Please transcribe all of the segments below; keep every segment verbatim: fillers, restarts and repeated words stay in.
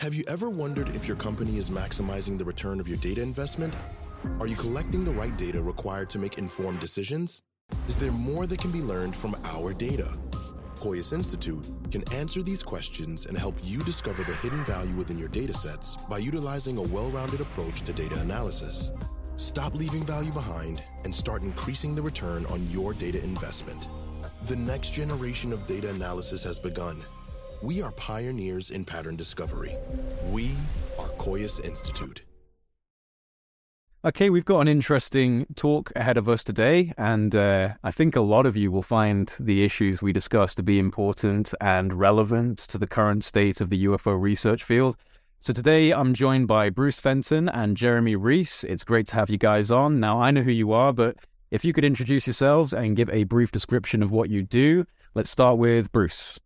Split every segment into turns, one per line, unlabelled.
Have you ever wondered if your company is maximizing the return of your data investment? Are you collecting the right data required to make informed decisions? Is there more that can be learned from our data? Koyas Institute can answer these questions and help you discover the hidden value within your data sets by utilizing a well-rounded approach to data analysis. Stop leaving value behind and start increasing the return on your data investment. The next generation of data analysis has begun. We are pioneers in pattern discovery. We are Koyas Institute.
Okay, we've got an interesting talk ahead of us today, and uh, I think a lot of you will find the issues we discuss to be important and relevant to the current state of the U F O research field. So today I'm joined by Bruce Fenton and Jeremy Reese. It's great to have you guys on. Now, I know who you are, but if you could introduce yourselves and give a brief description of what you do. Let's start with Bruce.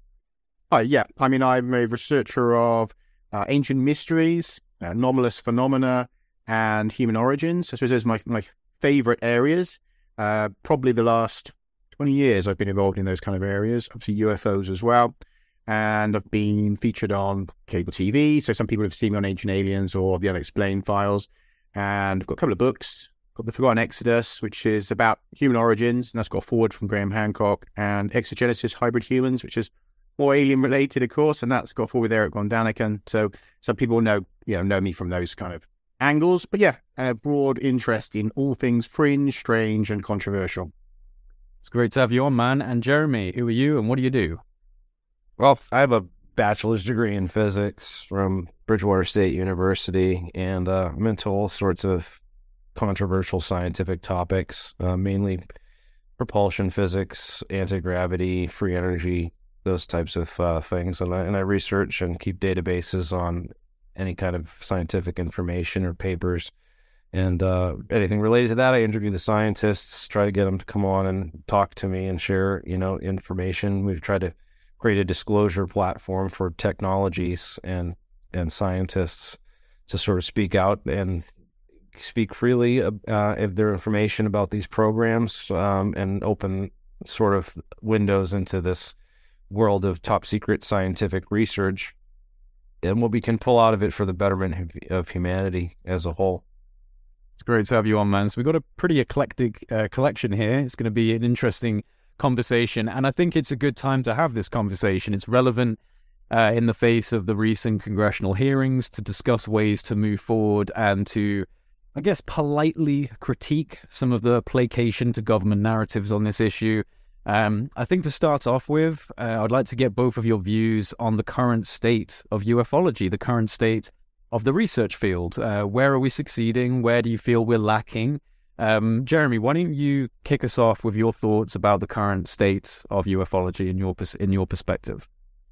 Hi, yeah, I mean, I'm a researcher of uh, ancient mysteries, uh, anomalous phenomena, and human origins. I suppose those are my, my favorite areas. Uh, probably the last twenty years I've been involved in those kind of areas, obviously U F Os as well. And I've been featured on cable T V, so some people have seen me on Ancient Aliens or The Unexplained Files. And I've got a couple of books. Got The Forgotten Exodus, which is about human origins, and that's got a forward from Graham Hancock, and Exogenesis Hybrid Humans, which is more alien related, of course, and that's got a forward with Eric von Daniken. So some people know, you know, know me from those kind of angles. But yeah, a broad interest in all things fringe, strange, and controversial.
It's great to have you on, man. And Jeremy, who are you and what do you do?
Well, I have a bachelor's degree in physics from Bridgewater State University, and uh, I'm into all sorts of controversial scientific topics, uh, mainly propulsion physics, anti-gravity, free energy, those types of uh, things. And I, and I research and keep databases on any kind of scientific information or papers. And uh, anything related to that, I interview the scientists, try to get them to come on and talk to me and share, you know, information. We've tried to create a disclosure platform for technologies and, and scientists to sort of speak out and speak freely uh, if their information about these programs um, and open sort of windows into this world of top secret scientific research and what we can pull out of it for the betterment of humanity as a whole.
It's great to have you on, man. So we've got a pretty eclectic uh, collection here. It's going to be an interesting conversation, and I think it's a good time to have this conversation. It's relevant uh, in the face of the recent congressional hearings to discuss ways to move forward and to, I guess, politely critique some of the placation to government narratives on this issue. Um, I think to start off with, uh, I'd like to get both of your views on the current state of ufology, the current state of the research field. Uh, where are we succeeding? Where do you feel we're lacking? Um, Jeremy, why don't you kick us off with your thoughts about the current state of ufology in your in your perspective?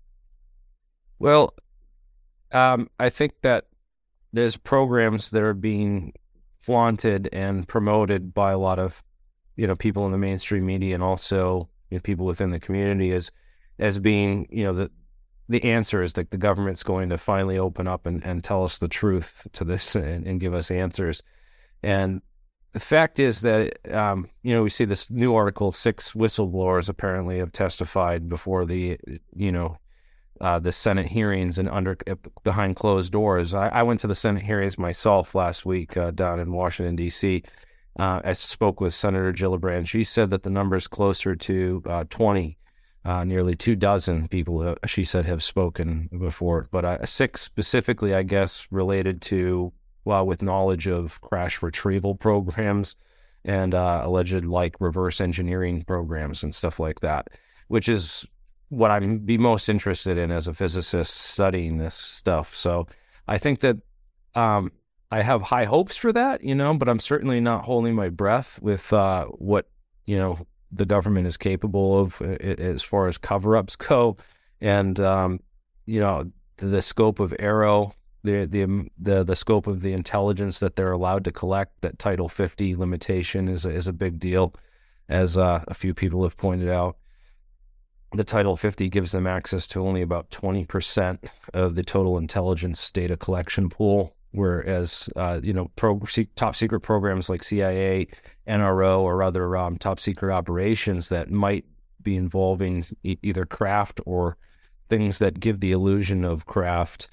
Well, um, I think that there's programs that are being flaunted and promoted by a lot of you know, people in the mainstream media and also you know, people within the community as as being, you know, the the answer is that the government's going to finally open up and, and tell us the truth to this and, and give us answers. And the fact is that, um, you know, we see this new article, six whistleblowers apparently have testified before the, you know, uh, the Senate hearings and under behind closed doors. I, I went to the Senate hearings myself last week uh, down in Washington, D C Uh, I spoke with Senator Gillibrand. She said that the number is closer to uh, twenty, uh, nearly two dozen people, uh, she said, have spoken before. But uh, six specifically, I guess, related to, well, with knowledge of crash retrieval programs and uh, alleged, like, reverse engineering programs and stuff like that, which is what I'd be most interested in as a physicist studying this stuff. So I think that um, I have high hopes for that, you know, but I'm certainly not holding my breath with uh, what, you know, the government is capable of uh, as far as cover-ups go. And, um, you know, the, the scope of AARO, the, the the the scope of the intelligence that they're allowed to collect, that Title fifty limitation is a, is a big deal, as uh, a few people have pointed out. The Title fifty gives them access to only about twenty percent of the total intelligence data collection pool, whereas, uh, you know, pro, top secret programs like C I A, N R O, or other um, top secret operations that might be involving e- either craft or things that give the illusion of craft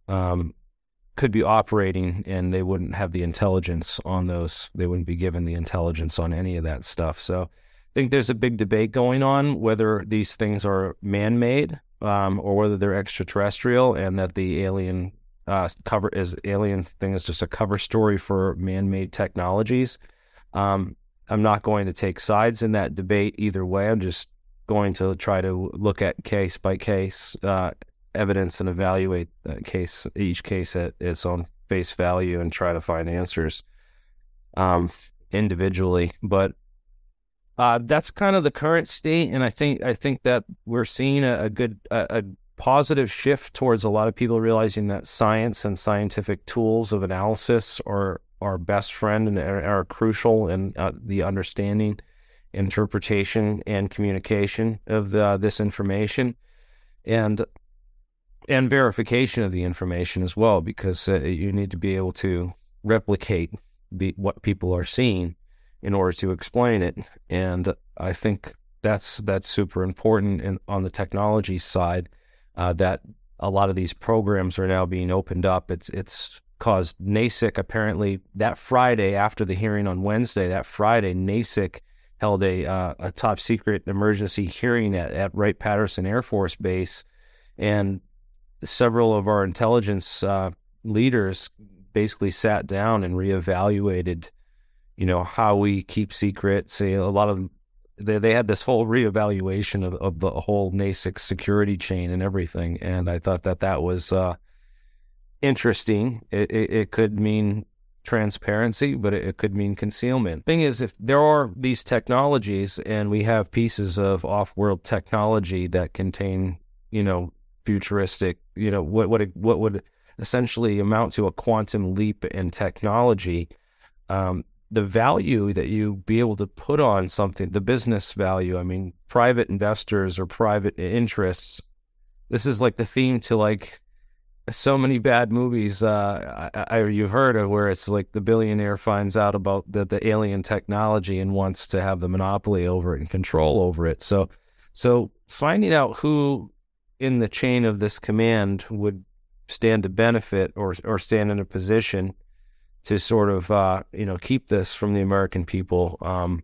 um, could be operating, and they wouldn't have the intelligence on those. They wouldn't be given the intelligence on any of that stuff. So I think there's a big debate going on whether these things are man-made um, or whether they're extraterrestrial, and that the alien uh, cover is alien thing is just a cover story for man-made technologies. Um, I'm not going to take sides in that debate either way. I'm just going to try to look at case by case uh, evidence and evaluate that case, each case at its own face value, and try to find answers um, individually. But uh, that's kind of the current state, and I think I think that we're seeing a, a good, a, a positive shift towards a lot of people realizing that science and scientific tools of analysis are our best friend and are, are crucial in uh, the understanding, interpretation, and communication of the, this information, and and verification of the information as well, because uh, you need to be able to replicate the, what people are seeing in order to explain it. And I think that's that's super important in, on the technology side, uh, that a lot of these programs are now being opened up. It's it's caused NASIC, apparently, that Friday after the hearing on Wednesday, that Friday, NASIC held a uh, a top secret emergency hearing at, at Wright-Patterson Air Force Base, and several of our intelligence uh, leaders basically sat down and reevaluated, you know, how we keep secrets. Say a lot of they they had this whole reevaluation of, of the whole NASIC security chain and everything, and I thought that that was uh, interesting. It, it, it could mean transparency, but it, it could mean concealment. Thing is, if there are these technologies and we have pieces of off-world technology that contain, you know, futuristic, you know, what what what would essentially amount to a quantum leap in technology, um, the value that you be able to put on something, the business value. I mean, private investors or private interests. This is like the theme to like so many bad movies uh, I, I, you've heard of, where it's like the billionaire finds out about the, the alien technology and wants to have the monopoly over it and control over it. So, so finding out who in the chain of this command would stand to benefit or or stand in a position to sort of uh, you know keep this from the American people. Um,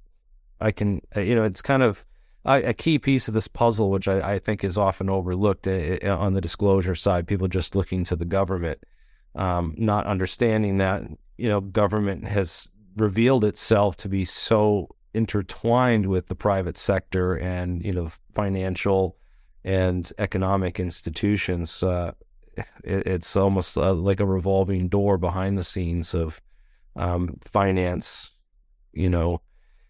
I can you know it's kind of a key piece of this puzzle, which I, I think is often overlooked on the disclosure side. People just looking to the government, um, not understanding that, you know, government has revealed itself to be so intertwined with the private sector and, you know, financial and economic institutions. Uh, it, it's almost uh, like a revolving door behind the scenes of um, finance, you know,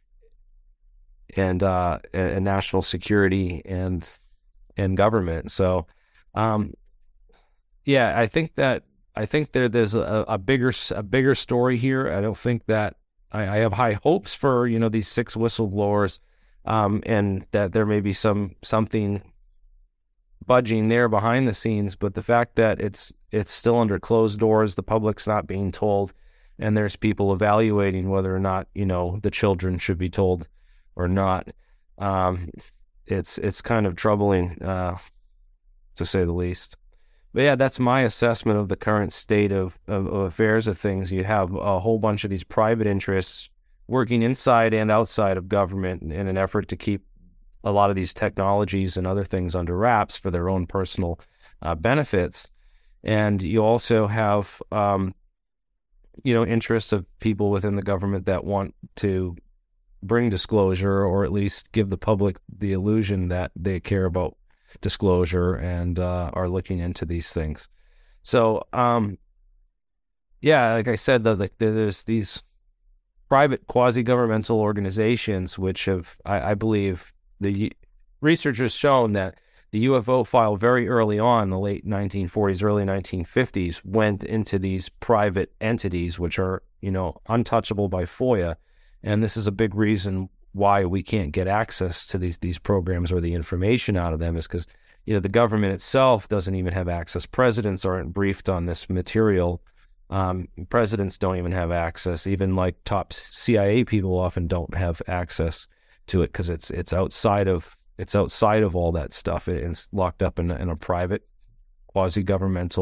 and uh, and national security and and government. So, um, yeah, I think that I think there there's a, a bigger a bigger story here. I don't think that I, I have high hopes for you know these six whistleblowers, um, and that there may be some something budging there behind the scenes. But the fact that it's it's still under closed doors, the public's not being told, and there's people evaluating whether or not you know the children should be told or not. Um, it's it's kind of troubling, uh, to say the least. But yeah, that's my assessment of the current state of, of, of affairs of things. You have a whole bunch of these private interests working inside and outside of government in an effort to keep a lot of these technologies and other things under wraps for their own personal uh, benefits. And you also have, um, you know, interests of people within the government that want to bring disclosure, or at least give the public the illusion that they care about disclosure and uh, are looking into these things. So, um, yeah, like I said, the, the, there's these private quasi-governmental organizations which have, I, I believe, the research has shown that the U F O file very early on, in the late nineteen forties, early nineteen fifties, went into these private entities which are, you know, untouchable by FOIA. And this is a big reason why we can't get access to these these programs or the information out of them, is because, you know, the government itself doesn't even have access. Presidents aren't briefed on this material. Um, presidents don't even have access. Even like top C I A people often don't have access to it because it's it's outside of it's outside of all that stuff. It, it's locked up in, in a private, quasi-governmental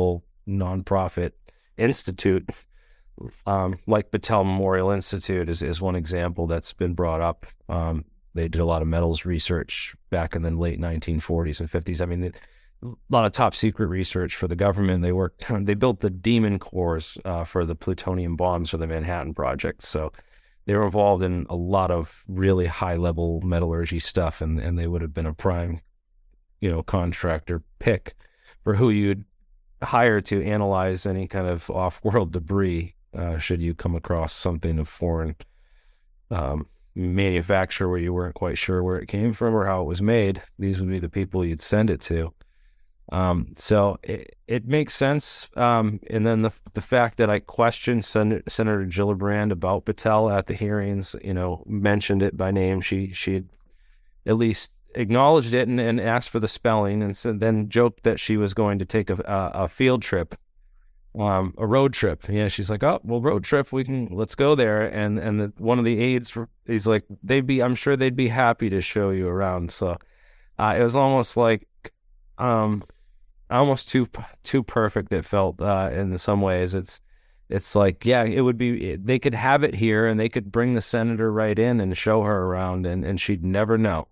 nonprofit institute, um, like Battelle Memorial Institute is, is one example that's been brought up. Um, they did a lot of metals research back in the late nineteen forties and fifties. I mean, they, a lot of top secret research for the government. They worked, they built the demon cores uh, for the plutonium bombs for the Manhattan Project. So they were involved in a lot of really high level metallurgy stuff, and, and they would have been a prime, you know, contractor pick for who you'd hire to analyze any kind of off world debris, uh, should you come across something of foreign um, manufacture where you weren't quite sure where it came from or how it was made. These would be the people you'd send it to. Um, so it, it makes sense. Um, and then the the fact that I questioned Sen- Senator Gillibrand about Battelle at the hearings, you know, mentioned it by name. She she had at least acknowledged it and, and asked for the spelling, and so then joked that she was going to take a, a, a field trip, um, a road trip. Yeah, she's like, oh, well, road trip, we can, let's go there. And and the, one of the aides, he's like, they'd be, I'm sure they'd be happy to show you around. So uh, it was almost like, um. almost too too perfect. It felt uh, in some ways. It's it's like, yeah, it would be. They could have it here, and they could bring the senator right in and show her around, and, and she'd never know.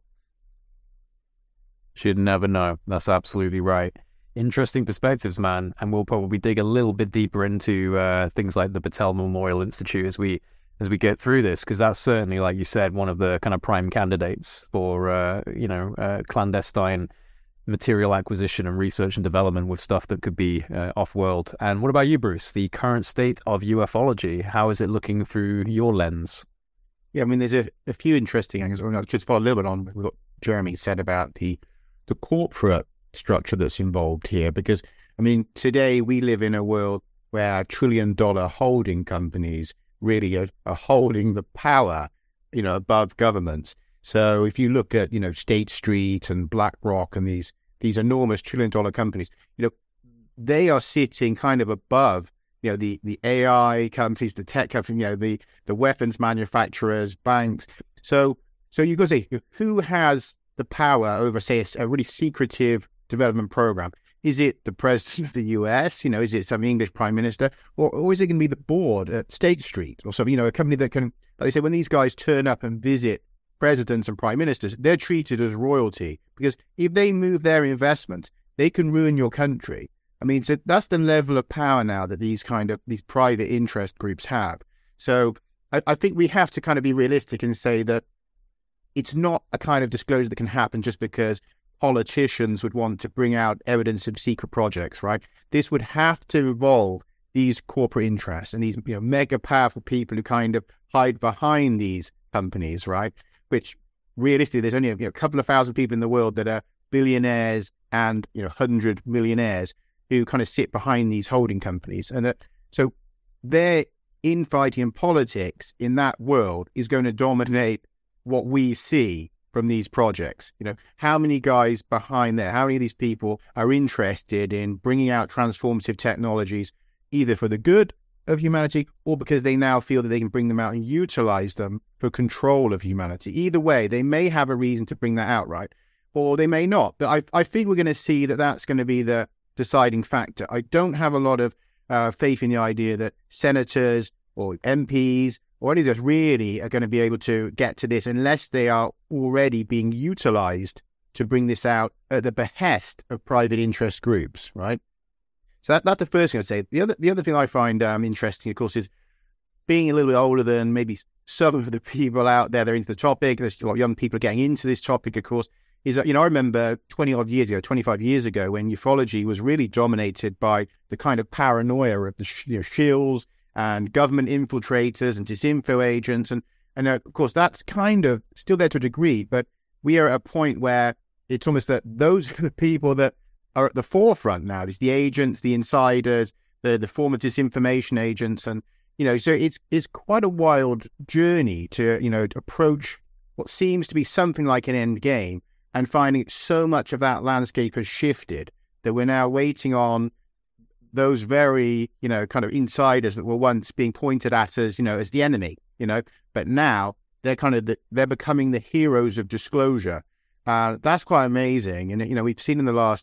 She'd never know. That's absolutely right. Interesting perspectives, man. And we'll probably dig a little bit deeper into uh, things like the Battelle Memorial Institute as we as we get through this, because that's certainly, like you said, one of the kind of prime candidates for uh, you know uh, clandestine material acquisition and research and development with stuff that could be uh, off-world. And what about you, Bruce? The current state of ufology, how is it looking through your lens?
Yeah, I mean, there's a, a few interesting angles. I'll just follow a little bit on what Jeremy said about the the corporate structure that's involved here, because, I mean, today we live in a world where trillion-dollar holding companies really are, are holding the power, you know, above governments. So if you look at, you know, State Street and BlackRock and these these enormous trillion dollar companies, you know, they are sitting kind of above, you know, the, the A I companies, the tech companies, you know, the, the weapons manufacturers, banks. So so you've got to say, who has the power over, say, a, a really secretive development program? Is it the president of the U S? You know, is it some English prime minister? Or, or is it going to be the board at State Street or something, you know, a company that can, like they say, when these guys turn up and visit presidents and prime ministers, they're treated as royalty, because if they move their investments, they can ruin your country. I mean, so that's the level of power now that these kind of these private interest groups have. So I, I think we have to kind of be realistic and say that it's not a kind of disclosure that can happen just because politicians would want to bring out evidence of secret projects, right? This would have to involve these corporate interests and these, you know, mega powerful people who kind of hide behind these companies, right? Which realistically, there's only, you know, a couple of thousand people in the world that are billionaires and, you know, hundred millionaires who kind of sit behind these holding companies. And that, so their infighting in politics in that world is going to dominate what we see from these projects. You know, how many guys behind there, how many of these people are interested in bringing out transformative technologies, either for the good of humanity or because they now feel that they can bring them out and utilize them for control of humanity. Either way, they may have a reason to bring that out, right? Or they may not. But I, I think we're going to see that that's going to be the deciding factor. I don't have a lot of uh, faith in the idea that senators or M Ps or any of those really are going to be able to get to this unless they are already being utilized to bring this out at the behest of private interest groups, right? So that, that's the first thing I'd say. The other the other thing I find um, interesting, of course, is being a little bit older than maybe some of the people out there that are into the topic. There's a lot of young people getting into this topic, of course. Is that, you know, I remember twenty odd years ago, twenty-five years ago, when ufology was really dominated by the kind of paranoia of the you know, shills and government infiltrators and disinfo agents. And, and uh, of course, that's kind of still there to a degree, but we are at a point where it's almost that those are the people that are at the forefront now. It's the agents, the insiders, the, the former disinformation agents. And, you know, so it's, it's quite a wild journey to, you know, to approach what seems to be something like an end game and finding so much of that landscape has shifted that we're now waiting on those very, you know, kind of insiders that were once being pointed at as, you know, as the enemy, you know, but now they're kind of, the, they're becoming the heroes of disclosure. Uh, that's quite amazing. And, you know, we've seen in the last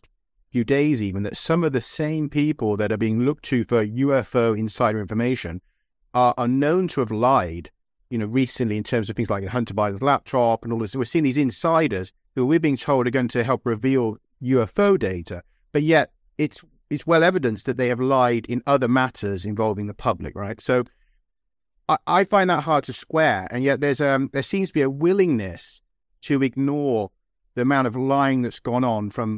few days even, that some of the same people that are being looked to for U F O insider information are, are known to have lied, you know, recently in terms of things like Hunter Biden's laptop and all this. We're seeing these insiders who we're being told are going to help reveal U F O data, but yet it's it's well evidenced that they have lied in other matters involving the public, right? So I, I find that hard to square, and yet there's um there seems to be a willingness to ignore the amount of lying that's gone on from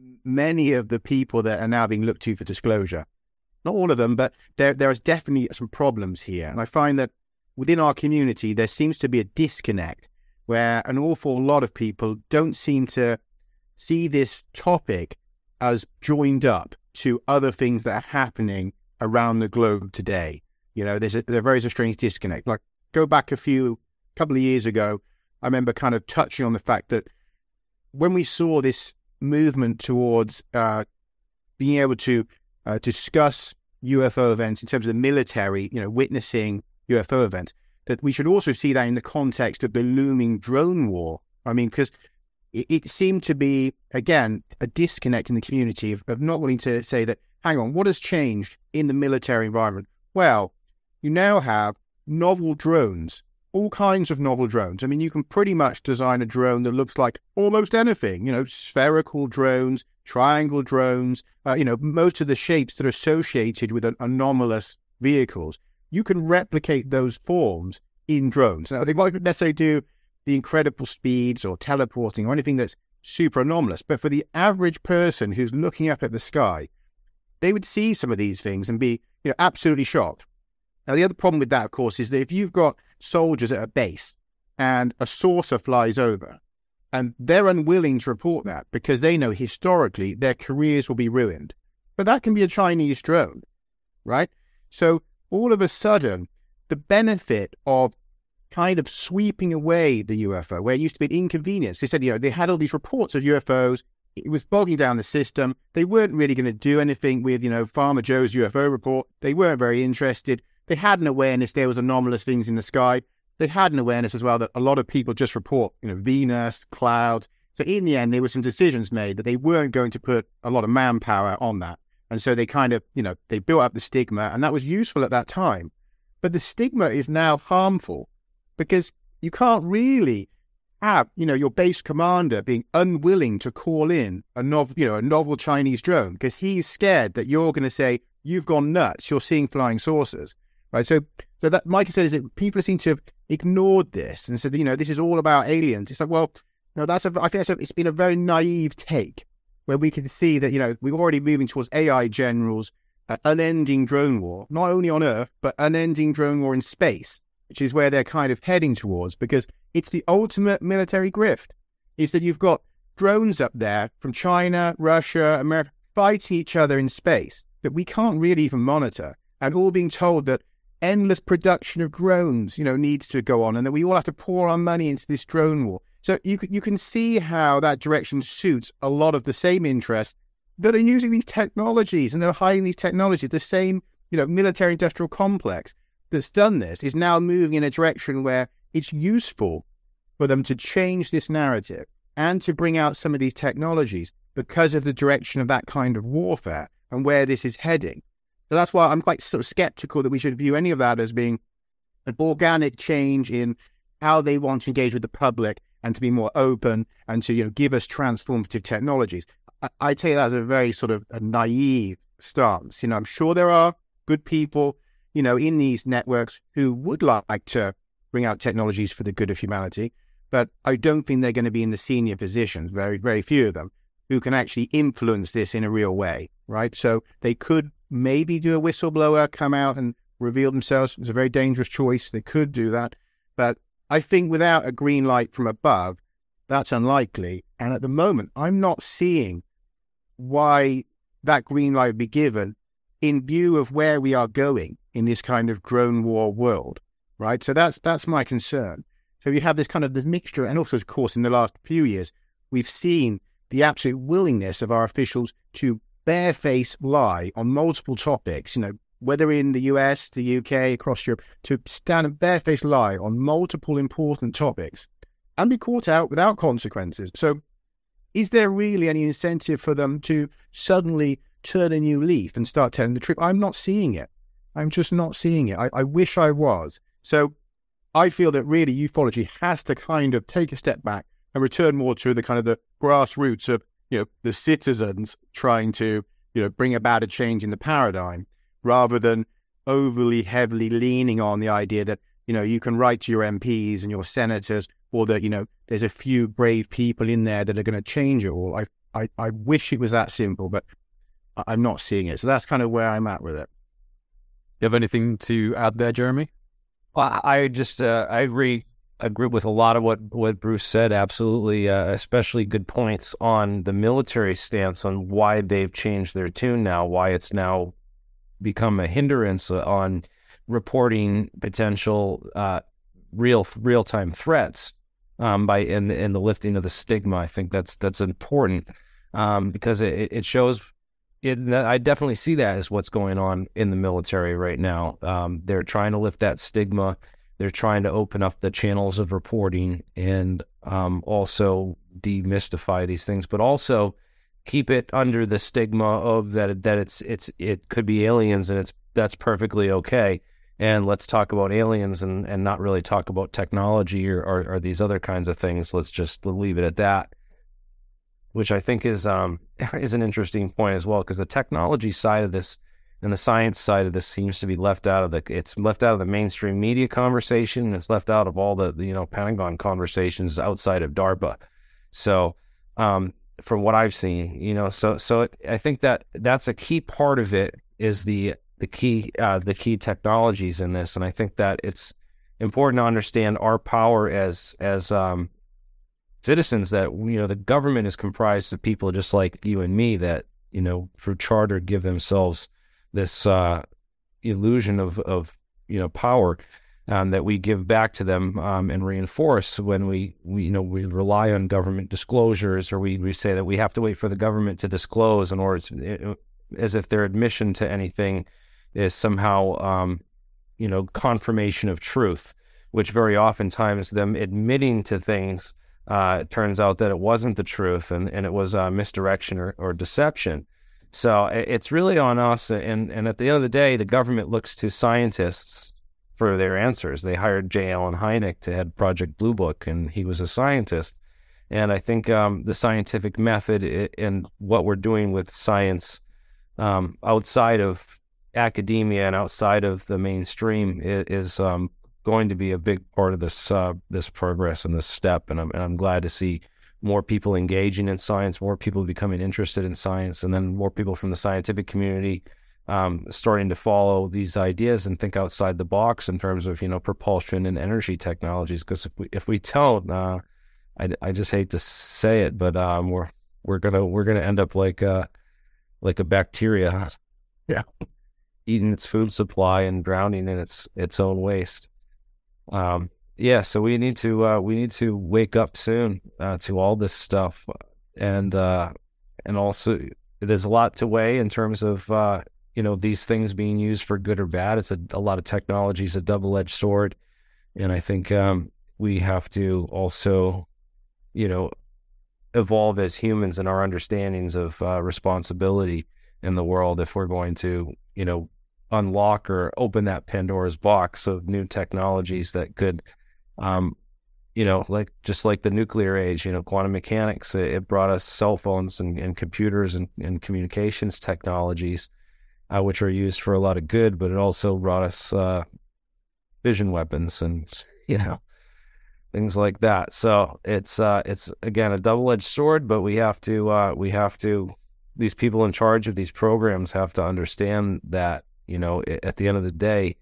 many of the people that are now being looked to for disclosure. Not all of them, but there there is definitely some problems here, and I find that within our community there seems to be a disconnect where an awful lot of people don't seem to see this topic as joined up to other things that are happening around the globe today. You know, there's a, there is a strange disconnect. Like, go back a few, couple of years ago, I remember kind of touching on the fact that when we saw this movement towards uh, being able to uh, discuss U F O events in terms of the military, you know, witnessing U F O events, that we should also see that in the context of the looming drone war. I mean, because it, it seemed to be, again, a disconnect in the community of, of not wanting to say that, hang on, what has changed in the military environment? Well, you now have novel drones, all kinds of novel drones. I mean, you can pretty much design a drone that looks like almost anything, you know, spherical drones, triangle drones, uh, you know, most of the shapes that are associated with an anomalous vehicles. You can replicate those forms in drones. Now, they won't necessarily do the incredible speeds or teleporting or anything that's super anomalous, but for the average person who's looking up at the sky, they would see some of these things and be, you know, absolutely shocked. Now, the other problem with that, of course, is that if you've got soldiers at a base and a saucer flies over and they're unwilling to report that because they know historically their careers will be ruined, but that can be a Chinese drone, right? So all of a sudden, the benefit of kind of sweeping away the U F O, where it used to be an inconvenience. They said, you know, they had all these reports of U F Os. It was bogging down the system. They weren't really going to do anything with, you know, Farmer Joe's U F O report. They weren't very interested. They had an awareness there was anomalous things in the sky. They had an awareness as well that a lot of people just report, you know, Venus, clouds. So in the end, there were some decisions made that they weren't going to put a lot of manpower on that. And so they kind of, you know, they built up the stigma, and that was useful at that time. But the stigma is now harmful because you can't really have, you know, your base commander being unwilling to call in a novel, you know, a novel Chinese drone because he's scared that you're going to say, you've gone nuts, you're seeing flying saucers, right? So, so that Micah says that people seem to have ignored this and said, you know, this is all about aliens. It's like, well, no, that's a, I think that's a, it's been a very naive take where we can see that, you know, we're already moving towards A I generals, uh, unending drone war, not only on Earth, but unending drone war in space, which is where they're kind of heading towards, because it's the ultimate military grift, is that you've got drones up there from China, Russia, America, fighting each other in space that we can't really even monitor, and all being told that endless production of drones, you know, needs to go on, and that we all have to pour our money into this drone war. So you can, you can see how that direction suits a lot of the same interests that are using these technologies, and they're hiding these technologies. The same, you know, military-industrial complex that's done this is now moving in a direction where it's useful for them to change this narrative and to bring out some of these technologies because of the direction of that kind of warfare and where this is heading. So that's why I'm quite sort of skeptical that we should view any of that as being an organic change in how they want to engage with the public and to be more open and to, you know, give us transformative technologies. I, I take that as a very sort of a naive stance. You know, I'm sure there are good people, you know, in these networks who would like to bring out technologies for the good of humanity, but I don't think they're going to be in the senior positions, very, very few of them, who can actually influence this in a real way, right? So they could maybe do a whistleblower, come out and reveal themselves. It's a very dangerous choice. They could do that, but I think without a green light from above, that's unlikely. And at the moment, I'm not seeing why that green light would be given in view of where we are going in this kind of drone war world, right? So that's that's my concern. So you have this kind of this mixture, and also, of course, in the last few years, we've seen the absolute willingness of our officials to barefaced lie on multiple topics, you know, whether in the U S, the U K, across Europe, to stand and barefaced lie on multiple important topics and be caught out without consequences. So is there really any incentive for them to suddenly turn a new leaf and start telling the truth? I'm not seeing it. I'm just not seeing it. I, I wish I was. So I feel that really ufology has to kind of take a step back and return more to the kind of the grassroots of, you know, the citizens trying to, you know, bring about a change in the paradigm, rather than overly heavily leaning on the idea that, you know, you can write to your M Ps and your senators, or that, you know, there's a few brave people in there that are going to change it all. I, I, I wish it was that simple, but I'm not seeing it. So that's kind of where I'm at with it.
You have anything to add there, Jeremy?
Well, I just, uh, I agree, agree with a lot of what, what Bruce said. Absolutely. Uh, especially good points on the military stance on why they've changed their tune now, why it's now become a hindrance on reporting potential, uh, real, real-time threats, um, by, in, in the lifting of the stigma. I think that's, that's important, um, because it, it shows. It, I definitely see that as what's going on in the military right now. Um, they're trying to lift that stigma. They're trying to open up the channels of reporting and um, also demystify these things, but also keep it under the stigma of that that it's it's it could be aliens, and it's that's perfectly okay. And let's talk about aliens and, and not really talk about technology or, or, or these other kinds of things. Let's just leave it at that, which I think is um is an interesting point as well, because the technology side of this and the science side of this seems to be left out of the it's left out of the mainstream media conversation, and it's left out of all the, the you know Pentagon conversations outside of DARPA. So um from what I've seen, you know, so so it, I think that that's a key part of it, is the the key uh, the key technologies in this, and I think that it's important to understand our power as as um. citizens, that, you know, the government is comprised of people just like you and me that, you know, for charter give themselves this uh, illusion of, of, you know, power um, that we give back to them um, and reinforce when we, we, you know, we rely on government disclosures, or we, we say that we have to wait for the government to disclose in order to, as if their admission to anything is somehow, um, you know, confirmation of truth, which very oftentimes them admitting to things Uh, it turns out that it wasn't the truth, and, and it was uh, misdirection or, or deception. So it, it's really on us. And, and at the end of the day, the government looks to scientists for their answers. They hired J. Allen Hynek to head Project Blue Book, and he was a scientist. And I think um, the scientific method and what we're doing with science um, outside of academia and outside of the mainstream is, is um, going to be a big part of this uh, this progress and this step, and I'm and I'm glad to see more people engaging in science, more people becoming interested in science, and then more people from the scientific community um, starting to follow these ideas and think outside the box in terms of, you know, propulsion and energy technologies. Because if we if we don't, uh, I, I just hate to say it, but um, we're we're gonna we're gonna end up like a like a bacteria,
yeah,
eating its food supply and drowning in its its own waste. Um, yeah, so we need to uh, we need to wake up soon uh, to all this stuff, and uh, and also there's a lot to weigh in terms of uh, you know, these things being used for good or bad. It's a, a lot of technology is a double-edged sword, and I think um, we have to also, you know, evolve as humans in our understandings of uh, responsibility in the world if we're going to, you know, unlock or open that Pandora's box of new technologies that could, um, you know, like just like the nuclear age, you know, quantum mechanics, it, it brought us cell phones and, and computers and, and communications technologies, uh, which are used for a lot of good, but it also brought us uh, vision weapons and, you know, things like that. So it's, uh, it's again, a double-edged sword, but we have to, uh, we have to, these people in charge of these programs have to understand that, you know, at the end of the day,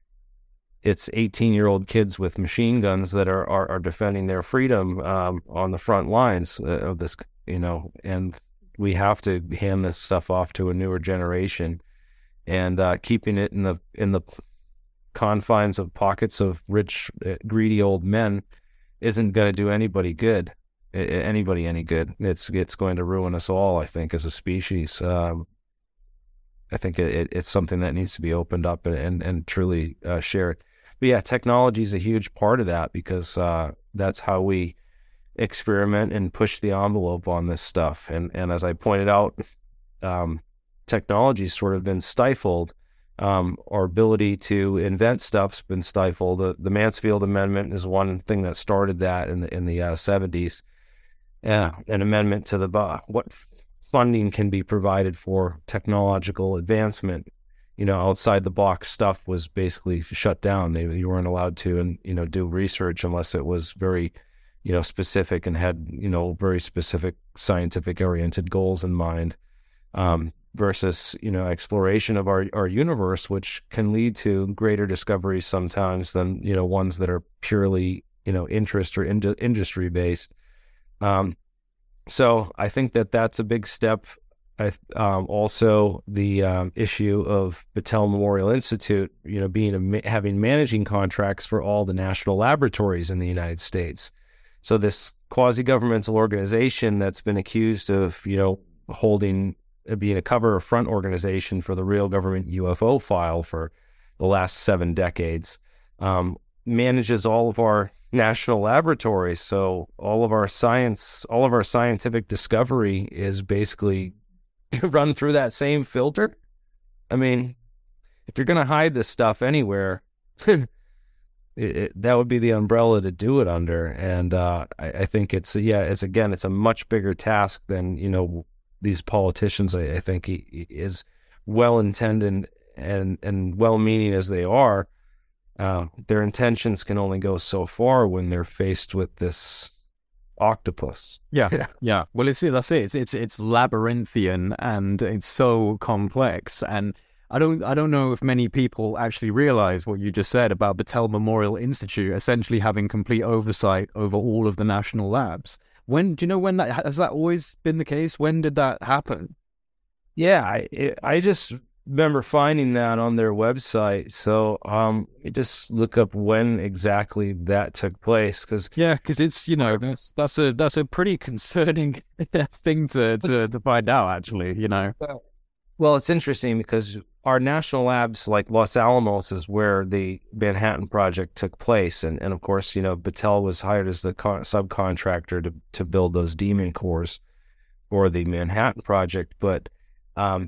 it's eighteen-year-old kids with machine guns that are, are, are defending their freedom um, on the front lines of this, you know, and we have to hand this stuff off to a newer generation, and uh, keeping it in the in the confines of pockets of rich, greedy old men isn't going to do anybody good, anybody any good. It's it's going to ruin us all, I think, as a species. Um, I think it, it's something that needs to be opened up and, and, and truly uh, shared. But yeah, technology is a huge part of that, because uh, that's how we experiment and push the envelope on this stuff. And and as I pointed out, um, technology's sort of been stifled. Um, our ability to invent stuff's been stifled. The, the Mansfield Amendment is one thing that started that in the in the uh, seventies. Yeah, an amendment to the uh, what funding can be provided for technological advancement. You know, outside the box stuff was basically shut down. They you weren't allowed to, and you know, do research unless it was very, you know, specific and had you know very specific scientific oriented goals in mind. Um, versus, you know, exploration of our, our universe, which can lead to greater discoveries sometimes than, you know, ones that are purely, you know, interest or ind- industry based. Um, so I think that that's a big step. I, um, also the um, issue of Battelle Memorial Institute, you know, being a, having managing contracts for all the national laboratories in the United States. So this quasi-governmental organization that's been accused of, you know, holding being a cover or front organization for the real government U F O file for the last seven decades, um, manages all of our national laboratories. So all of our science, all of our scientific discovery is basically run through that same filter. I mean, if you're going to hide this stuff anywhere, it, it, that would be the umbrella to do it under. And uh, I, I think it's, yeah, it's again, it's a much bigger task than, you know, these politicians. I, I think he, he is well-intended and, and well-meaning as they are. Uh, their intentions can only go so far when they're faced with this octopus.
Yeah, yeah. Well, it's that's it. It's it's it's labyrinthian and it's so complex. And I don't I don't know if many people actually realize what you just said about Battelle Memorial Institute essentially having complete oversight over all of the national labs. When do you know when that has that always been the case? When did that happen?
Yeah, I it, I just remember finding that on their website. So um, you just look up when exactly that took place, because
yeah, because it's you know that's that's a that's a pretty concerning thing to, to to find out actually. You know,
well, it's interesting because our national labs, like Los Alamos, is where the Manhattan Project took place. And, and of course, you know, Battelle was hired as the con- subcontractor to, to build those demon cores for the Manhattan Project. But um,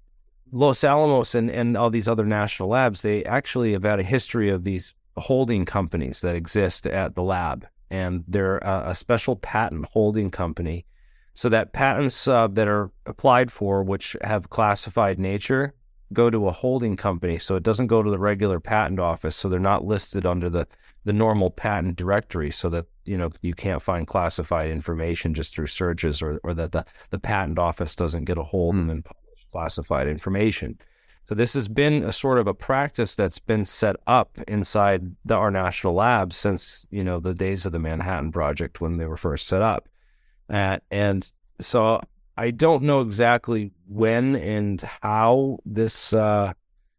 Los Alamos and, and all these other national labs, they actually have had a history of these holding companies that exist at the lab. And they're a, a special patent holding company. So that patents uh, that are applied for, which have classified nature, go to a holding company. So it doesn't go to the regular patent office. So they're not listed under the, the normal patent directory, so that, you know, you can't find classified information just through searches, or, or that the, the patent office doesn't get a hold of mm. and publish classified information. So this has been a sort of a practice that's been set up inside the, our national labs since, you know, the days of the Manhattan Project when they were first set up. Uh, and so I don't know exactly when and how this, uh,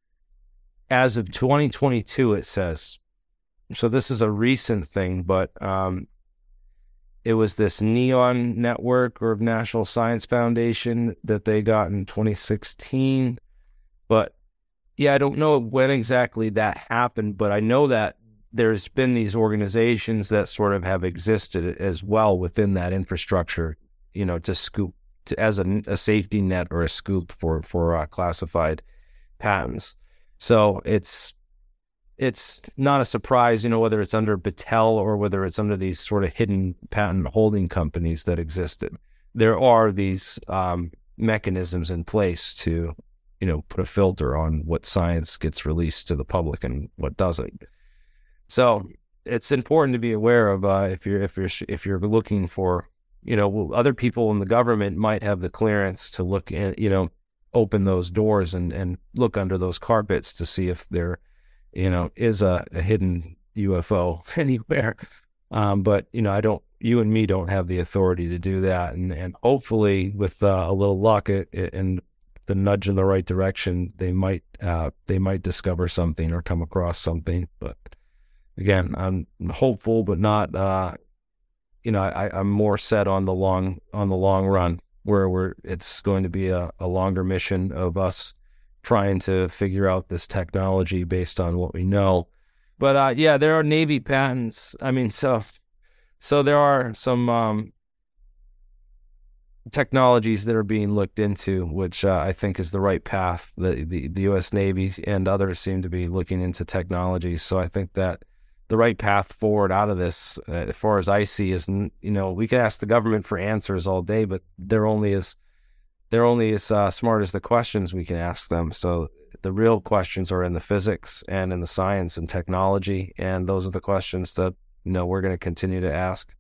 as of twenty twenty-two, it says. So this is a recent thing, but um, it was this NEON network or National Science Foundation that they got in twenty sixteen. But yeah, I don't know when exactly that happened, but I know that there's been these organizations that sort of have existed as well within that infrastructure, you know, to scoop to, as a, a safety net or a scoop for for uh, classified patents. So it's it's not a surprise, you know, whether it's under Battelle or whether it's under these sort of hidden patent holding companies that existed. There are these um, mechanisms in place to, you know, put a filter on what science gets released to the public and what doesn't. So it's important to be aware of uh, if you're if you're if you're looking for, you know, other people in the government might have the clearance to look at, you know, open those doors and, and look under those carpets to see if there, you know, is a, a hidden U F O anywhere. Um, but, you know, I don't, you and me don't have the authority to do that. And, and hopefully with uh, a little luck it, it, and the nudge in the right direction, they might, uh, they might discover something or come across something. But again, I'm hopeful, but not, uh, you know, I, I'm more set on the long, on the long run, where we're, it's going to be a, a longer mission of us trying to figure out this technology based on what we know. But uh, yeah, there are Navy patents. I mean, so So there are some um, technologies that are being looked into, which uh, I think is the right path. The, the the U S Navy and others seem to be looking into technologies. So I think that the right path forward out of this, uh, as far as I see, is, you know, we can ask the government for answers all day, but they're only as they're only as uh, smart as the questions we can ask them. So the real questions are in the physics and in the science and technology, and those are the questions that, you know, we're going to continue to ask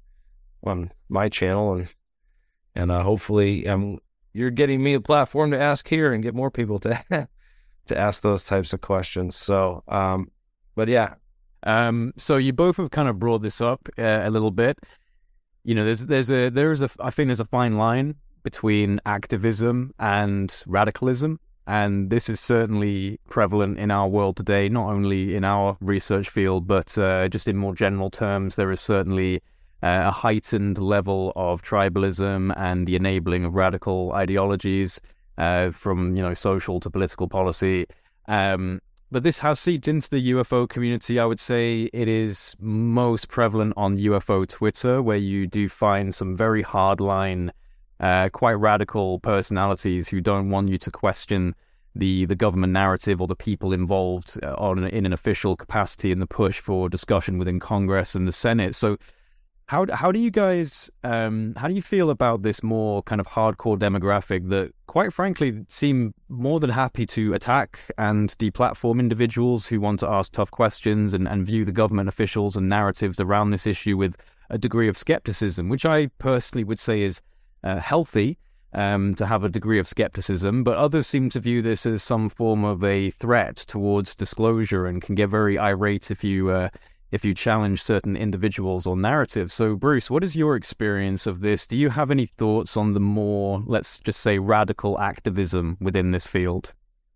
on my channel, and and uh, hopefully um, you're getting me a platform to ask here and get more people to to ask those types of questions. So, um, but yeah.
Um, so you both have kind of brought this up uh, a little bit. You know, there's there's a there is a I think there's a fine line between activism and radicalism, and this is certainly prevalent in our world today, not only in our research field, but uh, just in more general terms. There is certainly uh, a heightened level of tribalism and the enabling of radical ideologies, uh, from, you know, social to political policy. Um, But this has seeped into the U F O community. I would say it is most prevalent on U F O Twitter, where you do find some very hardline, uh, quite radical personalities who don't want you to question the, the government narrative or the people involved on in an official capacity in the push for discussion within Congress and the Senate. So How how do you guys um, how do you feel about this more kind of hardcore demographic that, quite frankly, seem more than happy to attack and deplatform individuals who want to ask tough questions and, and view the government officials and narratives around this issue with a degree of skepticism, which I personally would say is uh, healthy, um, to have a degree of skepticism, but others seem to view this as some form of a threat towards disclosure and can get very irate if you uh, if you challenge certain individuals or narratives. So, Bruce, what is your experience of this? Do you have any thoughts on the more, let's just say, radical activism within this field?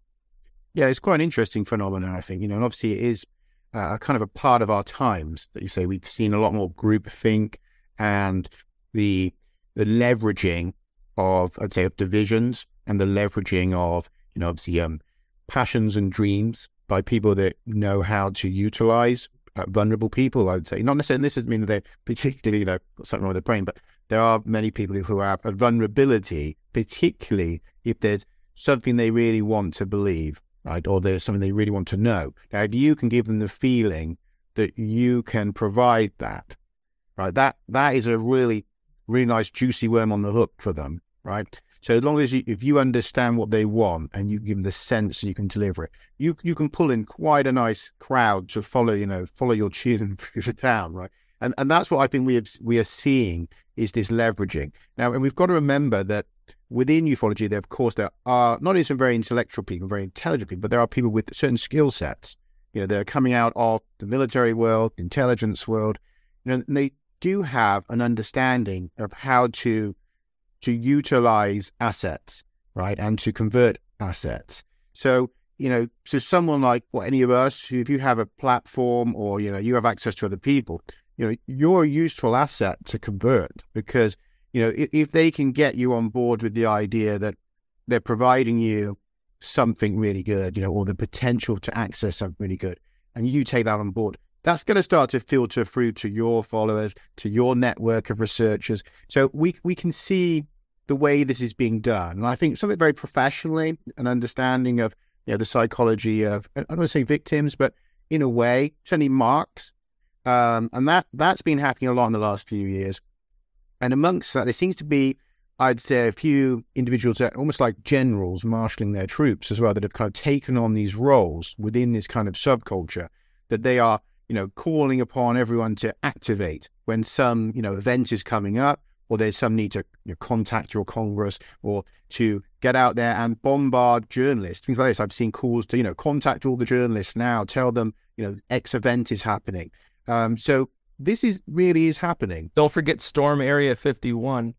Yeah, it's quite an interesting phenomenon, I think. You know, and obviously it is uh, kind of a part of our times that you say we've seen a lot more groupthink and the the leveraging of, I'd say, of divisions and the leveraging of, you know, obviously um, passions and dreams by people that know how to utilize Uh, vulnerable people, I would say. Not necessarily, this doesn't mean that they're particularly, you know, got something wrong with their brain, but there are many people who have a vulnerability, particularly if there's something they really want to believe, right? Or there's something they really want to know. Now, if you can give them the feeling that you can provide that, right, that that is a really, really nice, juicy worm on the hook for them, right? So as long as you, if you understand what they want and you give them the sense and you can deliver it, you you can pull in quite a nice crowd to follow, you know, follow your tune through the town, right? And and that's what I think we have, we are seeing is this leveraging. Now, and we've got to remember that within ufology, there of course there are not only some very intellectual people, very intelligent people, but there are people with certain skill sets. You know, they're coming out of the military world, intelligence world, you know, and they do have an understanding of how to to utilize assets, right, and to convert assets. So, you know, so someone like, well, any of us, if you have a platform or, you know, you have access to other people, you know, you're a useful asset to convert because, you know, if, if they can get you on board with the idea that they're providing you something really good, you know, or the potential to access something really good, and you take that on board, that's going to start to filter through to your followers, to your network of researchers. So we we can see the way this is being done. And I think something very professionally, an understanding of, you know, the psychology of, I don't want to say victims, but in a way, certainly marks. Um, and that, that's been happening a lot in the last few years. And amongst that, there seems to be, I'd say, a few individuals that are almost like generals marshalling their troops as well, that have kind of taken on these roles within this kind of subculture, that they are, you know, calling upon everyone to activate when some, you know, event is coming up, or there's some need to, you know, contact your Congress, or to get out there and bombard journalists, things like this. I've seen calls to, you know, contact all the journalists now, tell them, you know, X event is happening. Um, so this is really is happening.
Don't forget Storm Area fifty-one.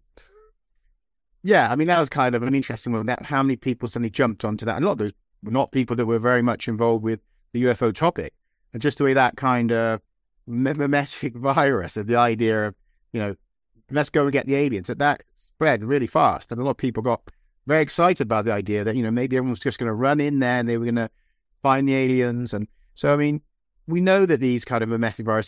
Yeah, I mean, that was kind of an interesting one. That how many people suddenly jumped onto that. And a lot of those were not people that were very much involved with the U F O topic. And just the way that kind of mimetic virus of the idea of, you know, let's go and get the aliens, that that spread really fast. And a lot of people got very excited about the idea that, you know, maybe everyone was just going to run in there and they were going to find the aliens. And so, I mean, we know that these kind of mimetic viruses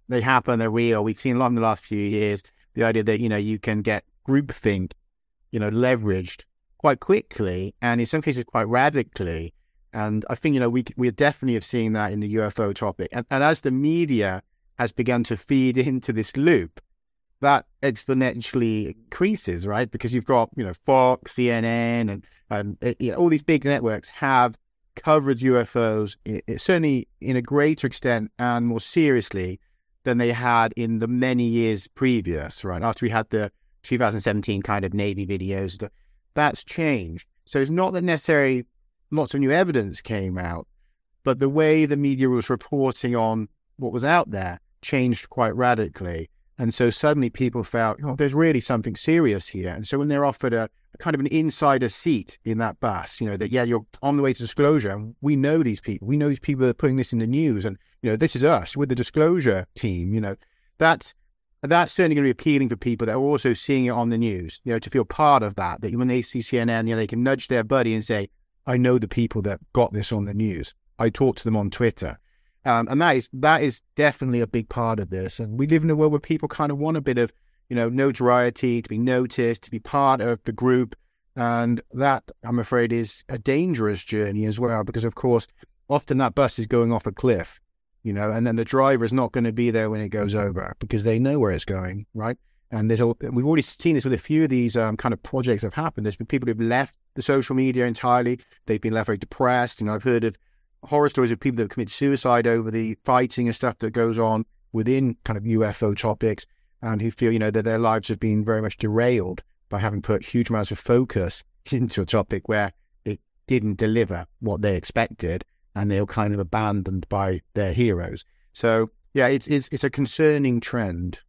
they happen, they're real. We've seen a lot in the last few years. The idea that, you know, you can get groupthink, you know, leveraged quite quickly and in some cases quite radically. And I think, you know, we we definitely have seen that in the U F O topic. And, and as the media has begun to feed into this loop, that exponentially increases, right? Because you've got, you know, Fox, C N N, and, and you know, all these big networks have covered U F Os, it, it, certainly in a greater extent and more seriously than they had in the many years previous, right? After we had the two thousand seventeen kind of Navy videos, that's changed. So it's not that necessarily lots of new evidence came out, but the way the media was reporting on what was out there changed quite radically. And so suddenly people felt, oh, there's really something serious here. And so when they're offered a, a kind of an insider seat in that bus, you know, that, yeah, you're on the way to disclosure. And we know these people. We know these people that are putting this in the news. And, you know, this is us with the disclosure team. You know, that's, that's certainly going to be appealing for people that are also seeing it on the news, you know, to feel part of that, that when they see C N N, you know, they can nudge their buddy and say, I know the people that got this on the news. I talked to them on Twitter. Um, and that is that is definitely a big part of this. And we live in a world where people kind of want a bit of, you know, notoriety, to be noticed, to be part of the group. And that, I'm afraid, is a dangerous journey as well, because, of course, often that bus is going off a cliff, you know, and then the driver is not going to be there when it goes over because they know where it's going, right? And there's a, we've already seen this with a few of these um, kind of projects that have happened. There's been people who've left the social media entirely. They've been left very depressed. You know, I've heard of horror stories of people that have committed suicide over the fighting and stuff that goes on within kind of U F O topics, and who feel, you know, that their lives have been very much derailed by having put huge amounts of focus into a topic where it didn't deliver what they expected, and they were kind of abandoned by their heroes. So yeah, it's it's it's a concerning trend.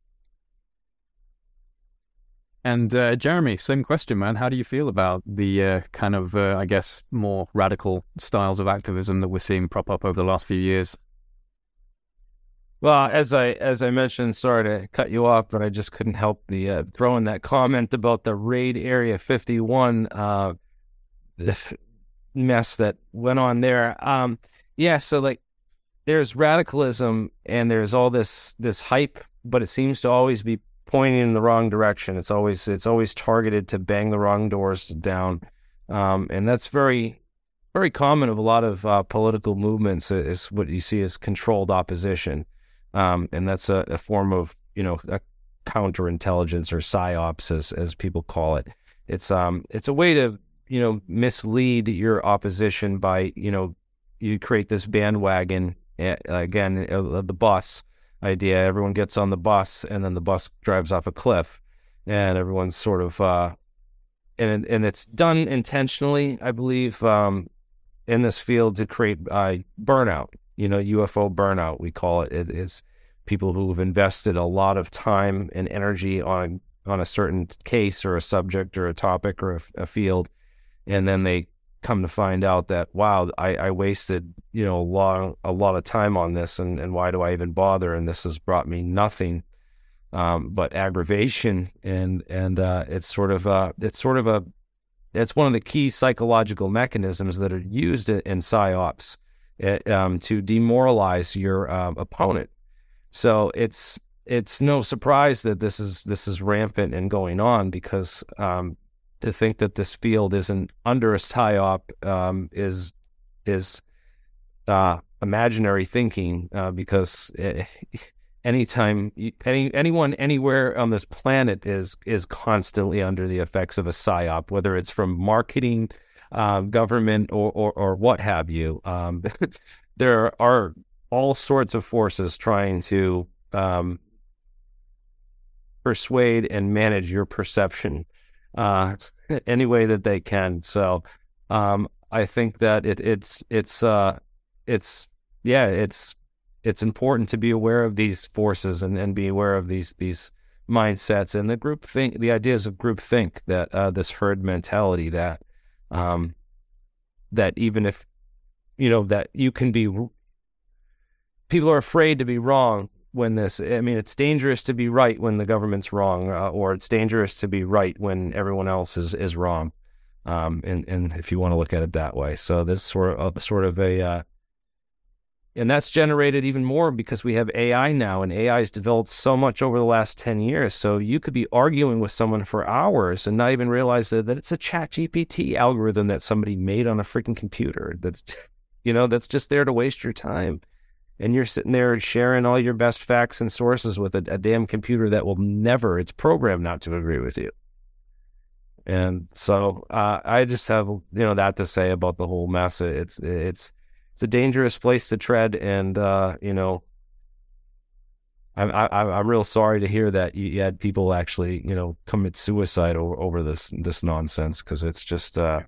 And uh, Jeremy, same question, man. How do you feel about the uh, kind of, uh, I guess, more radical styles of activism that we're seeing prop up over the last few years?
Well, as I as I mentioned, sorry to cut you off, but I just couldn't help the uh, throwing that comment about the raid Area fifty-one uh, mess that went on there. Um, yeah, so like, there's radicalism and there's all this this hype, but it seems to always be pointing in the wrong direction. It's always it's always targeted to bang the wrong doors down, um, and that's very very common of a lot of uh, political movements. Is what you see as controlled opposition, um, and that's a, a form of, you know, a counterintelligence or psyops, as as people call it. It's um it's a way to, you know, mislead your opposition by, you know, you create this bandwagon uh, again uh, the bus idea. Everyone gets on the bus, and then the bus drives off a cliff, and everyone's sort of, uh, and and it's done intentionally, I believe, um, in this field to create uh, burnout. You know, U F O burnout, we call it. It is people who have invested a lot of time and energy on on a certain case or a subject or a topic or a, a field, and then they come to find out that, wow, I, I wasted, you know, a long, a lot of time on this, and, and why do I even bother? And this has brought me nothing um, but aggravation. And, and uh, it's sort of a, it's sort of a, it's one of the key psychological mechanisms that are used in, in psyops it, um, to demoralize your um, opponent. So it's, it's no surprise that this is, this is rampant and going on, because um, to think that this field isn't under a psyop um, is is uh, imaginary thinking, uh, because uh, anytime any anyone anywhere on this planet is is constantly under the effects of a psyop, whether it's from marketing, uh, government, or, or or what have you. Um, there are all sorts of forces trying to um, persuade and manage your perception uh any way that they can. So um I think that it it's it's uh it's yeah it's it's important to be aware of these forces and, and be aware of these these mindsets and the group think the ideas of group think, that uh this herd mentality, that um that even if, you know, that you can be, people are afraid to be wrong when this, I mean, it's dangerous to be right when the government's wrong, uh, or it's dangerous to be right when everyone else is, is wrong. Um, and, and if you want to look at it that way. So this sort of, sort of a, uh, and that's generated even more because we have A I now, and A I has developed so much over the last ten years. So you could be arguing with someone for hours and not even realize that, that it's a Chat G P T algorithm that somebody made on a freaking computer. That's, you know, that's just there to waste your time. And you're sitting there sharing all your best facts and sources with a, a damn computer that will never, it's programmed not to agree with you. And so uh, I just have, you know, that to say about the whole mess. It's, it's, It's a dangerous place to tread, and uh, you know, I'm I, I'm real sorry to hear that you, you had people actually, you know, commit suicide over, over this this nonsense, because it's just uh,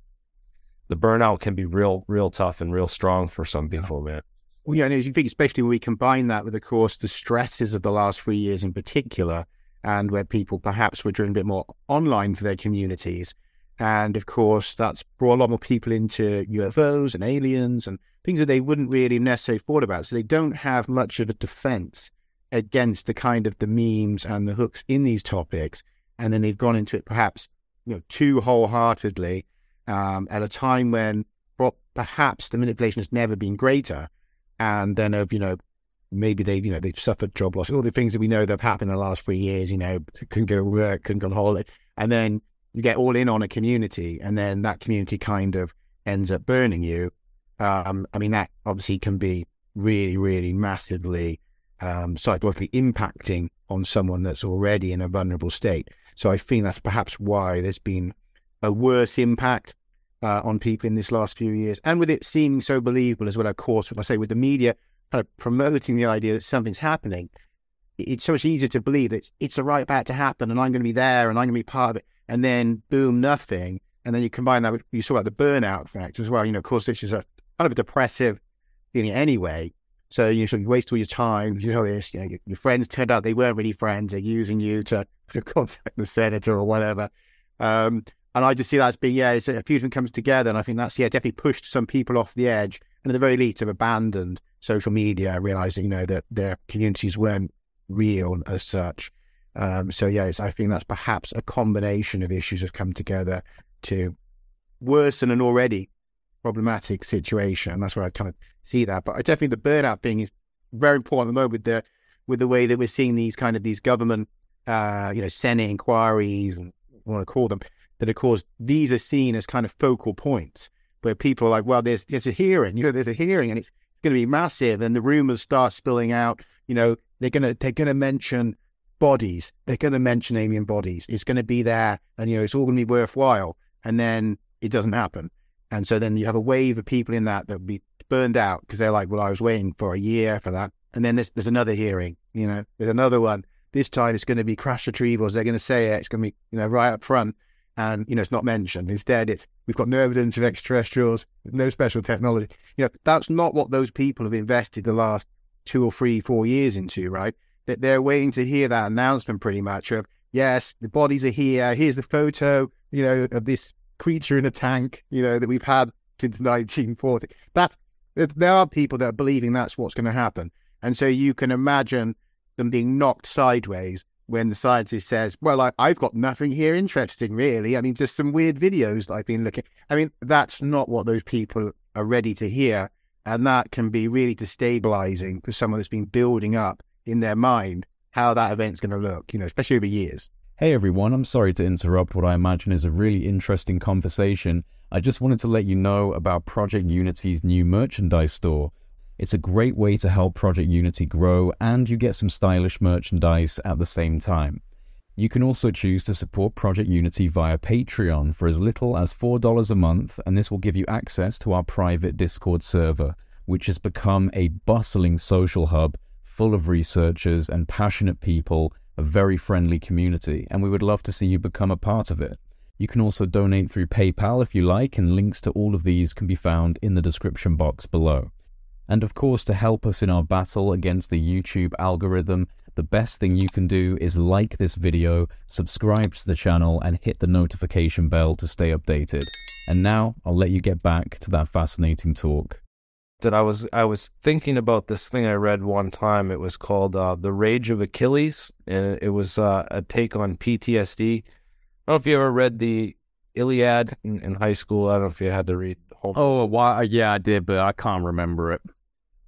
the burnout can be real real tough and real strong for some people, man.
Well, yeah, and as you think, especially when we combine that with, of course, the stresses of the last three years in particular, and where people perhaps were driven a bit more online for their communities. And of course, that's brought a lot more people into U F Os and aliens and things that they wouldn't really necessarily thought about. So they don't have much of a defense against the kind of the memes and the hooks in these topics. And then they've gone into it perhaps, you know, too wholeheartedly um, at a time when perhaps the manipulation has never been greater. And then of, you know, maybe they've, you know, they've suffered job loss, all the things that we know that have happened in the last three years, you know, couldn't go to work, couldn't go on holiday. And then you get all in on a community, and then that community kind of ends up burning you. Um, I mean, that obviously can be really, really massively um, psychologically impacting on someone that's already in a vulnerable state. So I think that's perhaps why there's been a worse impact uh, on people in this last few years. And with it seeming so believable as well, of course, when I say with the media kind of promoting the idea that something's happening, it's so much easier to believe that it's, it's right about to happen, and I'm going to be there, and I'm going to be part of it. And then, boom, nothing. And then you combine that with, you saw about the burnout effect as well. You know, of course, this is a kind of a depressive feeling anyway. So you sort of waste all your time. You know this, you know, your, your friends turned out they weren't really friends. They're using you to, to contact the senator or whatever. Um, and I just see that as being, yeah, it's a, a few things comes together. And I think that's, yeah, definitely pushed some people off the edge. And at the very least have abandoned social media, realizing, you know, that their communities weren't real as such. Um, so, yes, I think that's perhaps a combination of issues have come together to worsen an already problematic situation. And that's where I kind of see that. But I definitely, the burnout thing is very important at the moment with the, with the way that we're seeing these kind of these government, uh, you know, Senate inquiries, and what I want to call them, that of course, these are seen as kind of focal points where people are like, well, there's, there's a hearing, you know, there's a hearing and it's, it's going to be massive. And the rumors start spilling out, you know, they're going to, they're going to mention bodies. They're going to mention alien bodies. It's going to be there, and you know it's all going to be worthwhile. And then it doesn't happen, and so then you have a wave of people in that that will be burned out because they're like, "Well, I was waiting for a year for that." And then there's there's another hearing. You know, there's another one. This time it's going to be crash retrievals. They're going to say it. It's going to be you know right up front, and you know it's not mentioned. Instead, it's we've got no evidence of extraterrestrials, no special technology. You know, that's not what those people have invested the last two or three, four years into, right? That they're waiting to hear that announcement pretty much of, yes, the bodies are here. Here's the photo, you know, of this creature in a tank, you know, that we've had since nineteen forty. That, there are people that are believing that's what's going to happen. And so you can imagine them being knocked sideways when the scientist says, well, I, I've got nothing here interesting, really. I mean, just some weird videos that I've been looking. I mean, that's not what those people are ready to hear. And that can be really destabilizing for someone that's been building up in their mind how that event's going to look, you know, especially over years.
Hey everyone, I'm sorry to interrupt what I imagine is a really interesting conversation. I just wanted to let you know about Project Unity's new merchandise store. It's a great way to help Project Unity grow, and you get some stylish merchandise at the same time. You can also choose to support Project Unity via Patreon for as little as four dollars a month, and this will give you access to our private Discord server, which has become a bustling social hub full of researchers and passionate people, a very friendly community, and we would love to see you become a part of it. You can also donate through PayPal if you like, and links to all of these can be found in the description box below. And of course, to help us in our battle against the YouTube algorithm, the best thing you can do is like this video, subscribe to the channel, and hit the notification bell to stay updated. And now, I'll let you get back to that fascinating talk.
That I was I was thinking about this thing I read one time. It was called uh, The Rage of Achilles, and it was uh, a take on P T S D. I don't know if you ever read the Iliad in, in high school. I don't know if you had to read Homer's.
Oh, why? Yeah, I did, but I can't remember it.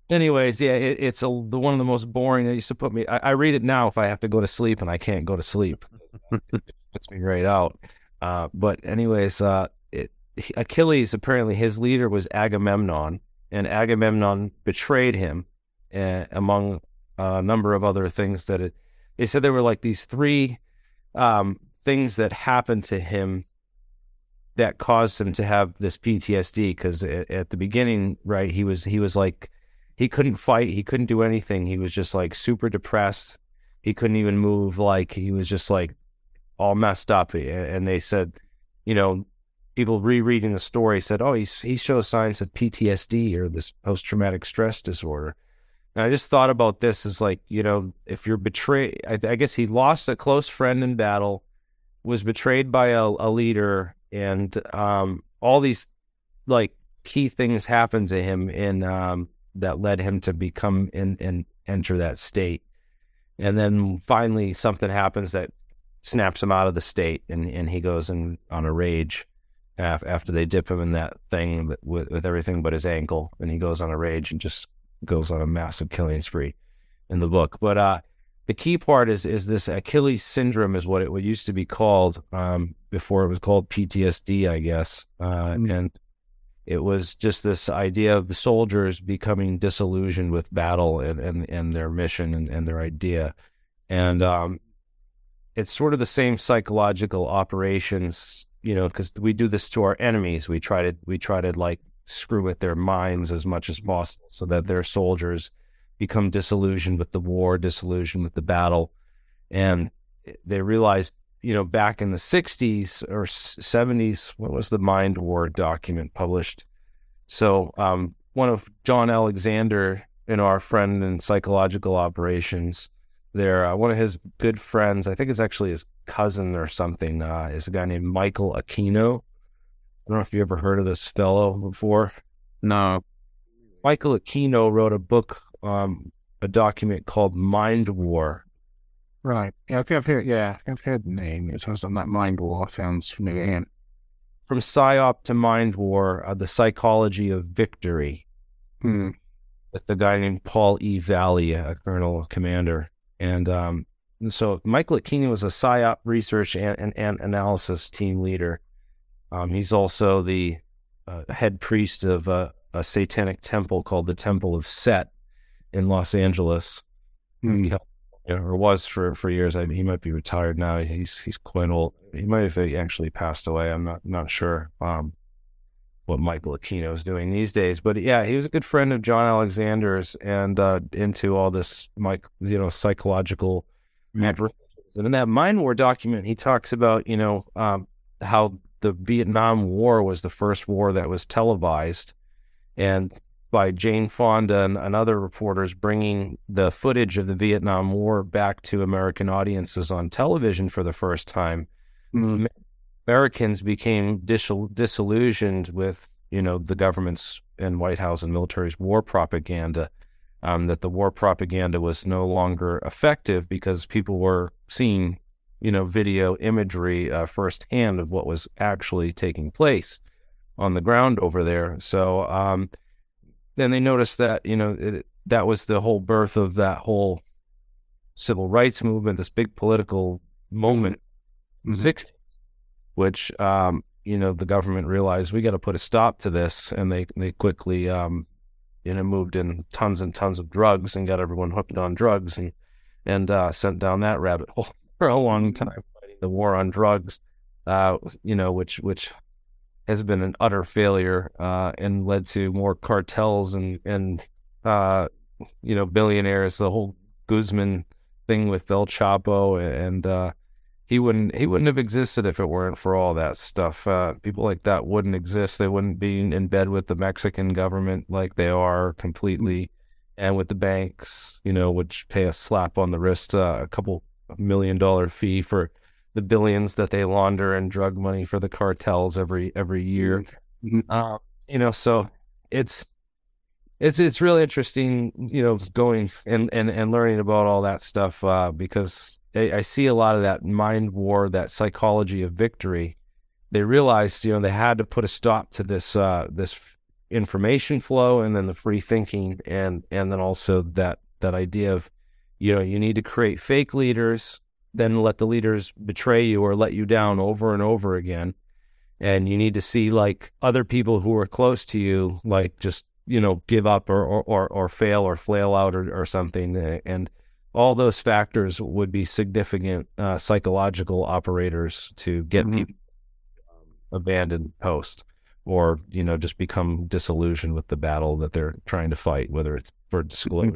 anyways, yeah, it, it's a, the one of the most boring. They used to put me. I, I read it now if I have to go to sleep, and I can't go to sleep. It puts me right out. Uh, but anyways, uh, it, Achilles, apparently his leader was Agamemnon, and Agamemnon betrayed him, uh, among a number of other things that it. They said there were like these three um, things that happened to him that caused him to have this P T S D. Because at, at the beginning, right, he was he was like he couldn't fight, he couldn't do anything. He was just like super depressed. He couldn't even move. Like he was just like all messed up. And they said, you know, people rereading the story said, oh, he's, he shows signs of P T S D or this post-traumatic stress disorder. And I just thought about this as like, you know, if you're betrayed, I, I guess he lost a close friend in battle, was betrayed by a, a leader, and um, all these like key things happened to him in um, that led him to become in and enter that state. And then finally something happens that snaps him out of the state, and, and he goes in on a rage af- after they dip him in that thing with, with, with everything but his ankle, and he goes on a rage and just goes on a massive killing spree in the book. But uh, the key part is is this Achilles syndrome is what it what used to be called um, before it was called P T S D, I guess. Uh, mm. And it was just this idea of the soldiers becoming disillusioned with battle and, and, and their mission and, and their idea. And um, it's sort of the same psychological operations, you know, because we do this to our enemies. We try to we try to like screw with their minds as much as possible so that their soldiers become disillusioned with the war, disillusioned with the battle. And they realized, you know, back in the sixties or seventies, what was the Mind War document published? So um, one of John Alexander, and our friend in psychological operations there, uh, one of his good friends, I think it's actually his cousin or something, uh, is a guy named Michael Aquino. I don't know if you ever heard of this fellow before.
No.
Michael Aquino wrote a book, um, a document called Mind War.
Right. Yeah, I think I've heard. Yeah, I've heard the name. It sounds like that Mind War sounds familiar.
From PsyOp to Mind War: uh, the Psychology of Victory.
Hmm.
With the guy named Paul E. Valley, a colonel commander, and um, so Michael Aquino was a PsyOp research and, and, and analysis team leader. Um, he's also the uh, head priest of a, a satanic temple called the Temple of Set in Los Angeles.
Hmm.
He helped, you know, or was for, for years. I mean, he might be retired now. He's he's quite old. He might have actually passed away. I'm not not sure um, what Michael Aquino is doing these days. But yeah, he was a good friend of John Alexander's and uh, into all this, Mike, you know, psychological.
Mm-hmm.
And in that Mind War document, he talks about, you know, um, how the Vietnam War was the first war that was televised, and by Jane Fonda and, and other reporters bringing the footage of the Vietnam War back to American audiences on television for the first time,
mm.
Americans became dis- disillusioned with, you know, the government's and White House and military's war propaganda, um, that the war propaganda was no longer effective because people were seeing, you know, video imagery uh, firsthand of what was actually taking place on the ground over there. So um, then they noticed that, you know, it, that was the whole birth of that whole civil rights movement, this big political moment, mm-hmm. sixties, which, um, you know, the government realized we got to put a stop to this. And they, they quickly, um, you know, moved in tons and tons of drugs and got everyone hooked on drugs and, and uh, sent down that rabbit hole for a long time, fighting the war on drugs, uh, you know, which which has been an utter failure uh, and led to more cartels and and uh, you know, billionaires. The whole Guzman thing with El Chapo, and uh, he wouldn't he wouldn't have existed if it weren't for all that stuff. Uh, people like that wouldn't exist. They wouldn't be in bed with the Mexican government like they are completely, and with the banks, you know, which pay a slap on the wrist, uh, a couple million dollar fee for the billions that they launder in drug money for the cartels every every year.
Mm-hmm.
Uh, you know, so it's it's it's really interesting, you know, going and, and, and learning about all that stuff uh, because I, I see a lot of that mind war, that psychology of victory. They realized, you know, they had to put a stop to this uh, this information flow and then the free thinking, and and then also that that idea of, you know, you need to create fake leaders, then let the leaders betray you or let you down over and over again. And you need to see like other people who are close to you, like just, you know, give up or or or, or fail or flail out or, or something. And all those factors would be significant uh, psychological operators to get mm-hmm. people um, abandoned post, or, you know, just become disillusioned with the battle that they're trying to fight, whether it's for disclosure,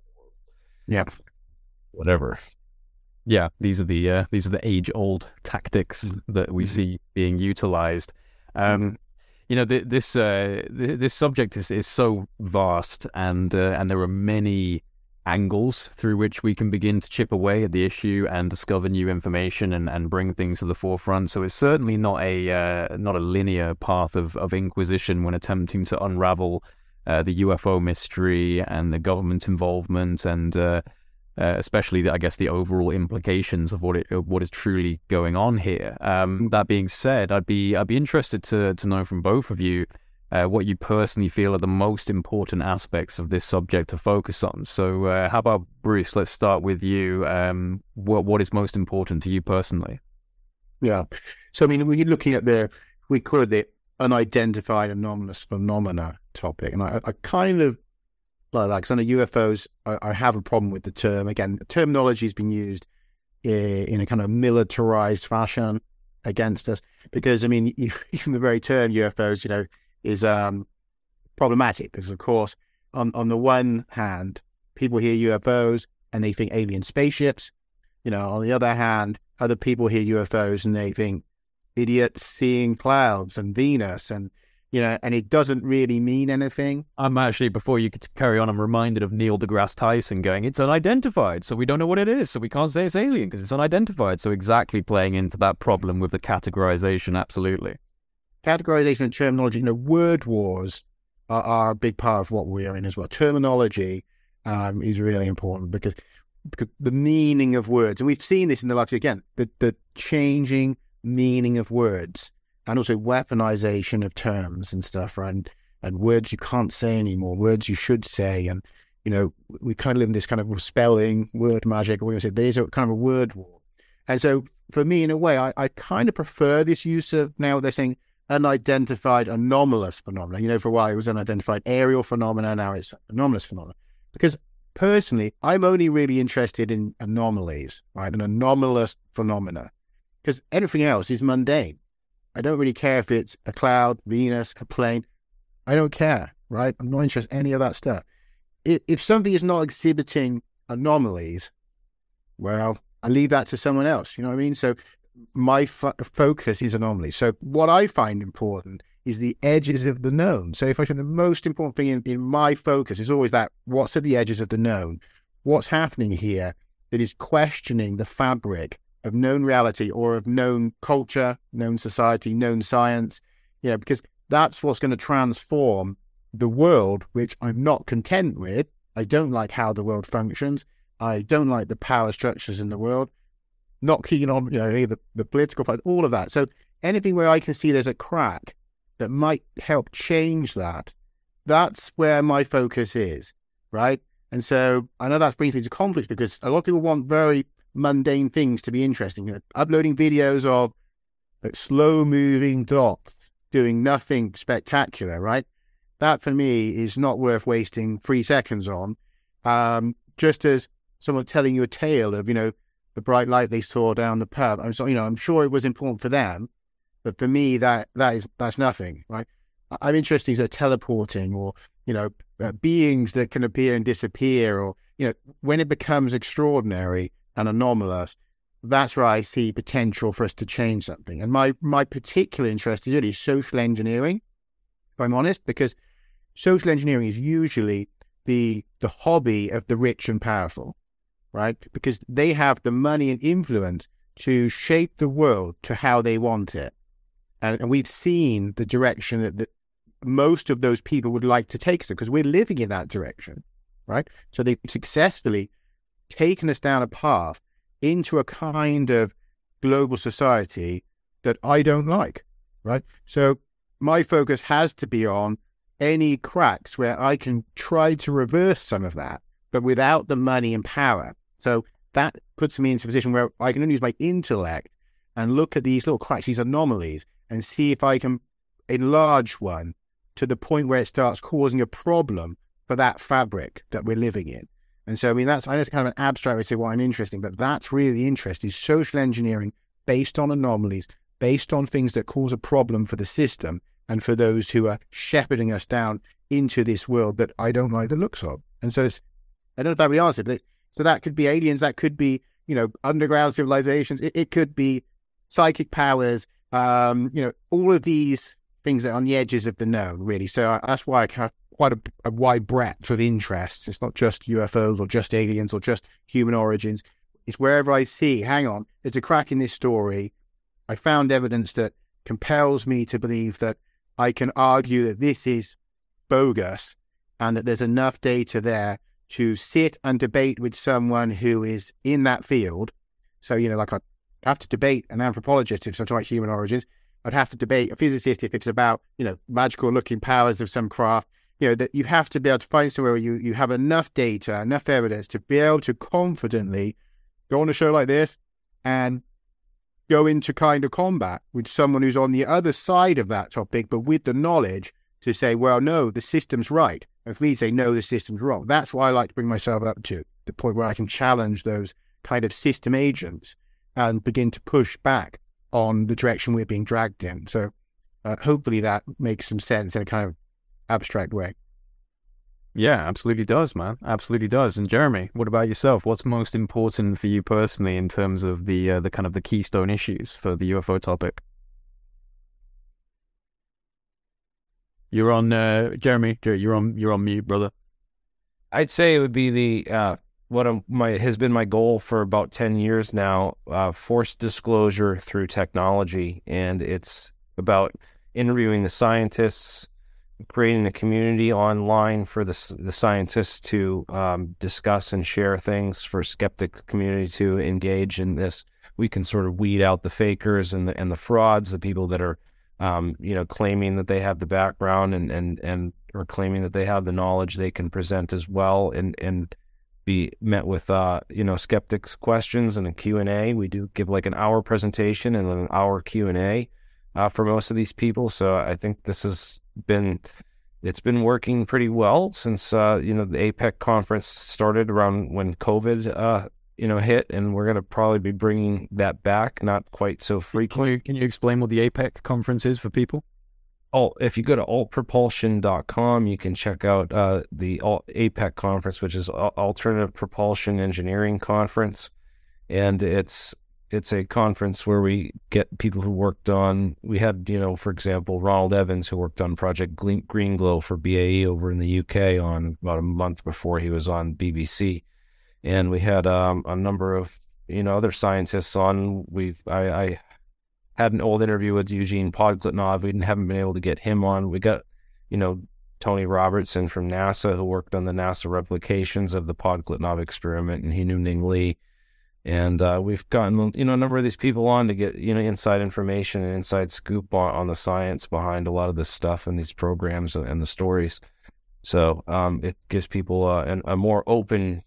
yeah,
whatever.
Yeah, these are the uh, these are the age-old tactics that we mm-hmm. see being utilized. Um, you know, th- this uh, th- this subject is, is so vast, and uh, and there are many angles through which we can begin to chip away at the issue and discover new information and, and bring things to the forefront. So it's certainly not a uh, not a linear path of, of inquisition when attempting to unravel uh, the U F O mystery and the government involvement and uh, uh, especially, the, I guess, the overall implications of what it of what is truly going on here. Um, that being said, I'd be I'd be interested to to know from both of you Uh, what you personally feel are the most important aspects of this subject to focus on. So uh, how about Bruce, let's start with you. Um, what what is most important to you personally?
Yeah. So, I mean, we're looking at the, we call it the unidentified anomalous phenomena topic. And I, I kind of like that, because under U F Os, I, I have a problem with the term. Again, the terminology has been used in, in a kind of militarized fashion against us. Because, I mean, even the very term U F Os, you know, is um, problematic because, of course, on, on the one hand, people hear U F Os and they think alien spaceships. You know, on the other hand, other people hear U F Os and they think idiots seeing clouds and Venus, and, you know, and it doesn't really mean anything.
I'm actually, before you could carry on, I'm reminded of Neil deGrasse Tyson going, it's unidentified, so we don't know what it is, so we can't say it's alien because it's unidentified. So exactly playing into that problem with the categorization, absolutely.
Categorization and terminology, you know, word wars are, are a big part of what we're in as well. Terminology um, is really important because, because the meaning of words, and we've seen this in the last, again, the, the changing meaning of words and also weaponization of terms and stuff, right? And, and words you can't say anymore, words you should say. And, you know, we kind of live in this kind of spelling, word magic, or we say there's a kind of a word war. And so for me, in a way, I, I kind of prefer this use of, now they're saying, unidentified anomalous phenomena. You know, for a while it was unidentified aerial phenomena, now it's anomalous phenomena. Because personally, I'm only really interested in anomalies, right? An anomalous phenomena. Because everything else is mundane. I don't really care if it's a cloud, Venus, a plane. I don't care, right? I'm not interested in any of that stuff. If, if something is not exhibiting anomalies, well, I leave that to someone else. You know what I mean? So my fo- focus is anomalies. So what I find important is the edges of the known. So if I think the most important thing in, in my focus is always that, what's at the edges of the known? What's happening here that is questioning the fabric of known reality or of known culture, known society, known science? You know, because that's what's going to transform the world, which I'm not content with. I don't like how the world functions. I don't like the power structures in the world. Not keen on, you know, any of the, the political parties, all of that. So anything where I can see there's a crack that might help change that, that's where my focus is, right? And so I know that brings me to conflict because a lot of people want very mundane things to be interesting. You know, uploading videos of like, slow-moving dots doing nothing spectacular, right? That for me is not worth wasting three seconds on. Um, just as someone telling you a tale of, you know, the bright light they saw down the pub. I'm so, you know, I'm sure it was important for them, but for me, that that is that's nothing, right? I'm interested in teleporting, or you know, uh, beings that can appear and disappear, or you know, when it becomes extraordinary and anomalous, that's where I see potential for us to change something. And my my particular interest is really social engineering, if I'm honest, because social engineering is usually the the hobby of the rich and powerful. Right? Because they have the money and influence to shape the world to how they want it. And, and we've seen the direction that, that most of those people would like to take us, because we're living in that direction, right? So they've successfully taken us down a path into a kind of global society that I don't like, right? So my focus has to be on any cracks where I can try to reverse some of that, but without the money and power. So that puts me into a position where I can only use my intellect and look at these little cracks, these anomalies, and see if I can enlarge one to the point where it starts causing a problem for that fabric that we're living in. And so, I mean, that's, I know it's kind of an abstract way to say what I'm interested in, but that's really the interest, is social engineering based on anomalies, based on things that cause a problem for the system and for those who are shepherding us down into this world that I don't like the looks of. And so it's, I don't know if that really answered it. So that could be aliens, that could be, you know, underground civilizations, it, it could be psychic powers, um, you know, all of these things that are on the edges of the known, really. So I, that's why I have quite a, a wide breadth of interests. It's not just U F Os or just aliens or just human origins. It's wherever I see, hang on, there's a crack in this story. I found evidence that compels me to believe that I can argue that this is bogus and that there's enough data there to sit and debate with someone who is in that field. So, you know, like I have to debate an anthropologist if it's about human origins. I'd have to debate a physicist if it's about, you know, magical looking powers of some craft. You know, that you have to be able to find somewhere where you, you have enough data, enough evidence to be able to confidently go on a show like this and go into kind of combat with someone who's on the other side of that topic, but with the knowledge to say, well, no, the system's right. And if we say, no, the system's wrong, that's what I like to bring myself up to, the point where I can challenge those kind of system agents and begin to push back on the direction we're being dragged in. So uh, hopefully that makes some sense in a kind of abstract way.
Yeah, absolutely does, man. Absolutely does. And Jeremy, what about yourself? What's most important for you personally in terms of the uh, the kind of the keystone issues for the U F O topic? You're on, uh, Jeremy. You're on. You're on mute, brother.
I'd say it would be the uh, what I'm, my has been my goal for about ten years now. Uh, forced disclosure through technology, and it's about interviewing the scientists, creating a community online for the the scientists to um, discuss and share things, for skeptic community to engage in this. We can sort of weed out the fakers and the and the frauds, the people that are, um, you know, claiming that they have the background and and and or claiming that they have the knowledge they can present as well, and and be met with uh, you know, skeptics questions and a Q and A. We do give like an hour presentation and an hour Q and A uh, for most of these people. So I think this has been it's been working pretty well since uh, you know, the APEC conference started around when COVID uh, you know, hit, and we're going to probably be bringing that back, not quite so frequently.
Can you, can you explain what the APEC conference is for people?
Oh, if you go to alt propulsion dot com, you can check out uh, the APEC conference, which is Alternative Propulsion Engineering Conference, and it's it's a conference where we get people who worked on. We had, you know, for example, Ronald Evans, who worked on Project Green Glow for B A E over in the U K on about a month before he was on B B C, and we had um, a number of, you know, other scientists on. We've I. I had an old interview with Eugene Podkletnov. We haven't been able to get him on. We got, you know, Tony Robertson from NASA, who worked on the NASA replications of the Podkletnov experiment, and he knew Ning Li. And uh, we've gotten, you know, a number of these people on to get, you know, inside information and inside scoop on, on the science behind a lot of this stuff and these programs and, and the stories. So um, it gives people uh, an, a more open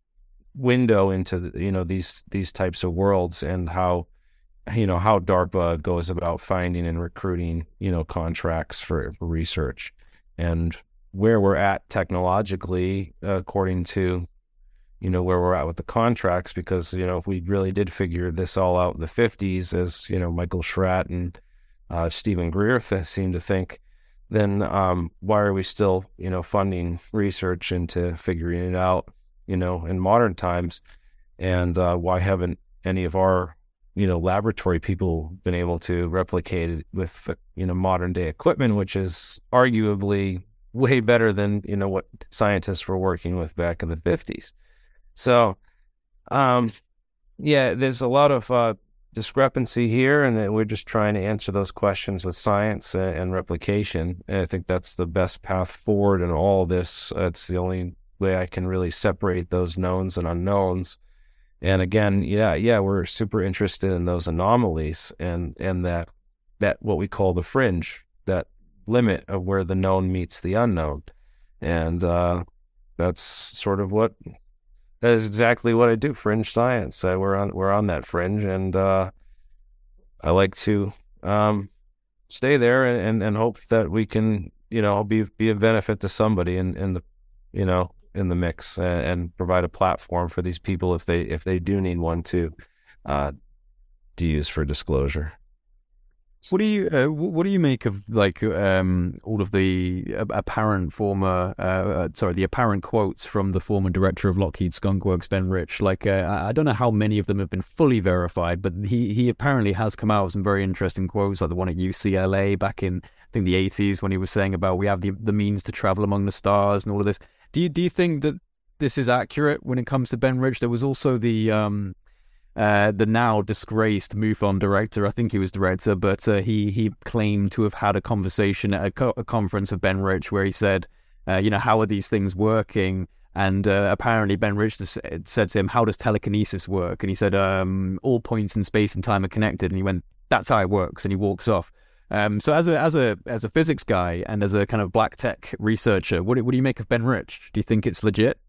window into, the, you know, these these types of worlds, and how, you know, how DARPA goes about finding and recruiting, you know, contracts for, for research, and where we're at technologically, uh, according to, you know, where we're at with the contracts. Because, you know, if we really did figure this all out in the fifties, as, you know, Michael Schratt and uh, Stephen Greer th- seem to think, then um, why are we still, you know, funding research into figuring it out, you know, in modern times? And uh, why haven't any of our, you know, laboratory people been able to replicate it with, you know, modern day equipment, which is arguably way better than, you know, what scientists were working with back in the fifties. So, um, yeah, there's a lot of uh, discrepancy here, and we're just trying to answer those questions with science and replication. And I think that's the best path forward in all this. It's the only way I can really separate those knowns and unknowns. And again, yeah, yeah, we're super interested in those anomalies, and, and that, that what we call the fringe, that limit of where the known meets the unknown. And uh, that's sort of what, that is exactly what I do, fringe science. Uh, we're on we're on that fringe, and uh, I like to um, stay there and, and, and hope that we can, you know, be be a benefit to somebody in, in the, you know, in the mix, and, and provide a platform for these people if they if they do need one to uh, to use for disclosure.
What do you uh, what do you make of like um, all of the uh, apparent former uh, uh, sorry the apparent quotes from the former director of Lockheed Skunk Works, Ben Rich? Like uh, I don't know how many of them have been fully verified, but he he apparently has come out with some very interesting quotes, like the one at U C L A back in I think the eighties when he was saying about we have the the means to travel among the stars and all of this. Do you do you think that this is accurate when it comes to Ben Rich? There was also the um, Uh, the now disgraced MUFON director, I think he was director, but uh, he he claimed to have had a conversation at a, co- a conference of Ben Rich where he said, uh, you know, how are these things working? And uh, apparently Ben Rich said to him, how does telekinesis work? And he said, um, all points in space and time are connected. And he went, that's how it works. And he walks off. Um, so as a as a as a physics guy and as a kind of black tech researcher, what do, what do you make of Ben Rich? Do you think it's legit?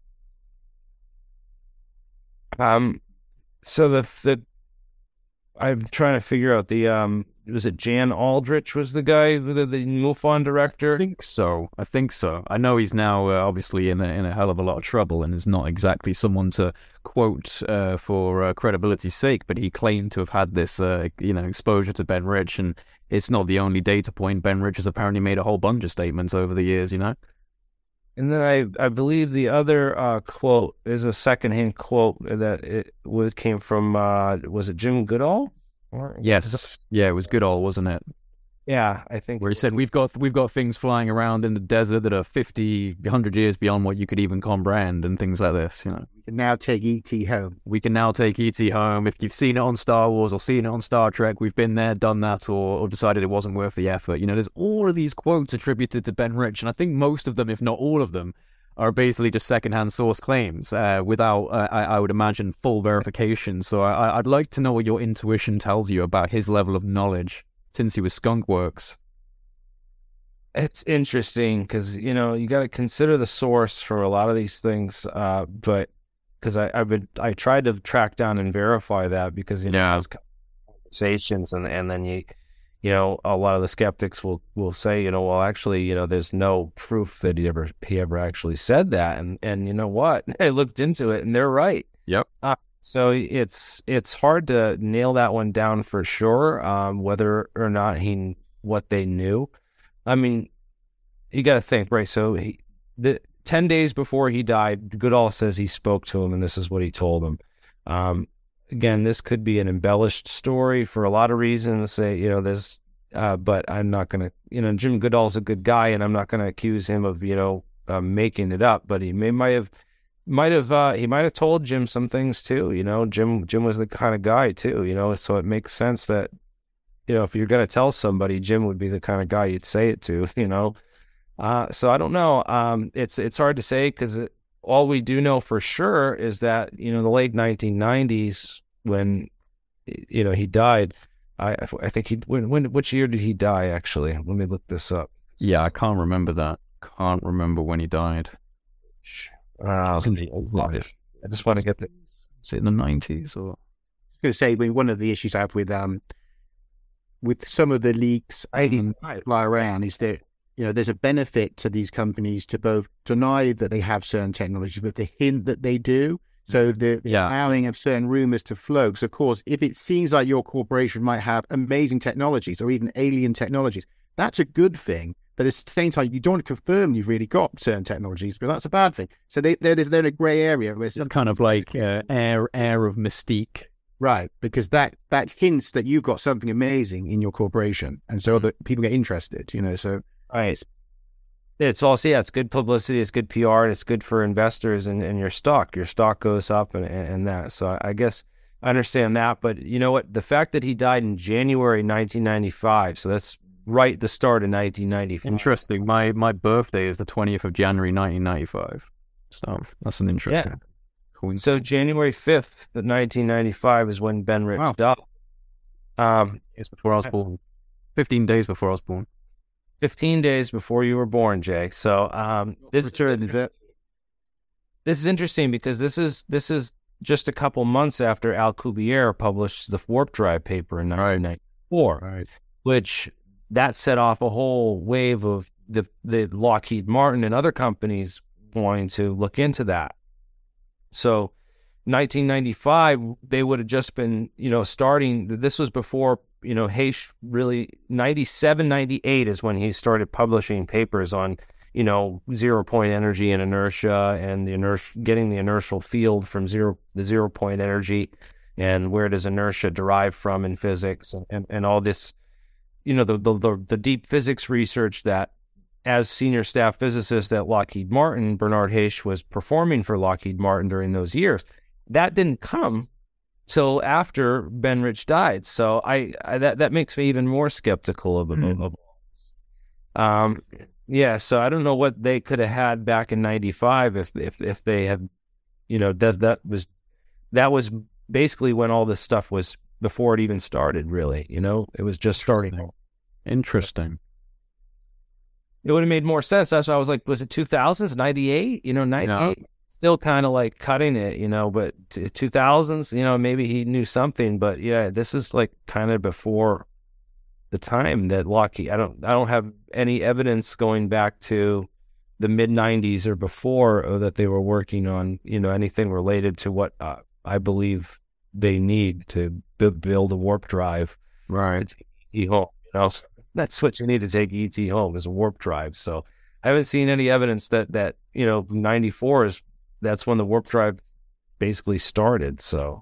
Um. So the the I'm trying to figure out the um was it Jan Aldrich was the guy the the MUFON director?
I think so. I think so. I know he's now uh, obviously in a, in a hell of a lot of trouble and is not exactly someone to quote uh, for uh, credibility's sake. But he claimed to have had this uh, you know exposure to Ben Rich, and it's not the only data point. Ben Rich has apparently made a whole bunch of statements over the years. You know.
And then I, I believe the other uh, quote is a secondhand quote that it would came from, uh, was it Jim Goodall?
Or, yes. Yeah, it was Goodall, wasn't it?
Yeah, I think.
Where he said, we've got we've got things flying around in the desert that are fifty, one hundred years beyond what you could even comprehend and things like this, you know.
We can now take E T home.
We can now take E T home. If you've seen it on Star Wars or seen it on Star Trek, we've been there, done that, or, or decided it wasn't worth the effort. You know, there's all of these quotes attributed to Ben Rich, and I think most of them, if not all of them, are basically just secondhand source claims uh, without, uh, I, I would imagine, full verification. So I, I'd like to know what your intuition tells you about his level of knowledge since he was Skunk Works.
It's interesting because, you know, you got to consider the source for a lot of these things. Uh, but because I've been, I tried to track down and verify that because, you know,
yeah.
conversations and, and then you, you know, a lot of the skeptics will, will say, you know, well, actually, you know, there's no proof that he ever, he ever actually said that. And, and you know what? I looked into it and they're right.
Yep.
Uh, so it's, it's hard to nail that one down for sure. Um, whether or not he, what they knew. I mean, you got to think, right? So he, the ten days before he died, Goodall says he spoke to him and this is what he told him. Um, Again, this could be an embellished story for a lot of reasons. Say, you know, this, uh, but I'm not going to, you know, Jim Goodall's a good guy, and I'm not going to accuse him of, you know, uh, making it up. But he may might have, might have, uh, he might have told Jim some things too. You know, Jim, Jim was the kind of guy too. You know, so it makes sense that, you know, if you're going to tell somebody, Jim would be the kind of guy you'd say it to. You know, uh, so I don't know. Um, it's it's hard to say because. All we do know for sure is that, you know, the late nineteen nineties when, you know, he died, I I think he, when, when, which year did he die, actually? Let me look this up.
Yeah, I can't remember that. Can't remember when he died.
Uh, I, was I just want to get the...
Is it in the nineties or?
I was going to say, I mean, one of the issues I have with, um, with some of the leaks um, fly around is that, you know, there's a benefit to these companies to both deny that they have certain technology, but the hint that they do. So the, the
yeah.
allowing of certain rumors to flow. Because, of course, if it seems like your corporation might have amazing technologies or even alien technologies, that's a good thing. But at the same time, you don't want to confirm you've really got certain technologies, but that's a bad thing. So they, they're, they're in a grey area. Where
it's kind of like uh, air air of mystique.
Right, because that, that hints that you've got something amazing in your corporation. And so other people get interested, you know, so...
Right. It's also, yeah, it's good publicity, it's good P R, and it's good for investors and, and your stock. Your stock goes up and, and, and that. So I, I guess I understand that. But you know what? The fact that he died in January nineteen ninety-five, so that's right at the start of nineteen ninety-five.
Interesting. My my birthday is the twentieth of January nineteen ninety-five. So that's an interesting
yeah.
coincidence.
So January fifth of nineteen ninety-five is when Ben Rich
wow.
died. Um,
it's before I was born. fifteen days before I was born.
fifteen days before you were born, Jay. So um, this
return is it?
This is interesting because this is this is just a couple months after Alcubierre published the warp drive paper in nineteen ninety-four,
Right.
which that set off a whole wave of the the Lockheed Martin and other companies wanting to look into that. So nineteen ninety-five, they would have just been, you know, starting. This was before, you know, Heish really, ninety-seven, ninety-eight is when he started publishing papers on, you know, zero point energy and inertia and the inertia, getting the inertial field from zero, the zero point energy, and where does inertia derive from in physics, and, and, and all this, you know, the, the, the, the deep physics research that, as senior staff physicist at Lockheed Martin, Bernard Heish was performing for Lockheed Martin during those years. That didn't come till after Ben Rich died. So I, I that that makes me even more skeptical of
Mm.
of um yeah. So I don't know what they could have had back in ninety-five if if if they had, you know, that that was that was basically when all this stuff was, before it even started. Really, you know, it was just starting.
Interesting.
It would have made more sense. That's why I was like, was it two thousands, ninety-eight? You know, ninety-eight, still kind of like cutting it, you know, but two thousands, you know, maybe he knew something. But yeah, this is like kind of before the time that Lockheed, I don't, I don't have any evidence going back to the mid nineties or before uh, that they were working on, you know, anything related to what uh, I believe they need to b- build a warp drive.
Right.
To take E T home, you know? That's what you need to take E T home, is a warp drive. So I haven't seen any evidence that, that, you know, ninety-four is, that's when the warp drive basically started. So,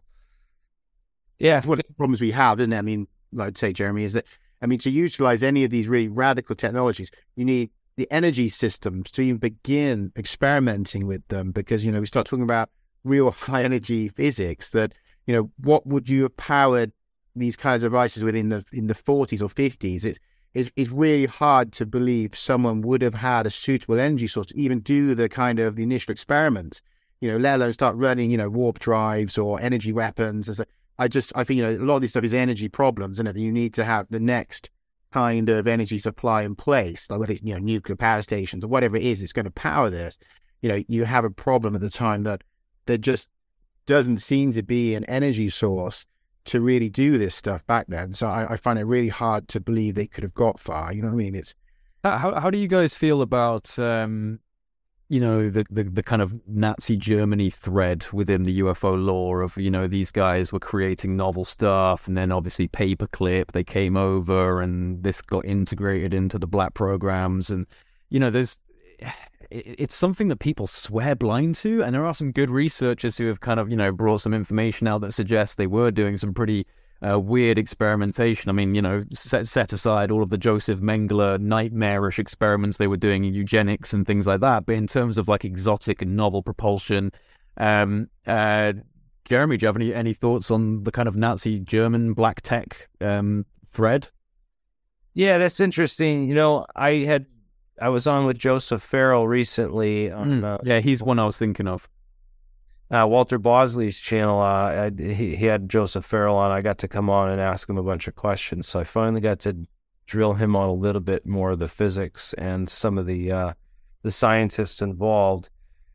yeah.
One of the problems we have, isn't it? I mean, like I'd say, Jeremy, is that, I mean, to utilize any of these really radical technologies, you need the energy systems to even begin experimenting with them, because, you know, we start talking about real high energy physics that, you know, what would you have powered these kinds of devices with in the, in the forties or fifties? It, It's, it's really hard to believe someone would have had a suitable energy source to even do the kind of the initial experiments, you know, let alone start running, you know, warp drives or energy weapons. As a, I just, I think, you know, a lot of this stuff is energy problems, isn't it? You need to have the next kind of energy supply in place, like whether it's, you know, nuclear power stations or whatever it is that's going to power this. You know, you have a problem at the time that there just doesn't seem to be an energy source to really do this stuff back then. So I, I find it really hard to believe they could have got far. You know what I mean? It's
How how do you guys feel about um, you know, the, the the kind of Nazi Germany thread within the U F O lore of, you know, these guys were creating novel stuff, and then obviously Paperclip, they came over and this got integrated into the black programs, and you know, there's it's something that people swear blind to, and there are some good researchers who have kind of, you know, brought some information out that suggests they were doing some pretty uh, weird experimentation. I mean, you know, set, set aside all of the Joseph Mengele nightmarish experiments they were doing in eugenics and things like that, but in terms of like exotic and novel propulsion, um, uh, Jeremy, do you have any, any thoughts on the kind of Nazi German black tech um, thread?
Yeah, that's interesting. You know, I had I was on with Joseph Farrell recently. On,
Mm,
uh,
yeah, he's one I was thinking of.
Uh, Walter Bosley's channel. Uh, I, he, he had Joseph Farrell on. I got to come on and ask him a bunch of questions. So I finally got to drill him on a little bit more of the physics and some of the uh, the scientists involved.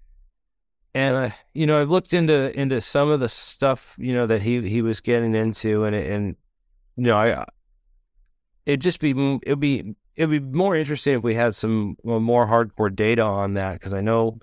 And uh, you know, I've looked into into some of the stuff, you know, that he he was getting into, and and you know, I it'd just be it'd be. It'd be more interesting if we had some well, more hardcore data on that, because I know,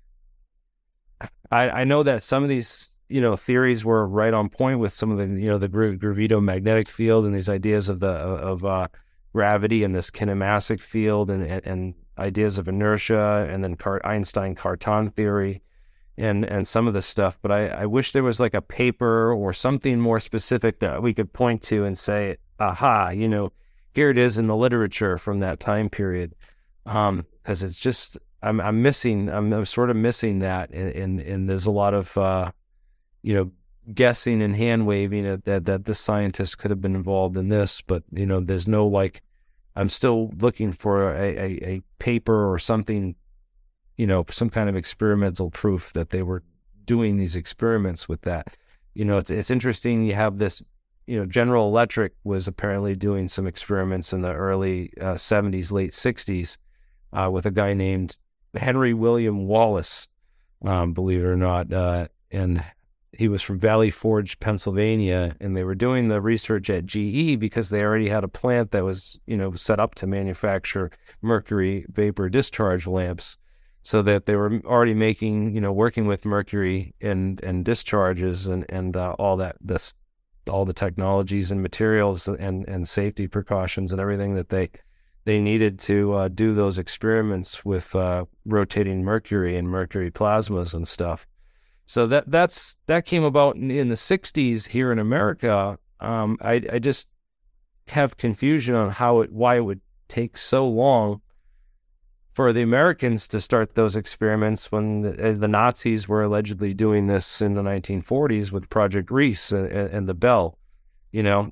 I, I know that some of these, you know, theories were right on point with some of the, you know, the gra- gravito magnetic field and these ideas of the of uh, gravity and this kinematic field and, and and ideas of inertia, and then Car- Einstein Cartan theory, and and some of this stuff. But I, I wish there was like a paper or something more specific that we could point to and say, aha, you know, here it is in the literature from that time period, because um, it's just I'm I'm missing I'm, I'm sort of missing that, and, and and there's a lot of uh, you know, guessing and hand waving that, that that this scientist could have been involved in this, but you know, there's no like, I'm still looking for a, a, a paper or something, you know, some kind of experimental proof that they were doing these experiments with that. You know, it's it's interesting. You have this you know, General Electric was apparently doing some experiments in the early uh, seventies, late sixties, uh, with a guy named Henry William Wallace, um, believe it or not. Uh, and he was from Valley Forge, Pennsylvania, and they were doing the research at G E because they already had a plant that was, you know, set up to manufacture mercury vapor discharge lamps, so that they were already making, you know, working with mercury and, and discharges and, and uh, all that, this, all the technologies and materials and, and safety precautions and everything that they they needed to uh, do those experiments with uh, rotating mercury and mercury plasmas and stuff. So that that's that came about in, in the sixties here in America. Um, I I just have confusion on how it why it would take so long for the Americans to start those experiments when the, the Nazis were allegedly doing this in the nineteen forties with Project Reese and, and the Bell, you know.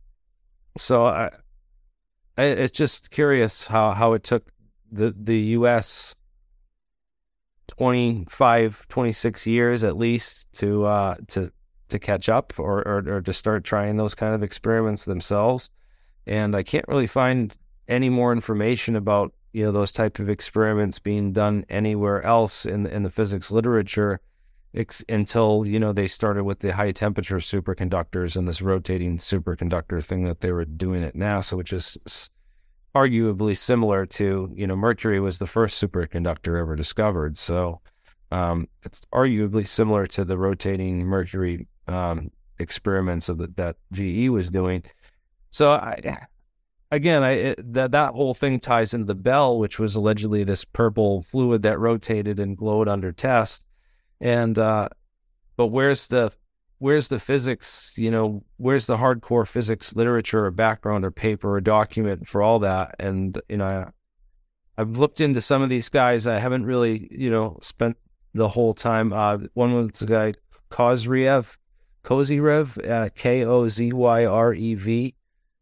So I, I, it's just curious how, how it took the, the U S twenty-five, twenty-six years at least to uh, to to catch up or, or or to start trying those kind of experiments themselves. And I can't really find any more information about, you know, those type of experiments being done anywhere else in in the physics literature ex- until, you know, they started with the high temperature superconductors and this rotating superconductor thing that they were doing at NASA, which is arguably similar to, you know, mercury was the first superconductor ever discovered. So um, it's arguably similar to the rotating mercury um, experiments of the, that G E was doing. So I... Again, I, it, that that whole thing ties into the Bell, which was allegedly this purple fluid that rotated and glowed under test. And uh, but where's the where's the physics? You know, where's the hardcore physics literature or background or paper or document for all that? And you know, I, I've looked into some of these guys. I haven't really, you know, spent the whole time. Uh, one was the guy Kozyrev, Kozyrev, uh, K O Z Y R E V.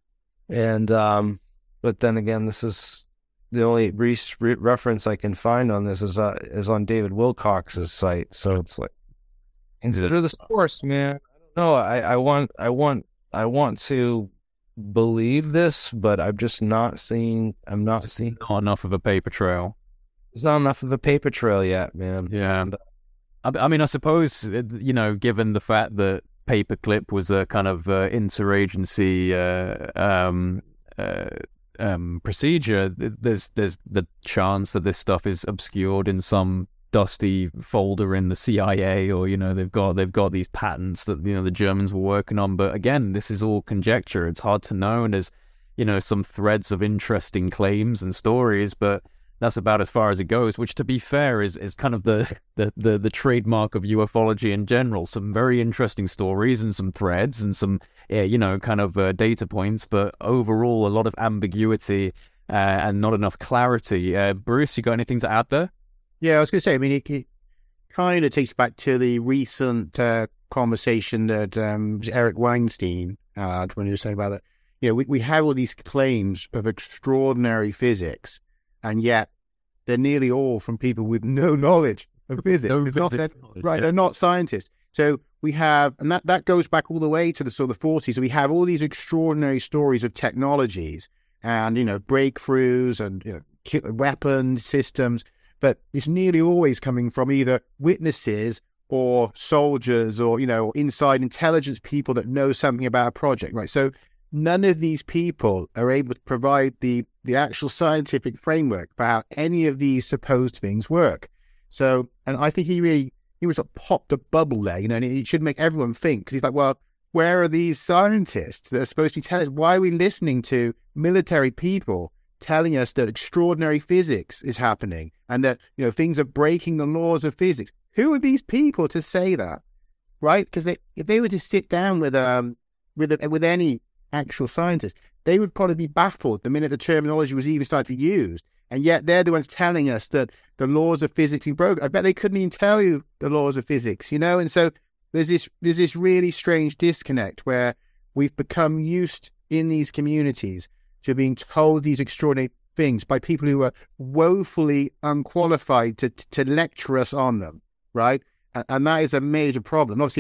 And, um, but then again, this is the only re- re- reference I can find on this is, uh, is on David Wilcox's site. So it's like, consider the source, man. I don't know. I, I want, I want, I want to believe this, but I'm just not seeing, I'm not seeing.
Not enough of a paper trail.
There's not enough of a paper trail yet, man.
Yeah. And, I, I mean, I suppose, you know, given the fact that Paperclip was a kind of uh, interagency uh, um, uh, um, procedure, there's there's the chance that this stuff is obscured in some dusty folder in the C I A, or you know they've got they've got these patents that you know the Germans were working on. But again, this is all conjecture. It's hard to know, and there's you know some threads of interesting claims and stories, but that's about as far as it goes, which, to be fair, is, is kind of the, the, the, the trademark of ufology in general. Some very interesting stories and some threads and some, yeah, you know, kind of uh, data points, but overall a lot of ambiguity uh, and not enough clarity. Uh, Bruce, you got anything to add there?
Yeah, I was going to say, I mean, it, it kind of takes back to the recent uh, conversation that um, Eric Weinstein had when he was saying about that. You know, we, we have all these claims of extraordinary physics, and yet they're nearly all from people with no knowledge of physics.
No
not
physics
that,
knowledge,
right,
yeah.
They're not scientists. So we have, and that, that goes back all the way to the sort of forties. So we have all these extraordinary stories of technologies and, you know, breakthroughs and, you know, ki- weapons systems, but it's nearly always coming from either witnesses or soldiers or, you know, inside intelligence people that know something about a project, right? So none of these people are able to provide the, the actual scientific framework for how any of these supposed things work. So, and I think he really, he was a popped a bubble there, you know, and it should make everyone think, because he's like, well, where are these scientists that are supposed to be telling us? Why are we listening to military people telling us that extraordinary physics is happening and that, you know, things are breaking the laws of physics? Who are these people to say that, right? Because they, if they were to sit down with um with a, with any actual scientists, they would probably be baffled the minute the terminology was even started to be used. And yet they're the ones telling us that the laws of physics are broken. I bet they couldn't even tell you the laws of physics, you know? And so there's this there's this really strange disconnect where we've become used in these communities to being told these extraordinary things by people who are woefully unqualified to to lecture us on them, right? And, and that is a major problem. Obviously, like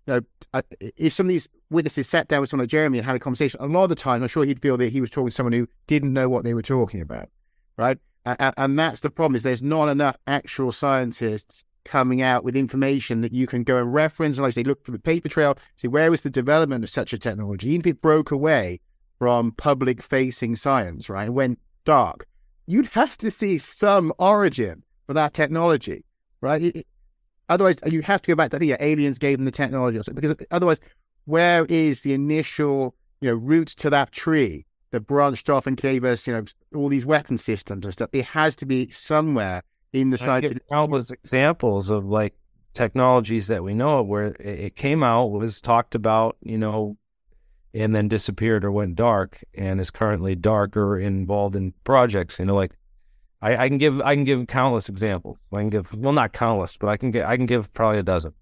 you know, uh, if some of these witnesses sat down with someone like Jeremy and had a conversation, a lot of the time, I'm sure he'd feel that he was talking to someone who didn't know what they were talking about, right? And, and that's the problem, is there's not enough actual scientists coming out with information that you can go and reference. And like I say, look for the paper trail, see where was the development of such a technology. Even if it broke away from public-facing science, right, and went dark, you'd have to see some origin for that technology, right? It, it, otherwise, you have to go back to, yeah, aliens gave them the technology, because otherwise, where is the initial, you know, roots to that tree that branched off and gave us, you know, all these weapon systems and stuff? It has to be somewhere in the scientific.
Countless examples of like technologies that we know of where it, it came out, was talked about, you know, and then disappeared or went dark, and is currently dark or involved in projects. You know, like I, I can give I can give countless examples. I can give well not countless, but I can get I can give probably a dozen.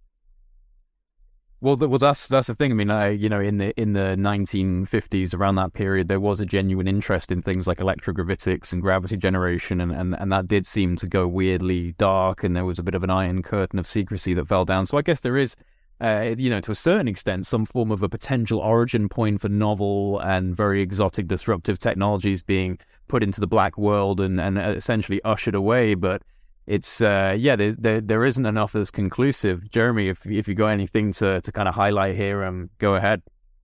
Well, well, that's that's the thing. I mean, I, you know, in the in the nineteen fifties, around that period, there was a genuine interest in things like electrogravitics and gravity generation, and, and, and that did seem to go weirdly dark, and there was a bit of an iron curtain of secrecy that fell down. So I guess there is, uh, you know, to a certain extent, some form of a potential origin point for novel and very exotic, disruptive technologies being put into the black world and, and essentially ushered away. But it's, uh, yeah, there, there there isn't enough that's conclusive. Jeremy, if if you got anything to, to kind of highlight here, um, go ahead.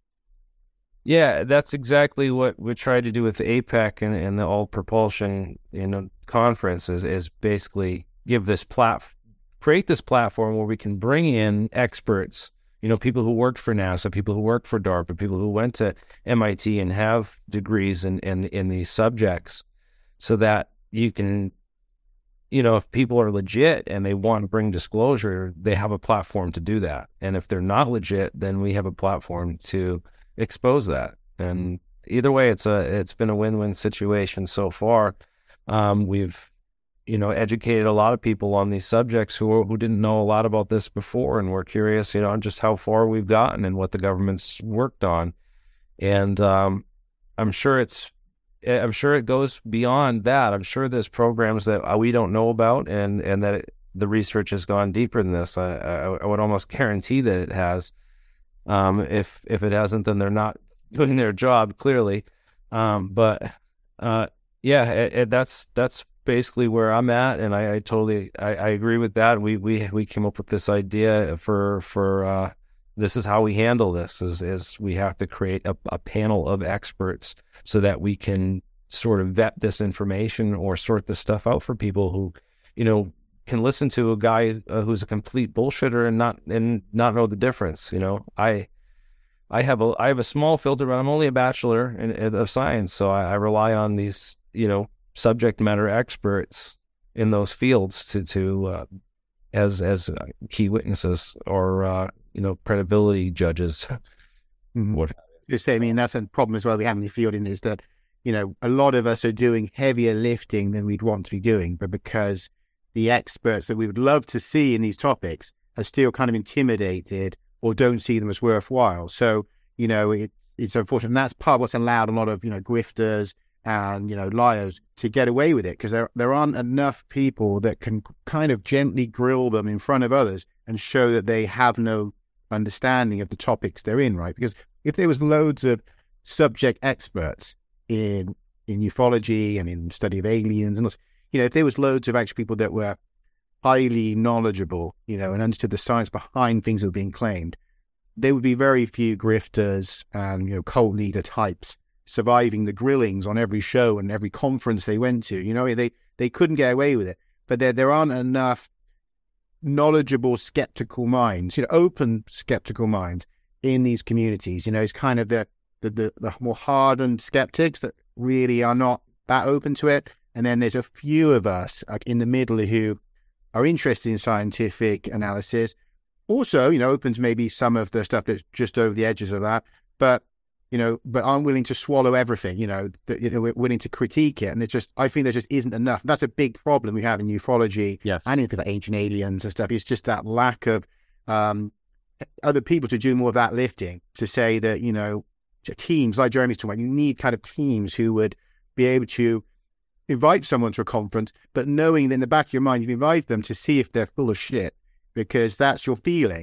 Yeah, that's exactly what we tried to do with the APEC and, and the Alt Propulsion, you know, conference is, is basically give this plat, create this platform where we can bring in experts, you know, people who worked for NASA, people who worked for DARPA, people who went to M I T and have degrees in, in, in these subjects, so that you can, you know, if people are legit and they want to bring disclosure, they have a platform to do that. And if they're not legit, then we have a platform to expose that. And either way, it's a it's been a win-win situation so far. Um, we've, you know, educated a lot of people on these subjects who who didn't know a lot about this before, and we're curious, you know, just how far we've gotten and what the government's worked on. And um, I'm sure it's I'm sure it goes beyond that. I'm sure there's programs that we don't know about, and, and that it, the research has gone deeper than this. I, I, I would almost guarantee that it has. Um, if if it hasn't, then they're not doing their job, clearly. Um, but uh, yeah, it, it, that's that's basically where I'm at, and I, I totally I, I agree with that. We we we came up with this idea for for. Uh, This is how we handle this, is, is we have to create a, a panel of experts so that we can sort of vet this information or sort this stuff out for people who, you know, can listen to a guy uh, who's a complete bullshitter and not and not know the difference. You know, I I have a I have a small filter, but I'm only a bachelor in, in, of science, so I, I rely on these, you know, subject matter experts in those fields to to uh, as as uh, key witnesses or uh, you know, credibility judges.
Mm-hmm. What? Just say, I mean, that's a problem as well we have in the field, in is that, you know, a lot of us are doing heavier lifting than we'd want to be doing, but because the experts that we would love to see in these topics are still kind of intimidated or don't see them as worthwhile. So, you know, it, it's unfortunate. And that's part of what's allowed a lot of, you know, grifters and, you know, liars to get away with it, because there, there aren't enough people that can kind of gently grill them in front of others and show that they have no understanding of the topics they're in, right? Because if there was loads of subject experts in in ufology and in study of aliens, and you know, if there was loads of actual people that were highly knowledgeable, you know, and understood the science behind things that were being claimed, there would be very few grifters and, you know, cult leader types surviving the grillings on every show and every conference they went to. You know, they they couldn't get away with it. But there there aren't enough knowledgeable, skeptical minds, you know, open skeptical minds in these communities. You know, it's kind of the, the, the, the more hardened skeptics that really are not that open to it. And then there's a few of us like in the middle who are interested in scientific analysis. Also, you know, open to maybe some of the stuff that's just over the edges of that, but, you know, but aren't willing to swallow everything, you know, that, you know, we're willing to critique it. And it's just, I think there just isn't enough. That's a big problem we have in ufology,
yes,
and in like ancient aliens and stuff. It's just that lack of um, other people to do more of that lifting, to say that, you know, teams like Jeremy's talking about, you need kind of teams who would be able to invite someone to a conference, but knowing that in the back of your mind, you invite them to see if they're full of shit, because that's your feeling.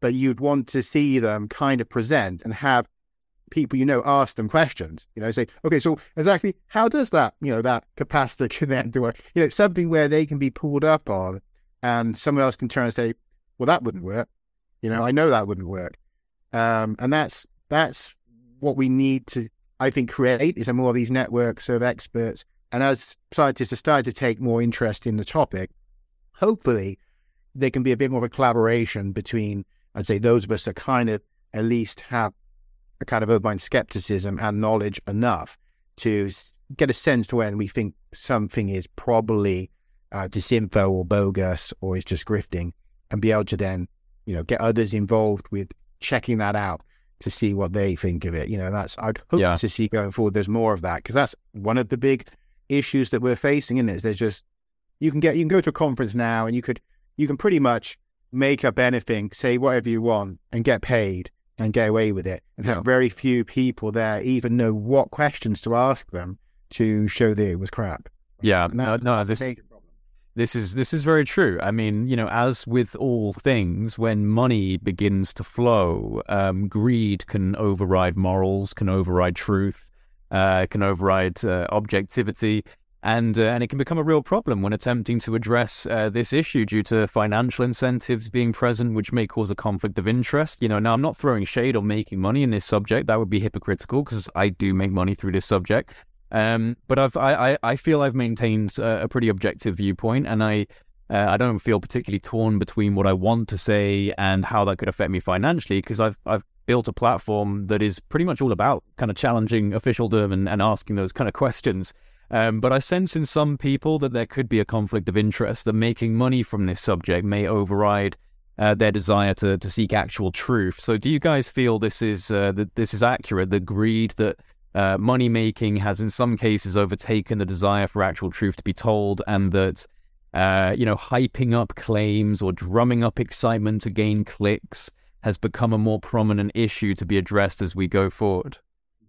but you'd want to see them kind of present and have people, you know, ask them questions, you know, say, okay, so exactly how does that, you know, that capacitor connect to, you know, it's something where they can be pulled up on and someone else can turn and say, well, that wouldn't work. You know, I know that wouldn't work. Um, and that's, that's what we need to, I think, create is a more of these networks of experts. And as scientists are starting to take more interest in the topic, hopefully there can be a bit more of a collaboration between, I'd say, those of us that kind of at least have a kind of open skepticism and knowledge enough to get a sense to when we think something is probably uh, disinfo or bogus or is just grifting, and be able to then, you know, get others involved with checking that out to see what they think of it. You know, that's, I'd hope yeah. to see going forward, there's more of that, because that's one of the big issues that we're facing, isn't it? Is there's just, you can get, you can go to a conference now and you could, you can pretty much make up anything, say whatever you want and get paid and get away with it, and have yeah. very few people there even know what questions to ask them to show that it was crap.
Yeah, no, no, this, this is this is very true. I mean, you know, as with all things, when money begins to flow, um, greed can override morals, can override truth, uh, can override uh, objectivity. And, uh, and it can become a real problem when attempting to address uh, this issue due to financial incentives being present, which may cause a conflict of interest. You know, now I'm not throwing shade or making money in this subject. That would be hypocritical, because I do make money through this subject. Um, but I've, I, I feel I've maintained a, a pretty objective viewpoint, and I, uh, I don't feel particularly torn between what I want to say and how that could affect me financially, because I've, I've built a platform that is pretty much all about kind of challenging officialdom and, and asking those kind of questions. Um, but I sense in some people that there could be a conflict of interest, that making money from this subject may override uh, their desire to, to seek actual truth. So do you guys feel this is uh, that this is accurate, the greed that uh, money making has in some cases overtaken the desire for actual truth to be told, and that uh, you know, hyping up claims or drumming up excitement to gain clicks has become a more prominent issue to be addressed as we go forward?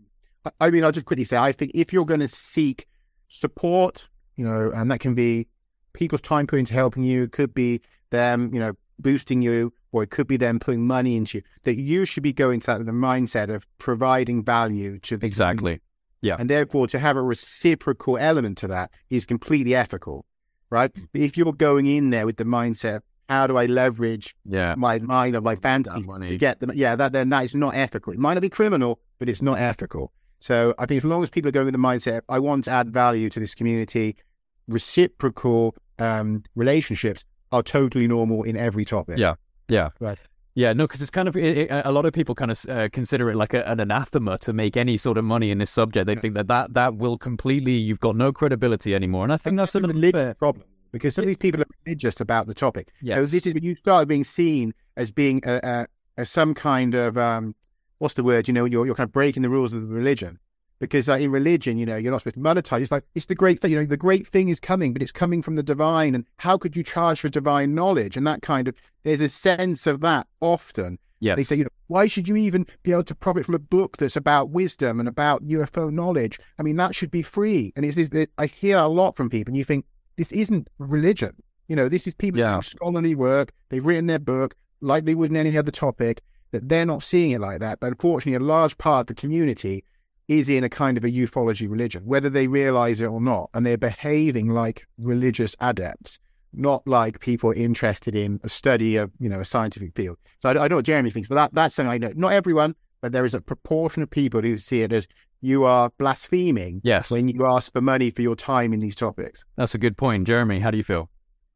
I mean, I'll just quickly say, I think if you're going to seek support, you know, and that can be people's time put into helping you, it could be them, you know, boosting you, or it could be them putting money into you, that you should be going to that with the mindset of providing value to the
exactly
community.
Yeah.
And therefore to have a reciprocal element to that is completely ethical, right? But if you're going in there with the mindset, how do I leverage
yeah.
my mind of my fantasy to get them? Yeah, that then that is not ethical. It might not be criminal, but it's not ethical. So I think as long as people are going with the mindset, I want to add value to this community, reciprocal um, relationships are totally normal in every topic.
Yeah, yeah.
Right.
Yeah, no, because it's kind of, it, it, a lot of people kind of uh, consider it like a, an anathema to make any sort of money in this subject. They yeah. think that, that that will completely, you've got no credibility anymore. And I think that's, that's a religious
problem, because some of these people are religious about the topic.
Yes.
So this is when you start being seen as being a, a, a some kind of, um, what's the word, you know, you're, you're kind of breaking the rules of the religion. Because like, in religion, you know, you're not supposed to monetize. It's like, it's the great thing, you know, the great thing is coming, but it's coming from the divine. And how could you charge for divine knowledge? And that kind of, there's a sense of that often.
Yes.
They say, you know, why should you even be able to profit from a book that's about wisdom and about U F O knowledge? I mean, that should be free. And it's, it's, I hear a lot from people, and you think, this isn't religion. You know, this is people
yeah.
who do scholarly work. They've written their book like they would in any other topic, that they're not seeing it like that. But unfortunately, a large part of the community is in a kind of a ufology religion, whether they realize it or not. And they're behaving like religious adepts, not like people interested in a study of, you know, a scientific field. So I, I don't know what Jeremy thinks, but that, that's something I know. Not everyone, but there is a proportion of people who see it as you are blaspheming
yes.
when you ask for money for your time in these topics.
That's a good point. Jeremy, how do you feel?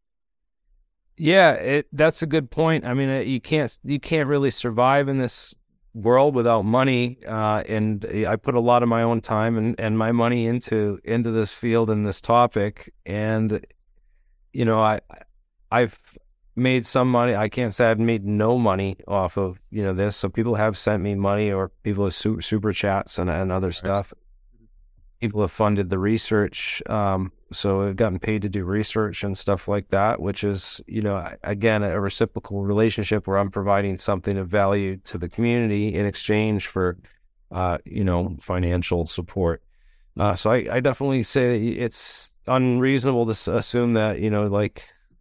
Yeah, it, that's a good point. I mean, you can't you can't really survive in this world without money, uh, and I put a lot of my own time and, and my money into into this field and this topic, and you know, I I've made some money. I can't say I've made no money off of, you know, this. So people have sent me money, or people have super, super chats and, and other stuff. People have funded the research, um, so I've gotten paid to do research and stuff like that, which is, you know, again, a reciprocal relationship where I'm providing something of value to the community in exchange for, uh, you know, financial support. Uh, so I, I definitely say it's unreasonable to assume that, you know, like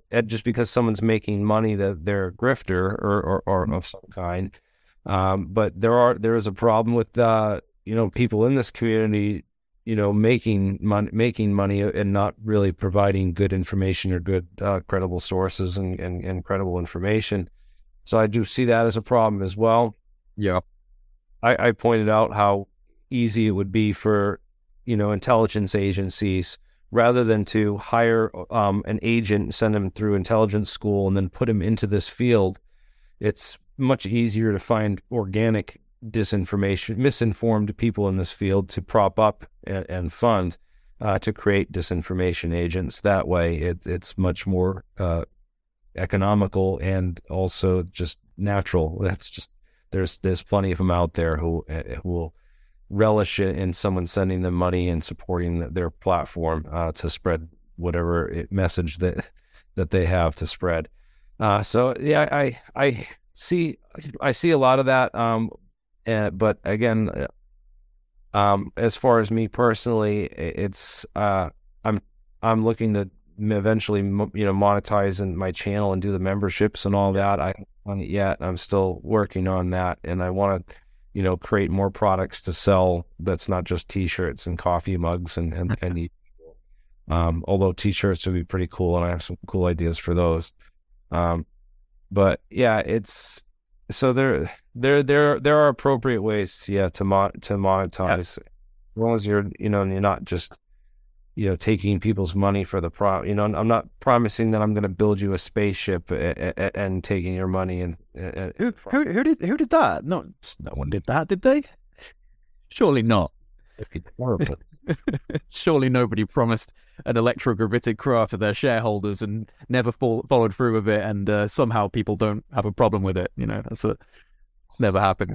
uh, just because someone's making money that they're a grifter or, or, or of some kind. Um, but there are there is a problem with uh, you know, people in this community, you know, making money, making money and not really providing good information or good uh, credible sources and, and, and credible information. So I do see that as a problem as well.
Yeah.
I, I pointed out how easy it would be for, you know, intelligence agencies, rather than to hire um, an agent and send him through intelligence school and then put him into this field. It's much easier to find organic disinformation, misinformed people in this field to prop up and, and fund uh, to create disinformation agents. That way, it, it's much more uh, economical and also just natural. That's just there's there's plenty of them out there who who will relish it in someone sending them money and supporting the, their platform uh, to spread whatever it, message that that they have to spread. Uh, so yeah, I I see I see a lot of that. Um, uh, but again, um, as far as me personally, it's uh, I'm I'm looking to eventually you know monetize in my channel and do the memberships and all that. I haven't done it yet. I'm still working on that, and I want to you know create more products to sell. That's not just T-shirts and coffee mugs and and, and um, although T-shirts would be pretty cool, and I have some cool ideas for those. Um, but yeah, it's so there there there there are appropriate ways, yeah, to mon to monetize, yeah. As long as you're you know you're not just you know taking people's money for the pro. You know, I'm not promising that I'm going to build you a spaceship and, and, and taking your money. And, and
who, who who did who did that? No, no one did that, did they? Surely not. Surely nobody promised an electrogravitic craft to their shareholders and never fo followed through with it, and uh, somehow people don't have a problem with it. You know, that's a, never happened.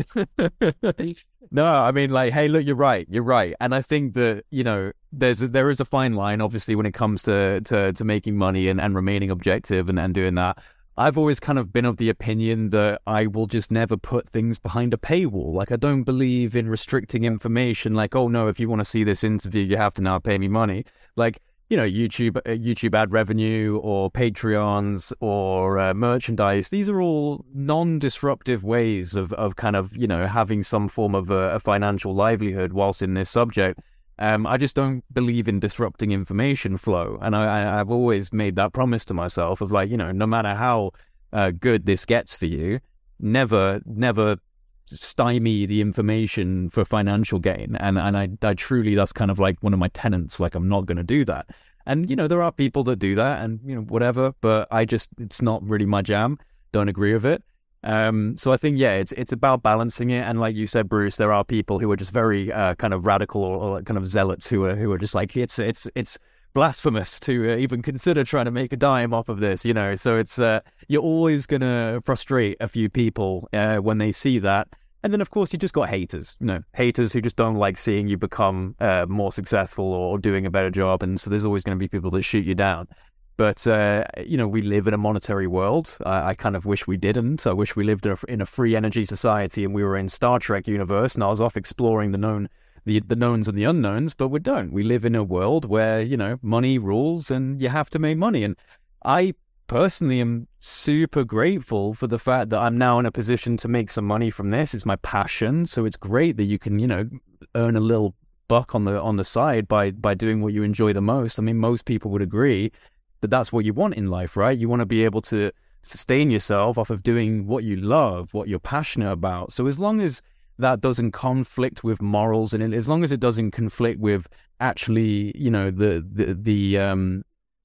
No, I mean, like, hey, look, you're right, you're right, and I think that you know, there's a, there is a fine line, obviously, when it comes to to, to making money and, and remaining objective and, and doing that. I've always kind of been of the opinion that I will just never put things behind a paywall. Like, I don't believe in restricting information. Like, oh no, if you want to see this interview, you have to now pay me money. Like, you know, YouTube, uh, YouTube ad revenue or Patreons or uh, merchandise. These are all non-disruptive ways of of kind of you know having some form of a, a financial livelihood whilst in this subject. Um, I just don't believe in disrupting information flow. And I, I, I've always made that promise to myself of like, you know, no matter how uh, good this gets for you, never, never stymie the information for financial gain. And and I, I truly, that's kind of like one of my tenets, like I'm not going to do that. And, you know, there are people that do that and, you know, whatever, but I just, it's not really my jam. Don't agree with it. Um, so I think, yeah, it's it's about balancing it. And like you said, Bruce, there are people who are just very uh, kind of radical or, or kind of zealots who are who are just like, it's it's it's blasphemous to uh, even consider trying to make a dime off of this, you know. So it's uh, you're always going to frustrate a few people uh, when they see that. And then, of course, you just got haters, you know, haters who just don't like seeing you become uh, more successful or doing a better job. And so there's always going to be people that shoot you down. But, uh, you know, we live in a monetary world. I, I kind of wish we didn't. I wish we lived in a, in a free energy society and we were in Star Trek universe and I was off exploring the known, the, the knowns and the unknowns, but we don't. We live in a world where, you know, money rules and you have to make money. And I personally am super grateful for the fact that I'm now in a position to make some money from this. It's my passion. So it's great that you can, you know, earn a little buck on the, on the side by, by doing what you enjoy the most. I mean, most people would agree that that's what you want in life, right? You want to be able to sustain yourself off of doing what you love, what you're passionate about. So as long as that doesn't conflict with morals, and as long as it doesn't conflict with actually, you know, the the the um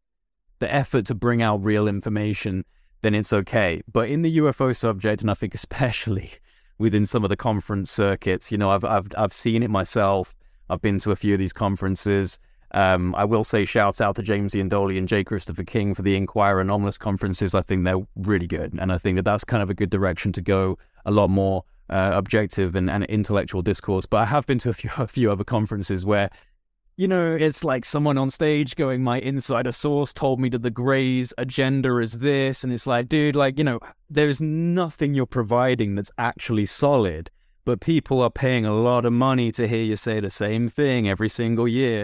the effort to bring out real information, then it's okay. But in the U F O subject, and I think especially within some of the conference circuits, you know, I've I've I've seen it myself. I've been to a few of these conferences. Um, I will say shouts out to James Iandoli and J. Christopher King for the Inquirer Anomalous conferences. I think they're really good. And I think that that's kind of a good direction to go, a lot more uh, objective and, and intellectual discourse. But I have been to a few, a few other conferences where, you know, it's like someone on stage going, my insider source told me that the Greys' agenda is this. And it's like, dude, like, you know, there's nothing you're providing that's actually solid. But people are paying a lot of money to hear you say the same thing every single year.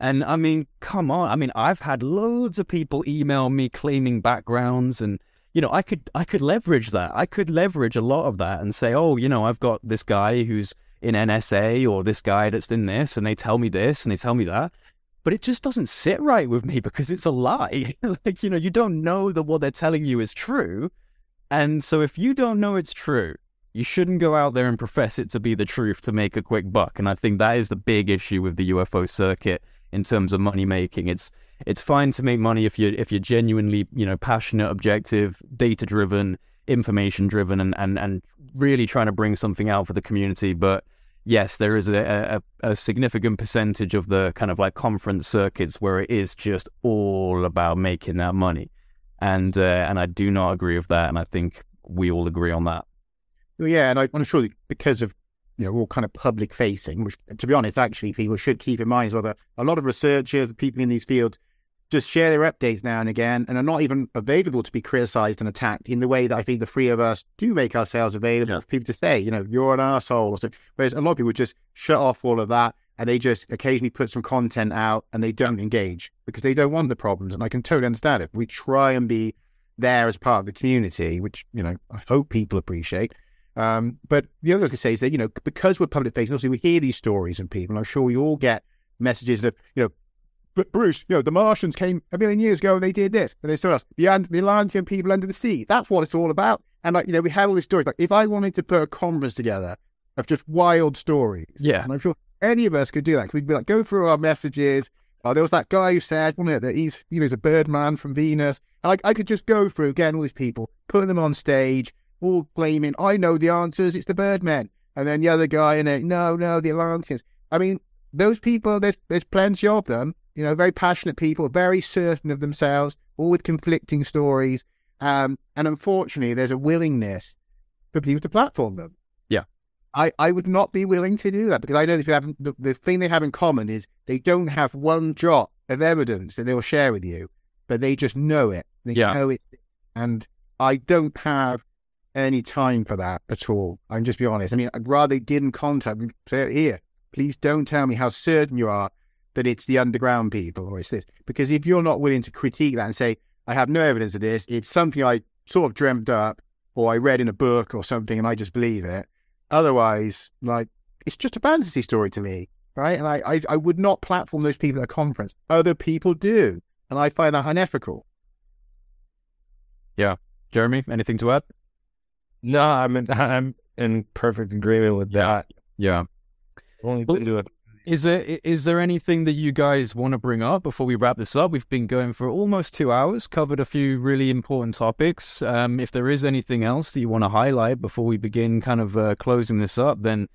And I mean, come on. I mean, I've had loads of people email me claiming backgrounds, and, you know, I could, I could leverage that. I could leverage a lot of that and say, oh, you know, I've got this guy who's in N S A or this guy that's in this, and they tell me this and they tell me that. But it just doesn't sit right with me because it's a lie. Like, you know, you don't know that what they're telling you is true. And so if you don't know it's true, you shouldn't go out there and profess it to be the truth to make a quick buck. And I think that is the big issue with the U F O circuit in terms of money making. It's it's fine to make money if you're if you're genuinely, you know, passionate, objective, data driven, information driven, and, and, and really trying to bring something out for the community. But yes, there is a, a, a significant percentage of the kind of like conference circuits where it is just all about making that money. And uh, and I do not agree with that. And I think we all agree on that.
Well, yeah, and I, I'm sure because of, you know, we're all kind of public facing, which, to be honest, actually people should keep in mind as well that a lot of researchers, people in these fields, just share their updates now and again and are not even available to be criticized and attacked in the way that I think the three of us do make ourselves available yeah. for people to say, you know, you're an arsehole or something. Whereas a lot of people just shut off all of that and they just occasionally put some content out and they don't engage because they don't want the problems. And I can totally understand it. We try and be there as part of the community, which, you know, I hope people appreciate. Um, but the other thing I was going to say is that, you know, because we're public facing, obviously we hear these stories from people. And I'm sure we all get messages of, you know, but Bruce, you know, the Martians came a million years ago and they did this. And they saw us, the, the Atlantean people under the sea. That's what it's all about. And, like, you know, we have all these stories. Like, if I wanted to put a conference together of just wild stories,
yeah,
and I'm sure any of us could do that. We'd be like, go through our messages. Oh, there was that guy who said, wasn't it, that he's, you know, he's a bird man from Venus. And like, I could just go through, again, all these people, putting them on stage, all claiming, I know the answers, it's the Birdmen. And then the other guy in it, no, no, the Atlanteans. I mean, those people, there's, there's plenty of them, you know, very passionate people, very certain of themselves, all with conflicting stories. Um, and unfortunately, there's a willingness for people to platform them.
Yeah.
I, I would not be willing to do that because I know if you have, the, the thing they have in common is they don't have one jot of evidence that they'll share with you, but they just know it. They
yeah.
know it. And I don't have any time for that at all. I'm just be honest. I mean, I'd rather they didn't contact me. Say, here, please don't tell me how certain you are that it's the underground people or it's this. Because if you're not willing to critique that and say, I have no evidence of this, it's something I sort of dreamt up or I read in a book or something and I just believe it. Otherwise, like, it's just a fantasy story to me, right? And I, I, I would not platform those people at a conference. Other people do. And I find that unethical.
Yeah. Jeremy, anything to add?
No, I'm in, I'm in perfect agreement with that.
Yeah.
Only well, do it.
Is there is there anything that you guys want to bring up before we wrap this up? We've been going for almost two hours, covered a few really important topics. Um, if there is anything else that you want to highlight before we begin kind of uh, closing this up, then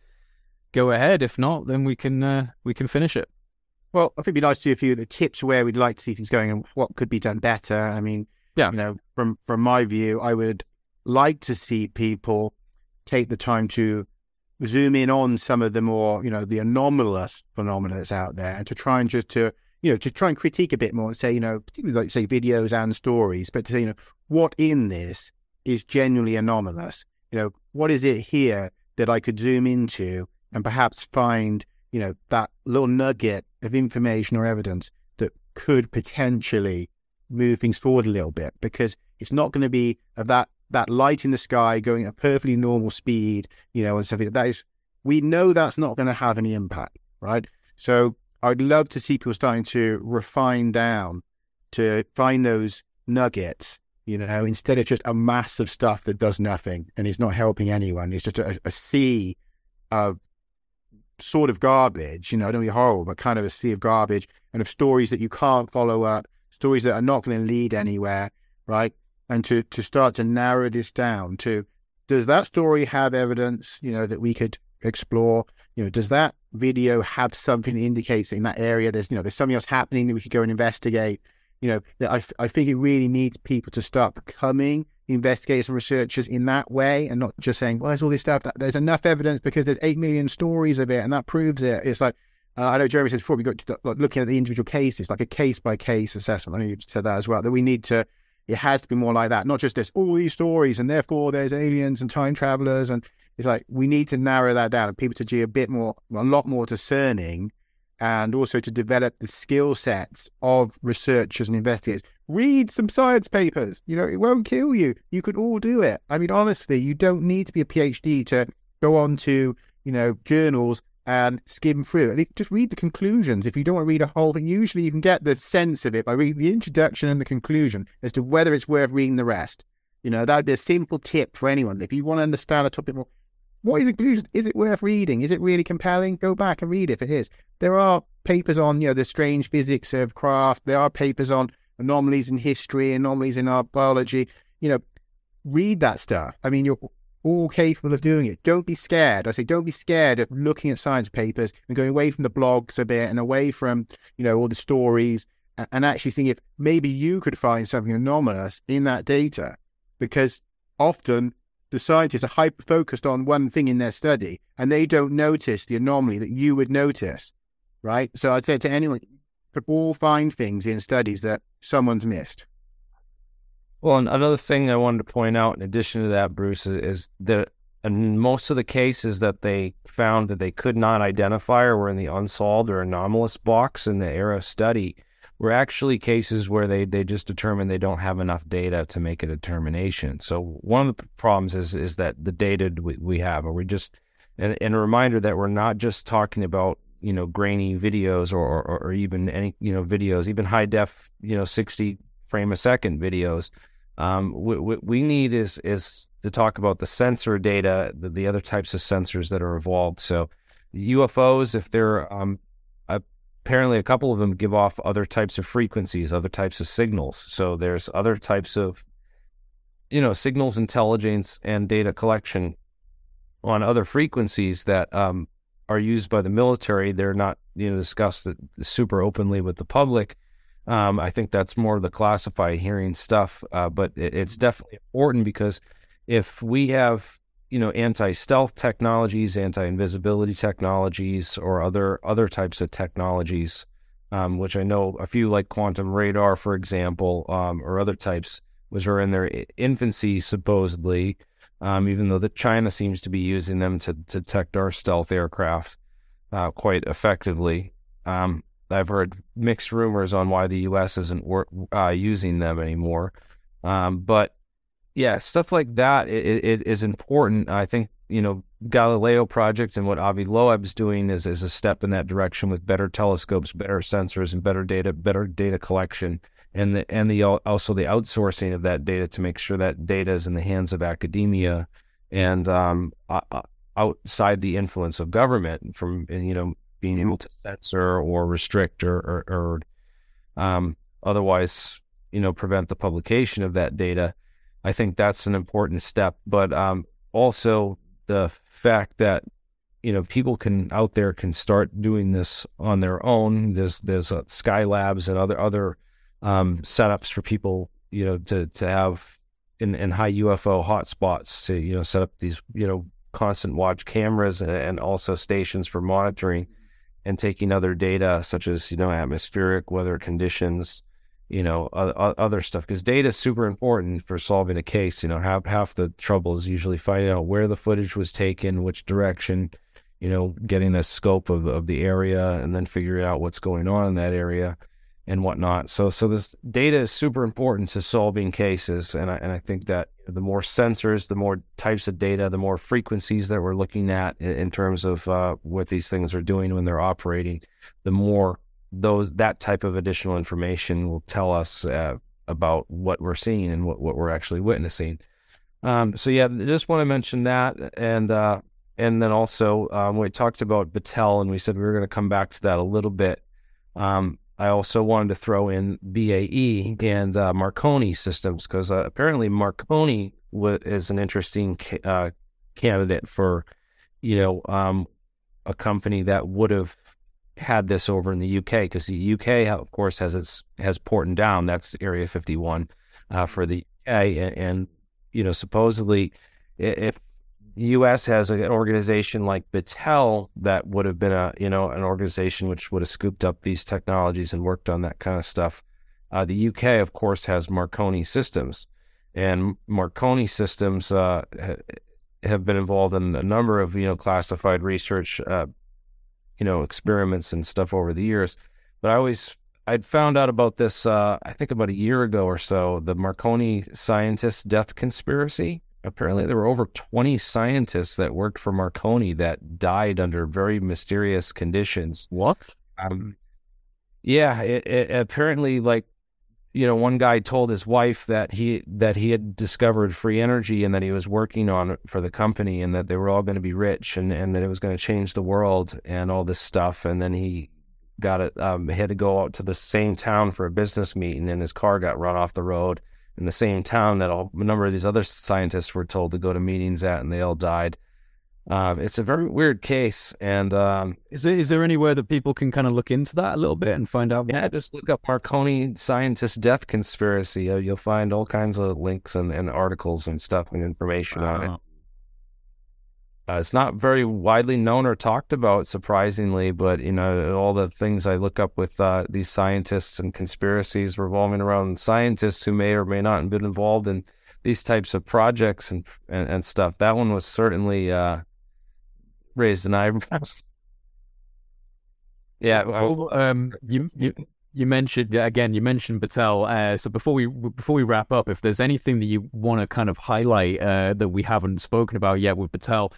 go ahead. If not, then we can uh, we can finish it.
Well, I think it'd be nice to see a few of the tips where we'd like to see things going and what could be done better. I mean,
yeah,
you know, from from my view, I would like to see people take the time to zoom in on some of the more, you know, the anomalous phenomena that's out there and to try and just to, you know, to try and critique a bit more and say, you know, particularly like say videos and stories, but to say, you know, what in this is genuinely anomalous? You know, what is it here that I could zoom into and perhaps find, you know, that little nugget of information or evidence that could potentially move things forward a little bit, because it's not going to be of that that light in the sky going at a perfectly normal speed, you know, and stuff like that. Is, we know that's not going to have any impact, right? So I'd love to see people starting to refine down to find those nuggets, you know, instead of just a mass of stuff that does nothing and is not helping anyone. It's just a, a sea of sort of garbage, you know, don't be horrible, but kind of a sea of garbage and of stories that you can't follow up, stories that are not going to lead anywhere, right? And to, to start to narrow this down to, does that story have evidence, you know, that we could explore? You know, does that video have something that indicates that in that area there's, you know, there's something else happening that we could go and investigate? You know, that I, I think it really needs people to start becoming investigators and researchers in that way and not just saying, well, there's all this stuff, that there's enough evidence because there's eight million stories of it and that proves it. It's like, uh, I know Jeremy said before, we got to, like, looking at the individual cases, like a case-by-case assessment. I know you said that as well, that we need to, it has to be more like that, not just there's all these stories and therefore there's aliens and time travelers. And it's like, we need to narrow that down and people to be a bit more, a lot more discerning and also to develop the skill sets of researchers and investigators. Read some science papers. You know, it won't kill you. You could all do it. I mean, honestly, you don't need to be a PhD to go on to, you know, journals and skim through it. Just read the conclusions. If you don't want to read a whole thing, usually you can get the sense of it by reading the introduction and the conclusion as to whether it's worth reading the rest. You know, that would be a simple tip for anyone. If you want to understand a topic more, what is the conclusion? Is it worth reading? Is it really compelling? Go back and read it if it is. There are papers on, you know, the strange physics of craft. There are papers on anomalies in history, anomalies in our biology. You know, read that stuff. I mean, you're all capable of doing it. Don't be scared. I say, don't be scared of looking at science papers and going away from the blogs a bit and away from, you know, all the stories, and actually think if maybe you could find something anomalous in that data, because often the scientists are hyper-focused on one thing in their study, and they don't notice the anomaly that you would notice, right? So I'd say to anyone, could all find things in studies that someone's missed.
Well, and another thing I wanted to point out in addition to that, Bruce, is that in most of the cases that they found that they could not identify or were in the unsolved or anomalous box in the ERA study were actually cases where they, they just determined they don't have enough data to make a determination. So one of the problems is is that the data we, we have, or we just, and, and a reminder that we're not just talking about, you know, grainy videos or, or, or even any, you know, videos, even high def, you know, sixty frame a second videos. Um, what we need is is to talk about the sensor data, the, the other types of sensors that are involved. So U F Os, if they're um, apparently a couple of them give off other types of frequencies, other types of signals. So there's other types of, you know, signals intelligence and data collection on other frequencies that um, are used by the military. They're not, you know, discussed super openly with the public. Um, I think that's more of the classified hearing stuff, uh, but it, it's definitely important because if we have, you know, anti-stealth technologies, anti-invisibility technologies, or other other types of technologies, um, which I know a few like quantum radar, for example, um, or other types, which are in their infancy supposedly, um, even though that China seems to be using them to, to detect our stealth aircraft uh, quite effectively. Um, I've heard mixed rumors on why the U S isn't wor- uh, using them anymore. Um, but yeah, stuff like that it, it is important. I think, you know, Galileo project and what Avi Loeb's doing is, is a step in that direction with better telescopes, better sensors, and better data, better data collection, and the and the also the outsourcing of that data to make sure that data is in the hands of academia and um, outside the influence of government from, you know, being able to censor or restrict or, or, or um, otherwise, you know, prevent the publication of that data. I think that's an important step. But um, also the fact that, you know, people can out there can start doing this on their own. There's there's uh, Skylabs and other other um, setups for people, you know, to to have in, in high U F O hotspots to, you know, set up these, you know, constant watch cameras and, and also stations for monitoring and taking other data such as, you know, atmospheric weather conditions, you know, uh, other stuff, because data is super important for solving a case. You know, half, half the trouble is usually finding out where the footage was taken, which direction, you know, getting a scope of, of the area and then figuring out what's going on in that area and whatnot. So, so this data is super important to solving cases. And I, and I think that the more sensors, the more types of data, the more frequencies that we're looking at in, in terms of uh, what these things are doing when they're operating, the more those that type of additional information will tell us uh, about what we're seeing and what, what we're actually witnessing. Um, so yeah, just want to mention that. And, uh, and then also um, we talked about Battelle and we said we were going to come back to that a little bit. Um, I also wanted to throw in B A E and uh, Marconi systems because uh, apparently Marconi w- is an interesting ca- uh, candidate for, you know, um, a company that would have had this over in the U K, because the U K, of course, has its has Porton Down. That's Area fifty-one uh, for the U K, and, and you know, supposedly, if the U S has an organization like Battelle, that would have been a, you know, an organization which would have scooped up these technologies and worked on that kind of stuff. Uh, the U K, of course, has Marconi systems, and Marconi systems uh, ha- have been involved in a number of, you know, classified research, uh, you know, experiments and stuff over the years. But I always, I'd found out about this, uh, I think about a year ago or so, the Marconi scientist death conspiracy. Apparently there were over twenty scientists that worked for Marconi that died under very mysterious conditions.
What?
Um, yeah, it, it apparently, like, you know, one guy told his wife that he that he had discovered free energy and that he was working on it for the company and that they were all going to be rich and, and that it was going to change the world and all this stuff. And then he got it, um, he had to go out to the same town for a business meeting and his car got run off the road in the same town that all, a number of these other scientists were told to go to meetings at, and they all died. Um, it's a very weird case. And um,
is there, is there anywhere that people can kind of look into that a little bit and find out?
Yeah, just look up Marconi scientist death conspiracy. Uh, you'll find all kinds of links and, and articles and stuff and information wow. on it. Uh, it's not very widely known or talked about, surprisingly, but, you know, all the things I look up with uh, these scientists and conspiracies revolving around scientists who may or may not have been involved in these types of projects and and, and stuff. That one was certainly uh, raised an eyebrow. yeah.
Well, um, you, you you mentioned again. You mentioned Battelle. Uh, so before we before we wrap up, if there's anything that you want to kind of highlight uh, that we haven't spoken about yet with Battelle,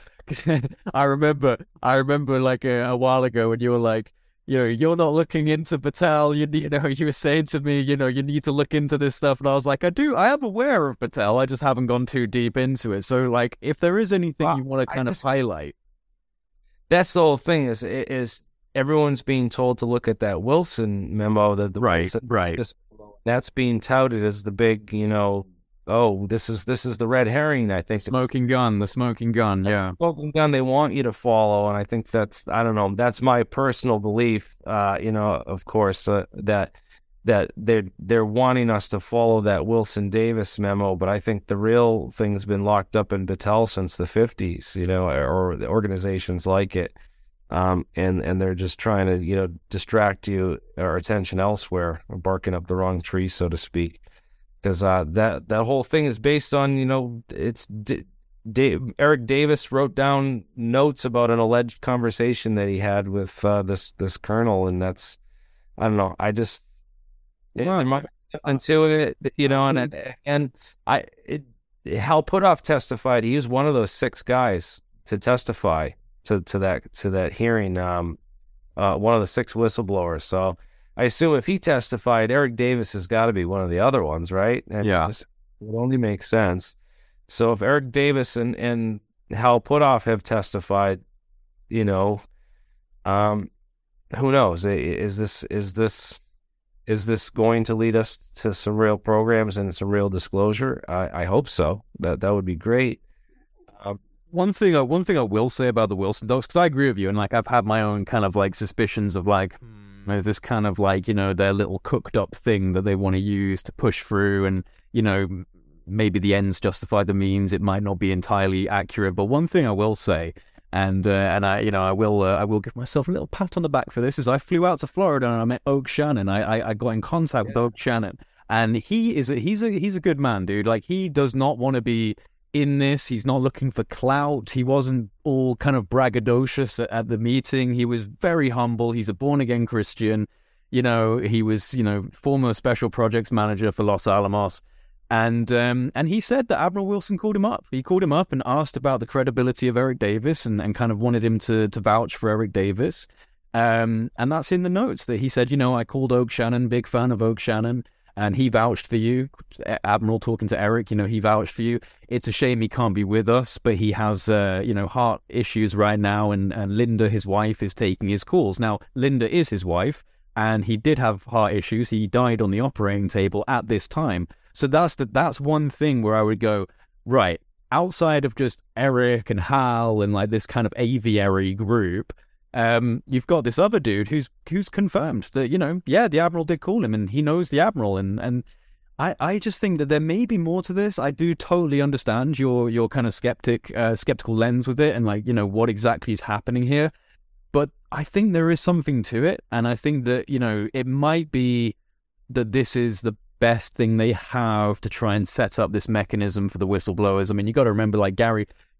I remember I remember like a, a while ago when you were like, you know, you're not looking into Battelle. You, you know, you were saying to me, you know, you need to look into this stuff. And I was like, I do. I am aware of Battelle. I just haven't gone too deep into it. So, like, if there is anything well, you want to kind just, of highlight.
That's the whole thing is, is everyone's being told to look at that Wilson memo. That the
Right, right.
Just, that's being touted as the big, you know, oh, this is this is the red herring, I think.
Smoking gun, the smoking gun,
that's
yeah.
The smoking gun they want you to follow, and I think that's, I don't know, that's my personal belief, uh, you know, of course, uh, that that they're, they're wanting us to follow that Wilson Davis memo, but I think the real thing's been locked up in Battelle since the fifties, you know, or the organizations like it, um, and, and they're just trying to, you know, distract you or attention elsewhere, or barking up the wrong tree, so to speak. Because uh, that that whole thing is based on, you know, it's D- D- Eric Davis wrote down notes about an alleged conversation that he had with uh, this this colonel, and that's, I don't know, I just it, there might be something to it, you know, and and I it, Hal Puthoff testified. He was one of those six guys to testify to, to that to that hearing. Um, uh, one of the six whistleblowers. So I assume if he testified, Eric Davis has got to be one of the other ones, right? And
yeah.
It, just, it would only make sense. So if Eric Davis and, and Hal Puthoff have testified, you know, um, who knows? Is this is this is this going to lead us to some real programs and some real disclosure? I, I hope so. That that would be great. Um,
One thing, uh, one thing I will say about the Wilson dogs, because I agree with you, and like I've had my own kind of like suspicions of like, there's this kind of like, you know, their little cooked up thing that they want to use to push through, and you know, maybe the ends justify the means. It might not be entirely accurate, but one thing I will say, and uh, and I, you know, I will uh, I will give myself a little pat on the back for this, is I flew out to Florida and I met Oak Shannon. I I, I got in contact yeah. with Oak Shannon, and he is a, he's a he's a good man, dude. Like he does not want to be in this. He's not looking for clout. He wasn't all kind of braggadocious at, at the meeting. He was very humble. He's a born-again Christian. You know, he was, you know, former special projects manager for Los Alamos. And um, and he said that Admiral Wilson called him up. He called him up and asked about the credibility of Eric Davis and, and kind of wanted him to, to vouch for Eric Davis. Um, and that's in the notes that he said, you know, I called Oak Shannon, big fan of Oak Shannon, and he vouched for you. Admiral talking to Eric, you know, he vouched for you. It's a shame he can't be with us, but he has, uh, you know, heart issues right now, and, and Linda, his wife, is taking his calls. Now, Linda is his wife, and he did have heart issues. He died on the operating table at this time. So that's the, that's one thing where I would go, right, outside of just Eric and Hal and like this kind of aviary group, Um, you've got this other dude who's who's confirmed that, you know, yeah, the Admiral did call him and he knows the Admiral, and, and I, I just think that there may be more to this. I do totally understand your your kind of skeptic uh, skeptical lens with it and like, you know, what exactly is happening here. But I think there is something to it, and I think that, you know, it might be that this is the best thing they have to try and set up this mechanism for the whistleblowers. I mean, you got to remember, like Gary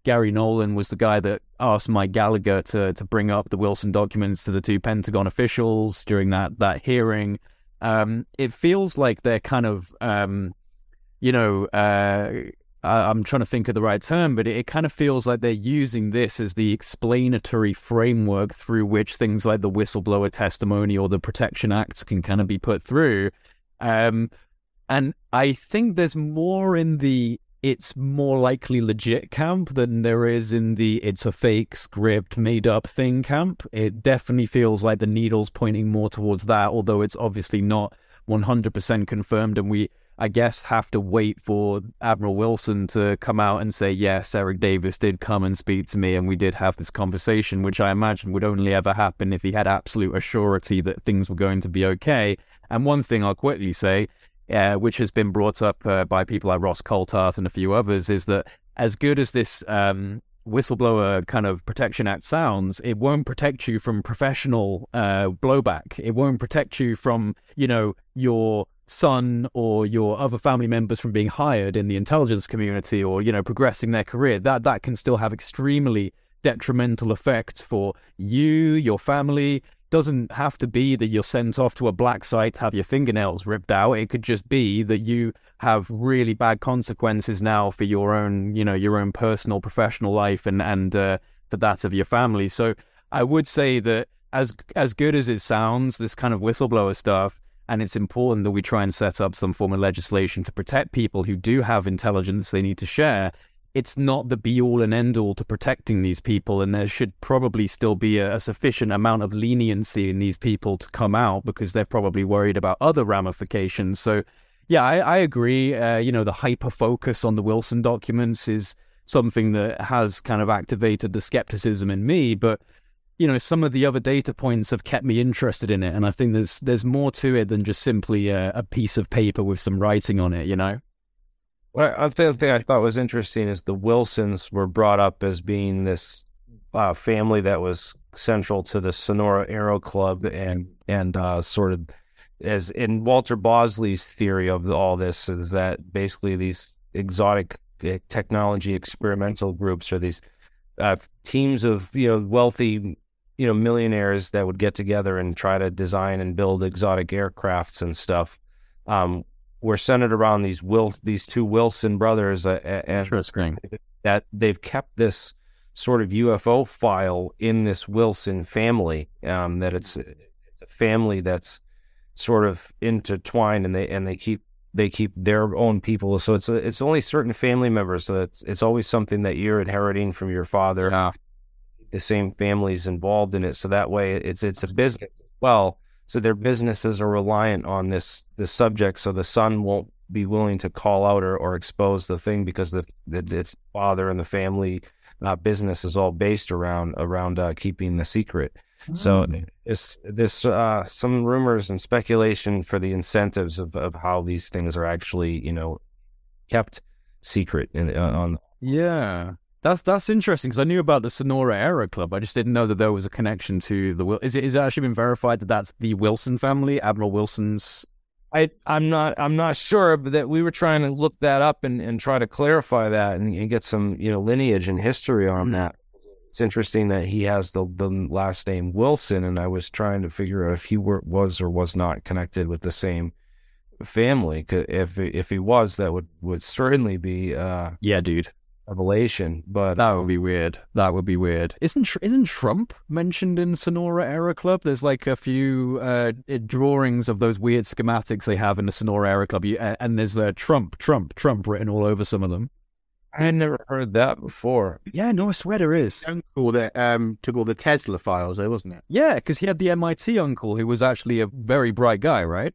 Gary Nolan was the guy that asked Mike Gallagher to to bring up the Wilson documents to the two Pentagon officials during that that hearing. Um, it feels like they're kind of, um, you know, uh, I, I'm trying to think of the right term, but it, it kind of feels like they're using this as the explanatory framework through which things like the whistleblower testimony or the Protection Act can kind of be put through. Um, and I think there's more in the it's more likely legit camp than there is in the it's a fake script made up thing camp. It definitely feels like the needle's pointing more towards that, although it's obviously not one hundred percent confirmed, and we, I guess, have to wait for Admiral Wilson to come out and say, yes, Eric Davis did come and speak to me and we did have this conversation, which I imagine would only ever happen if he had absolute assurity that things were going to be okay. And one thing I'll quickly say, Uh, which has been brought up uh, by people like Ross Coulthart and a few others, is that as good as this um, whistleblower kind of Protection Act sounds, it won't protect you from professional uh, blowback. It won't protect you from, you know, your son or your other family members from being hired in the intelligence community or, you know, progressing their career. That that can still have extremely detrimental effects for you, your family. Doesn't have to be that you're sent off to a black site to have your fingernails ripped out. It could just be that you have really bad consequences now for your own, you know, your own personal, professional life and, and uh, for that of your family. So I would say that as as good as it sounds, this kind of whistleblower stuff, and it's important that we try and set up some form of legislation to protect people who do have intelligence they need to share. It's not the be-all and end-all to protecting these people, and there should probably still be a, a sufficient amount of leniency in these people to come out because they're probably worried about other ramifications. So, yeah, I, I agree. Uh, you know, the hyper-focus on the Wilson documents is something that has kind of activated the skepticism in me, but, you know, some of the other data points have kept me interested in it, and I think there's there's more to it than just simply a, a piece of paper with some writing on it, you know?
Well, I think the thing I thought was interesting is the Wilsons were brought up as being this uh, family that was central to the Sonora Aero Club, and and uh, sort of as in Walter Bosley's theory of all this is that basically these exotic technology experimental groups are these uh, teams of you know wealthy you know millionaires that would get together and try to design and build exotic aircrafts and stuff. Um, Were centered around these Will these two Wilson brothers, uh, and
Interesting.
that they've kept this sort of U F O file in this Wilson family. Um, that it's it's a family that's sort of intertwined, and they and they keep they keep their own people. So it's a, it's only certain family members. So it's it's always something that you're inheriting from your father.
Yeah.
The same families involved in it. So that way, it's it's a business. Well. So their businesses are reliant on this this subject, so the son won't be willing to call out or, or expose the thing because the, the its father and the family uh, business is all based around around uh, keeping the secret. Mm-hmm. So it's this uh, some rumors and speculation for the incentives of, of how these things are actually you know kept secret in, uh, on.
Yeah. That's that's interesting because I knew about the Sonora Aero Club. I just didn't know that there was a connection to the. Is it is it actually been verified that that's the Wilson family, Admiral Wilson's?
I I'm not I'm not sure, but that we were trying to look that up and, and try to clarify that and, and get some you know lineage and history on mm-hmm. that. It's interesting that he has the the last name Wilson, and I was trying to figure out if he were was or was not connected with the same family. If if he was, that would would certainly be uh
yeah, dude.
Revelation, but
that would be weird. That would be weird. Isn't isn't Trump mentioned in Sonora Aero Club? There's like a few uh, drawings of those weird schematics they have in the Sonora Aero Club, you, uh, and there's the Trump, Trump, Trump written all over some of them.
I had never heard that before.
Yeah, no, I swear there is.
Uncle that um, took all the Tesla files, though, wasn't it?
Yeah, because he had the M I T uncle who was actually a very bright guy, right?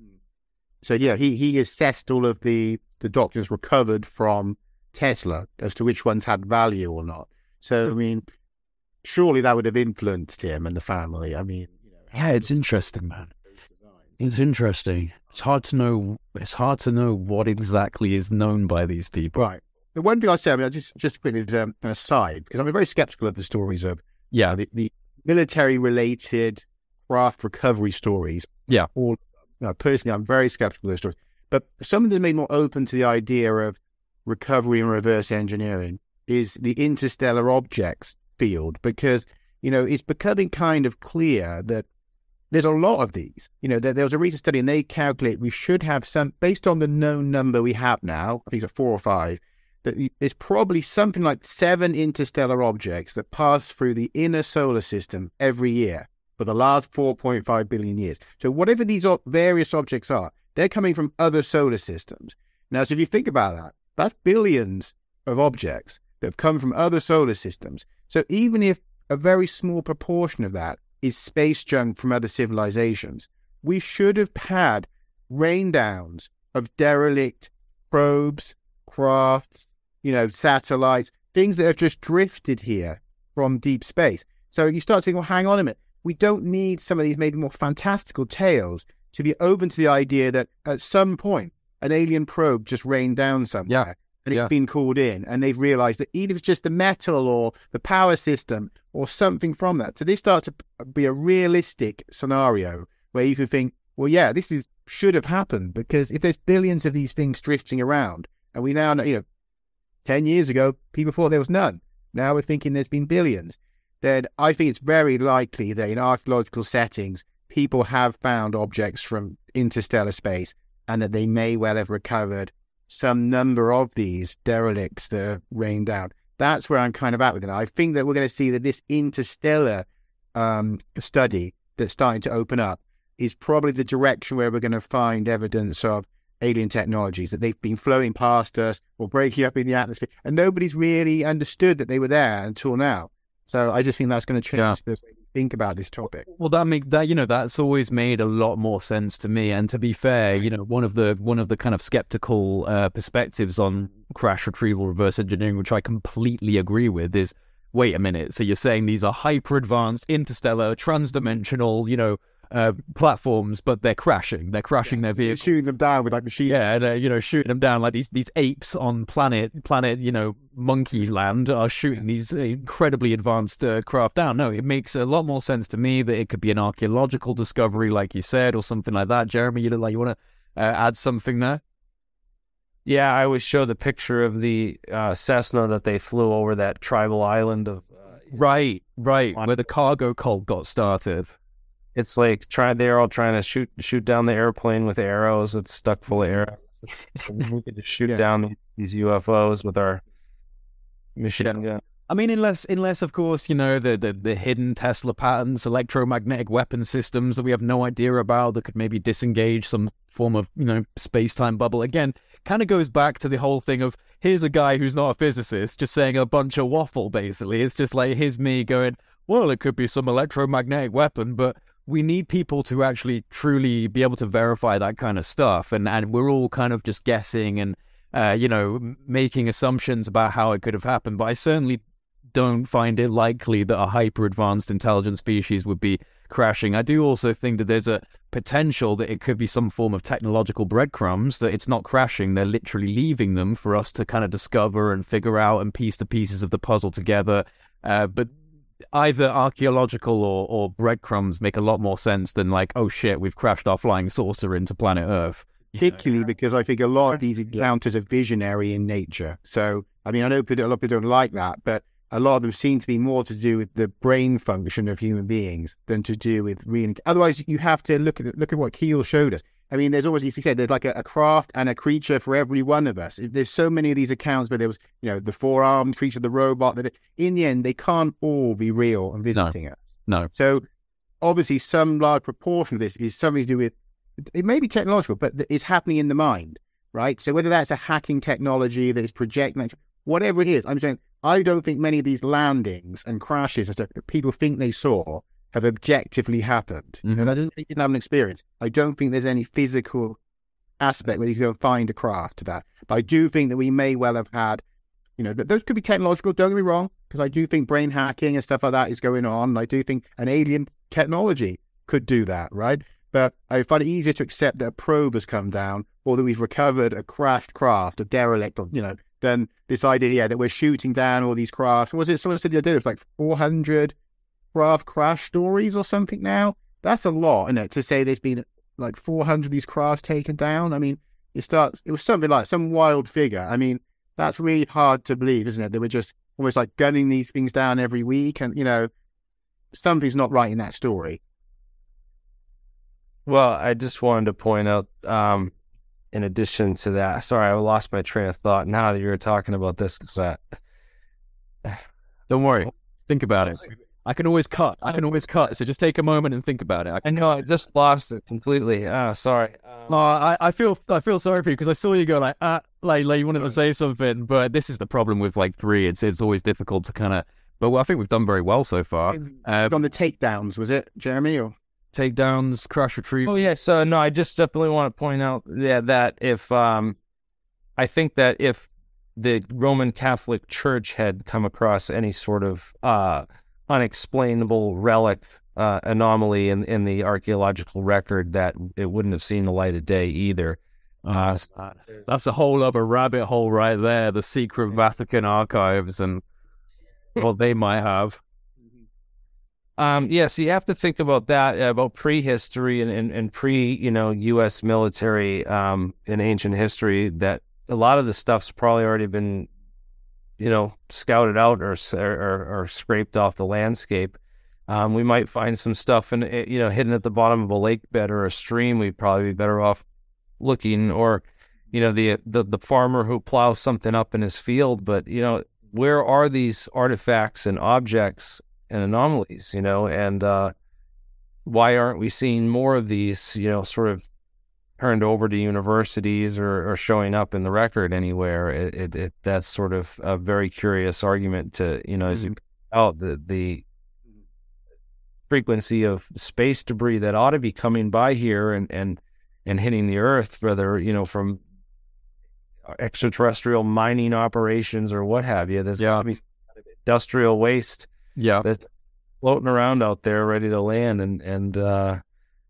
So yeah, he he assessed all of the the documents recovered from Tesla as to which ones had value or not. So I mean, surely that would have influenced him and the family. I mean, you know,
yeah, it's interesting, man. It's interesting. It's hard to know. It's hard to know what exactly is known by these people.
Right. The one thing I say, I mean, just just quickly as um, an aside, because I'm very skeptical of the stories of
yeah
the, the military-related craft recovery stories.
Yeah.
All you know, personally, I'm very skeptical of those stories. But some of them made more open to the idea of recovery and reverse engineering is the interstellar objects field, because, you know, it's becoming kind of clear that there's a lot of these. You know, there, there was a recent study and they calculate we should have some, based on the known number we have now, I think it's four or five, that there's probably something like seven interstellar objects that pass through the inner solar system every year for the last four point five billion years. So whatever these various objects are, they're coming from other solar systems. Now, so if you think about that, that's billions of objects that have come from other solar systems. So even if a very small proportion of that is space junk from other civilizations, we should have had rain downs of derelict probes, crafts, you know, satellites, things that have just drifted here from deep space. So you start thinking, well, hang on a minute. We don't need some of these maybe more fantastical tales to be open to the idea that at some point an alien probe just rained down somewhere.
Yeah.
And it's
yeah.
been called in, and they've realized that either it's just the metal or the power system or something from that. So this starts to be a realistic scenario where you could think, well, yeah, this is should have happened, because if there's billions of these things drifting around, and we now know, you know, ten years ago, people thought there was none. Now we're thinking there's been billions. Then I think it's very likely that in archaeological settings, people have found objects from interstellar space, and that they may well have recovered some number of these derelicts that are rained down. That's where I'm kind of at with it. I think that we're going to see that this interstellar um, study that's starting to open up is probably the direction where we're going to find evidence of alien technologies, that they've been flowing past us or breaking up in the atmosphere, and nobody's really understood that they were there until now. So I just think that's going to change
Yeah.
the way we think about this topic.
Well, that make that you know that's always made a lot more sense to me. And to be fair, you know, one of the one of the kind of skeptical uh, perspectives on crash retrieval reverse engineering, which I completely agree with, is wait a minute. So you're saying these are hyper advanced, interstellar, transdimensional, you know, uh, platforms, but they're crashing. They're crashing
Yeah.
their
You're
vehicles.
shooting them down with like machine.
Yeah, and, uh, you know, shooting them down like these these apes on planet planet, you know, monkey land are shooting these incredibly advanced uh, craft down. No, it makes a lot more sense to me that it could be an archaeological discovery, like you said, or something like that. Jeremy, you look like you want to uh, add something there?
Yeah, I always show the picture of the uh, Cessna that they flew over that tribal island of. Uh,
Right, right, where the cargo cult got started.
It's like try they're all trying to shoot shoot down the airplane with arrows. It's stuck full of arrows. So we could just shoot
Yeah.
down these, these U F Os with our machine gun.
I mean, unless, unless of course, you know, the, the, the hidden Tesla patents, electromagnetic weapon systems that we have no idea about that could maybe disengage some form of, you know, space-time bubble. Again, kind of goes back to the whole thing of, here's a guy who's not a physicist just saying a bunch of waffle, basically. It's just like, here's me going, well, it could be some electromagnetic weapon, but we need people to actually truly be able to verify that kind of stuff. And, and we're all kind of just guessing and, uh, you know, making assumptions about how it could have happened. But I certainly don't find it likely that a hyper-advanced intelligent species would be crashing. I do also think that there's a potential that it could be some form of technological breadcrumbs, that it's not crashing, they're literally leaving them for us to kind of discover and figure out and piece the pieces of the puzzle together. Uh, but either archaeological or, or breadcrumbs make a lot more sense than like, oh shit, we've crashed our flying saucer into planet Earth.
Particularly because I think a lot of these encounters are visionary in nature. So, I mean, I know a lot of people don't like that, but a lot of them seem to be more to do with the brain function of human beings than to do with real. Otherwise, you have to look at look at what Keel showed us. I mean, there's always, as he said, there's like a, a craft and a creature for every one of us. There's so many of these accounts where there was, you know, the four-armed creature, the robot, that in the end, they can't all be real and visiting
No.
us.
No.
So, obviously, some large proportion of this is something to do with, it may be technological, but it's happening in the mind, right? So, whether that's a hacking technology that is projecting, whatever it is, I'm saying, I don't think many of these landings and crashes and stuff that people think they saw have objectively happened.
Mm-hmm.
And I don't think you didn't have an experience. I don't think there's any physical aspect where you can go and find a craft to that. But I do think that we may well have had, you know, that those could be technological, don't get me wrong, because I do think brain hacking and stuff like that is going on. I do think an alien technology could do that, right? But I find it easier to accept that a probe has come down or that we've recovered a crashed craft, a derelict, or, you know, than this idea, yeah, that we're shooting down all these crafts. Was it someone said the other day, it was like four hundred craft crash stories or something now? That's a lot, isn't it, to say there's been like four hundred of these crafts taken down? I mean, it starts, it was something like some wild figure. I mean, that's really hard to believe, isn't it? That we're just almost like gunning these things down every week, and you know, something's not right in that story.
Well, I just wanted to point out, um, in addition to that, sorry, I lost my train of thought now that you were talking about this. Cause I,
Don't worry. Think about it. I can always cut. I can always cut. So just take a moment and think about it. I,
I know I just lost it completely. Ah, sorry. Um,
no, I, I feel I feel sorry for you because I saw you go like ah like like you wanted to say something, but this is the problem with like three. It's it's always difficult to kind of. But well, I think we've done very well so far. Uh,
on the takedowns, was it, Jeremy? Or
takedowns, crash retrieve.
Oh yeah. So no, I just definitely want to point out yeah that if um, I think that if the Roman Catholic Church had come across any sort of uh unexplainable relic uh, anomaly in in the archaeological record, that it wouldn't have seen the light of day either. Uh,
Uh, that's a whole other rabbit hole right there. The secret Vatican archives and what they might have.
Um, yeah, so you have to think about that, about prehistory and, and, and pre, you know, U S military um, in ancient history, that a lot of the stuff's probably already been, you know, scouted out or or, or scraped off the landscape. Um, we might find some stuff in, you know, hidden at the bottom of a lake bed or a stream. We'd probably be better off looking, or, you know, the the the farmer who plows something up in his field. But, you know, where are these artifacts and objects and anomalies, you know, and uh, why aren't we seeing more of these, you know, sort of turned over to universities or, or showing up in the record anywhere? It, it, it that's sort of a very curious argument to, you know, as you out the the frequency of space debris that ought to be coming by here and and and hitting the Earth, whether, you know, from extraterrestrial mining operations or what have you. There's
yeah.
industrial waste.
Yeah,
that's floating around out there, ready to land, and and uh,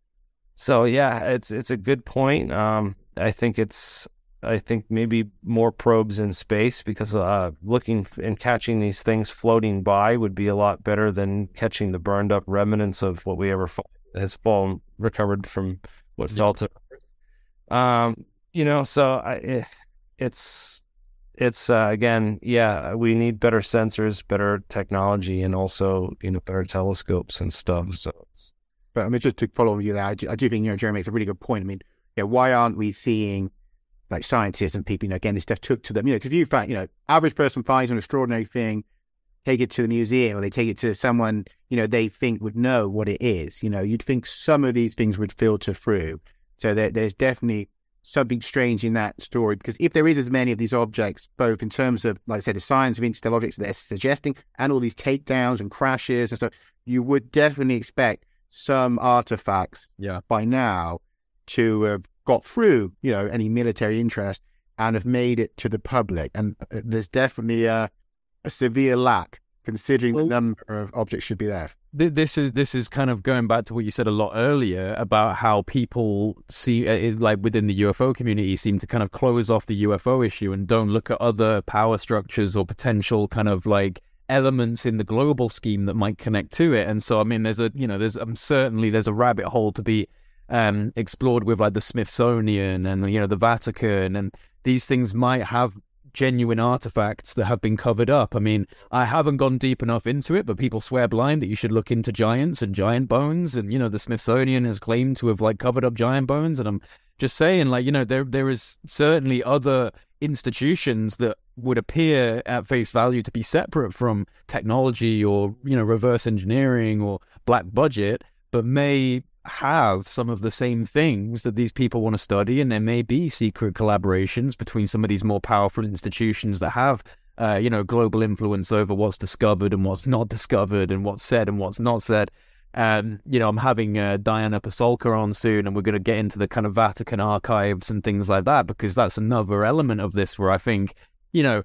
so yeah, it's it's a good point. Um, I think it's I think maybe more probes in space, because uh, looking and catching these things floating by would be a lot better than catching the burned up remnants of what we ever fall, has fallen recovered from what fell to Earth. Um, you know, so I, it, it's. It's, uh, again, yeah, we need better sensors, better technology, and also, you know, better telescopes and stuff. So, it's...
But I mean, just to follow you there, I do, I do think, you know, Jeremy makes a really good point. I mean, yeah, why aren't we seeing, like, scientists and people, you know, again, this stuff took to them, you know, because if you find, you know, average person finds an extraordinary thing, take it to the museum, or they take it to someone, you know, they think would know what it is. You know, you'd think some of these things would filter through. So there, there's definitely something strange in that story, because if there is as many of these objects, both in terms of, like I said, the science of interstellar objects that they're suggesting, and all these takedowns and crashes and stuff, you would definitely expect some artifacts
yeah.
by now to have got through, you know, any military interest and have made it to the public. And there's definitely a, a severe lack, considering well, the number of objects should be there.
This is this is kind of going back to what you said a lot earlier about how people see, uh, like within the U F O community, seem to kind of close off the U F O issue and don't look at other power structures or potential kind of like elements in the global scheme that might connect to it. And so, I mean, there's a, you know, there's um, certainly there's a rabbit hole to be um, explored with like the Smithsonian and, you know, the Vatican, and these things might have genuine artifacts that have been covered up. I mean, I haven't gone deep enough into it, but people swear blind that you should look into giants and giant bones, and, you know, the Smithsonian has claimed to have like covered up giant bones, and I'm just saying, like, you know, there there is certainly other institutions that would appear at face value to be separate from technology or, you know, reverse engineering or black budget, but may have some of the same things that these people want to study, and there may be secret collaborations between some of these more powerful institutions that have uh, you know, global influence over what's discovered and what's not discovered and what's said and what's not said. And, you know, I'm having uh, Diana Pasolka on soon, and we're going to get into the kind of Vatican archives and things like that, because that's another element of this where I think, you know,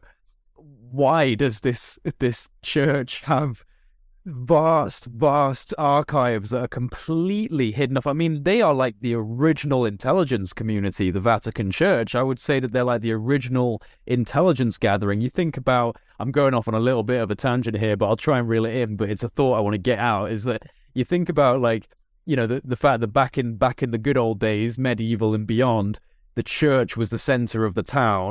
why does this this church have vast, vast archives that are completely hidden off? I mean, they are like the original intelligence community, the Vatican Church. I would say that they're like the original intelligence gathering. You think about, I'm going off on a little bit of a tangent here, but I'll try and reel it in, but it's a thought I want to get out, is that you think about, like, you know, the, the fact that back in back in the good old days, medieval and beyond, the church was the center of the town,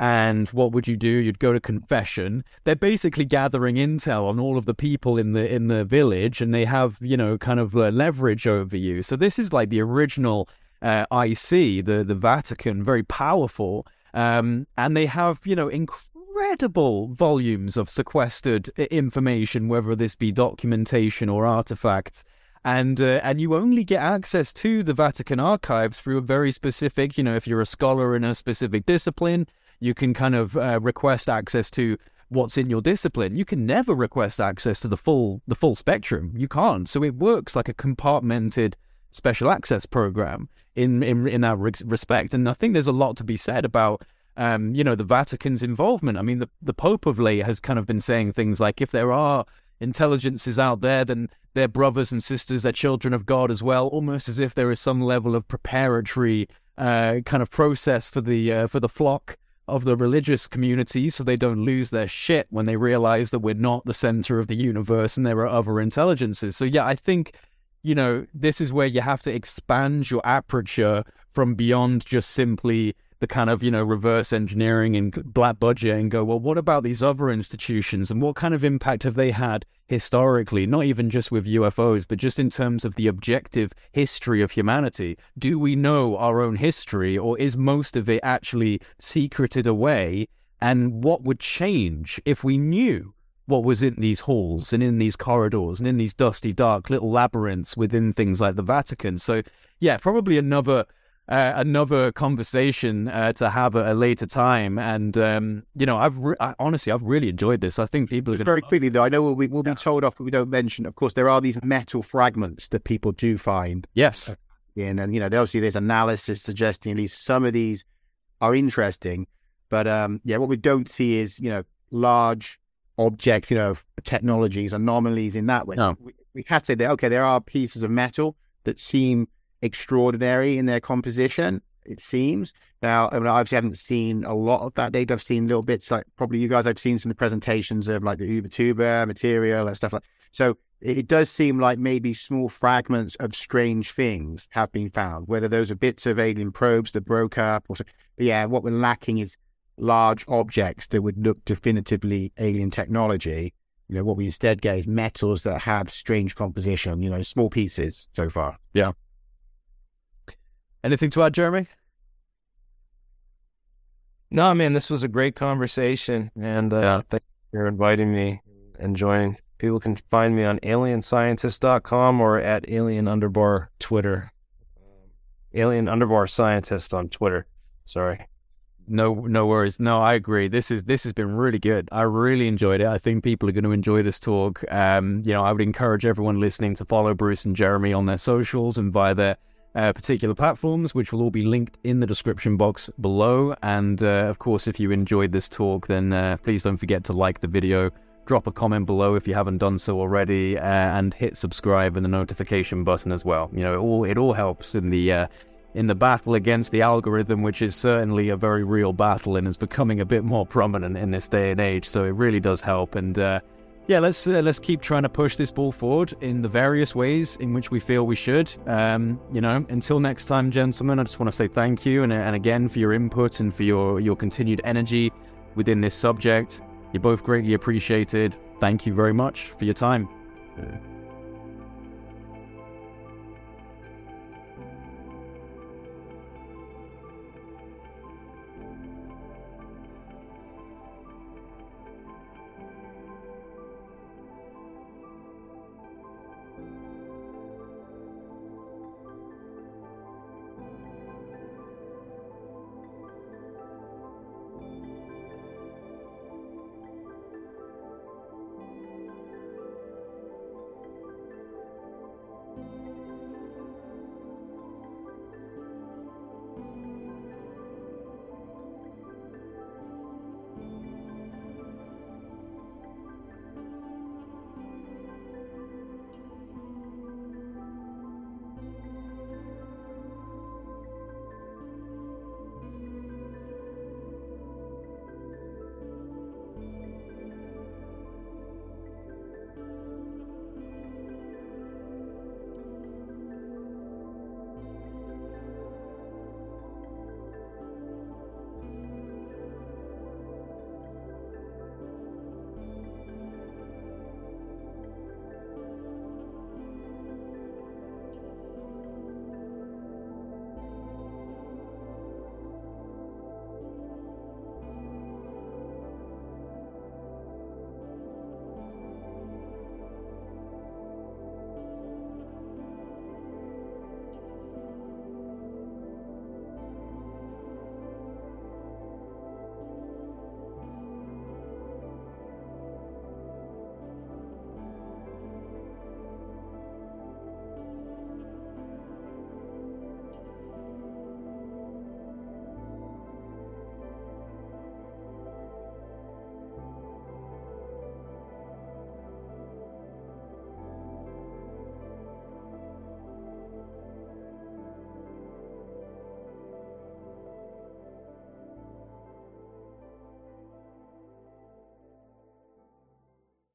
And what would you do? You'd go to confession. They're basically gathering intel on all of the people in the in the village, and they have, you know, kind of uh, leverage over you. So this is like the original uh, I C, the the Vatican, very powerful, um, and they have, you know, incredible volumes of sequestered information, whether this be documentation or artifacts. And uh, and you only get access to the Vatican archives through a very specific, you know, if you're a scholar in a specific discipline, you can kind of uh, request access to what's in your discipline. You can never request access to the full the full spectrum. You can't. So it works like a compartmented special access program in in, in that re- respect. And I think there's a lot to be said about, um, you know, the Vatican's involvement. I mean, the, the Pope of late has kind of been saying things like, if there are intelligences out there, then they're brothers and sisters, they're children of God as well, almost as if there is some level of preparatory uh, kind of process for the uh, for the flock of the religious community, so they don't lose their shit when they realize that we're not the center of the universe and there are other intelligences. So yeah, I think, you know, this is where you have to expand your aperture from beyond just simply the kind of, you know, reverse engineering and black budget and go, well, what about these other institutions and what kind of impact have they had historically, not even just with U F Os, but just in terms of the objective history of humanity? Do we know our own history, or is most of it actually secreted away? And what would change if we knew what was in these halls and in these corridors and in these dusty, dark little labyrinths within things like the Vatican? So yeah, probably another Uh, another conversation uh, to have at a later time. And, um, you know, I've re- I, honestly, I've really enjoyed this. I think people are going to...
Very quickly, though, I know we'll be, we'll be told off, but we don't mention, of course, there are these metal fragments that people do find.
Yes.
In, and, you know, obviously there's analysis suggesting at least some of these are interesting. But, um, yeah, what we don't see is, you know, large objects, you know, technologies, anomalies in that way.
No.
We, we have to say that, okay, there are pieces of metal that seem extraordinary in their composition, it seems. Now, I mean, I obviously haven't seen a lot of that data. I've seen little bits, like probably you guys, I've seen some of the presentations of like the Ubatuba material and stuff like that. So it, it does seem like maybe small fragments of strange things have been found, whether those are bits of alien probes that broke up or so. But yeah, what we're lacking is large objects that would look definitively alien technology. You know, what we instead get is metals that have strange composition, you know, small pieces so far.
Yeah. Anything to add, Jeremy?
No, man, this was a great conversation, and uh, yeah. Thank you for inviting me and joining. People can find me on alien scientist dot com or at alien underbar Twitter. Alien underbar scientist on Twitter. Sorry.
No, no worries. No, I agree. This is this has been really good. I really enjoyed it. I think people are going to enjoy this talk. Um, you know, I would encourage everyone listening to follow Bruce and Jeremy on their socials and via their Uh, particular platforms, which will all be linked in the description box below. And uh, of course, if you enjoyed this talk, then uh, please don't forget to like the video, drop a comment below if you haven't done so already, uh, and hit subscribe and the notification button as well. You know, it all it all helps in the uh, in the battle against the algorithm, which is certainly a very real battle and is becoming a bit more prominent in this day and age. So it really does help. And uh, yeah, let's uh, let's keep trying to push this ball forward in the various ways in which we feel we should. Um, you know, until next time, gentlemen, I just want to say thank you, and and again for your input and for your your continued energy within this subject. You're both greatly appreciated. Thank you very much for your time.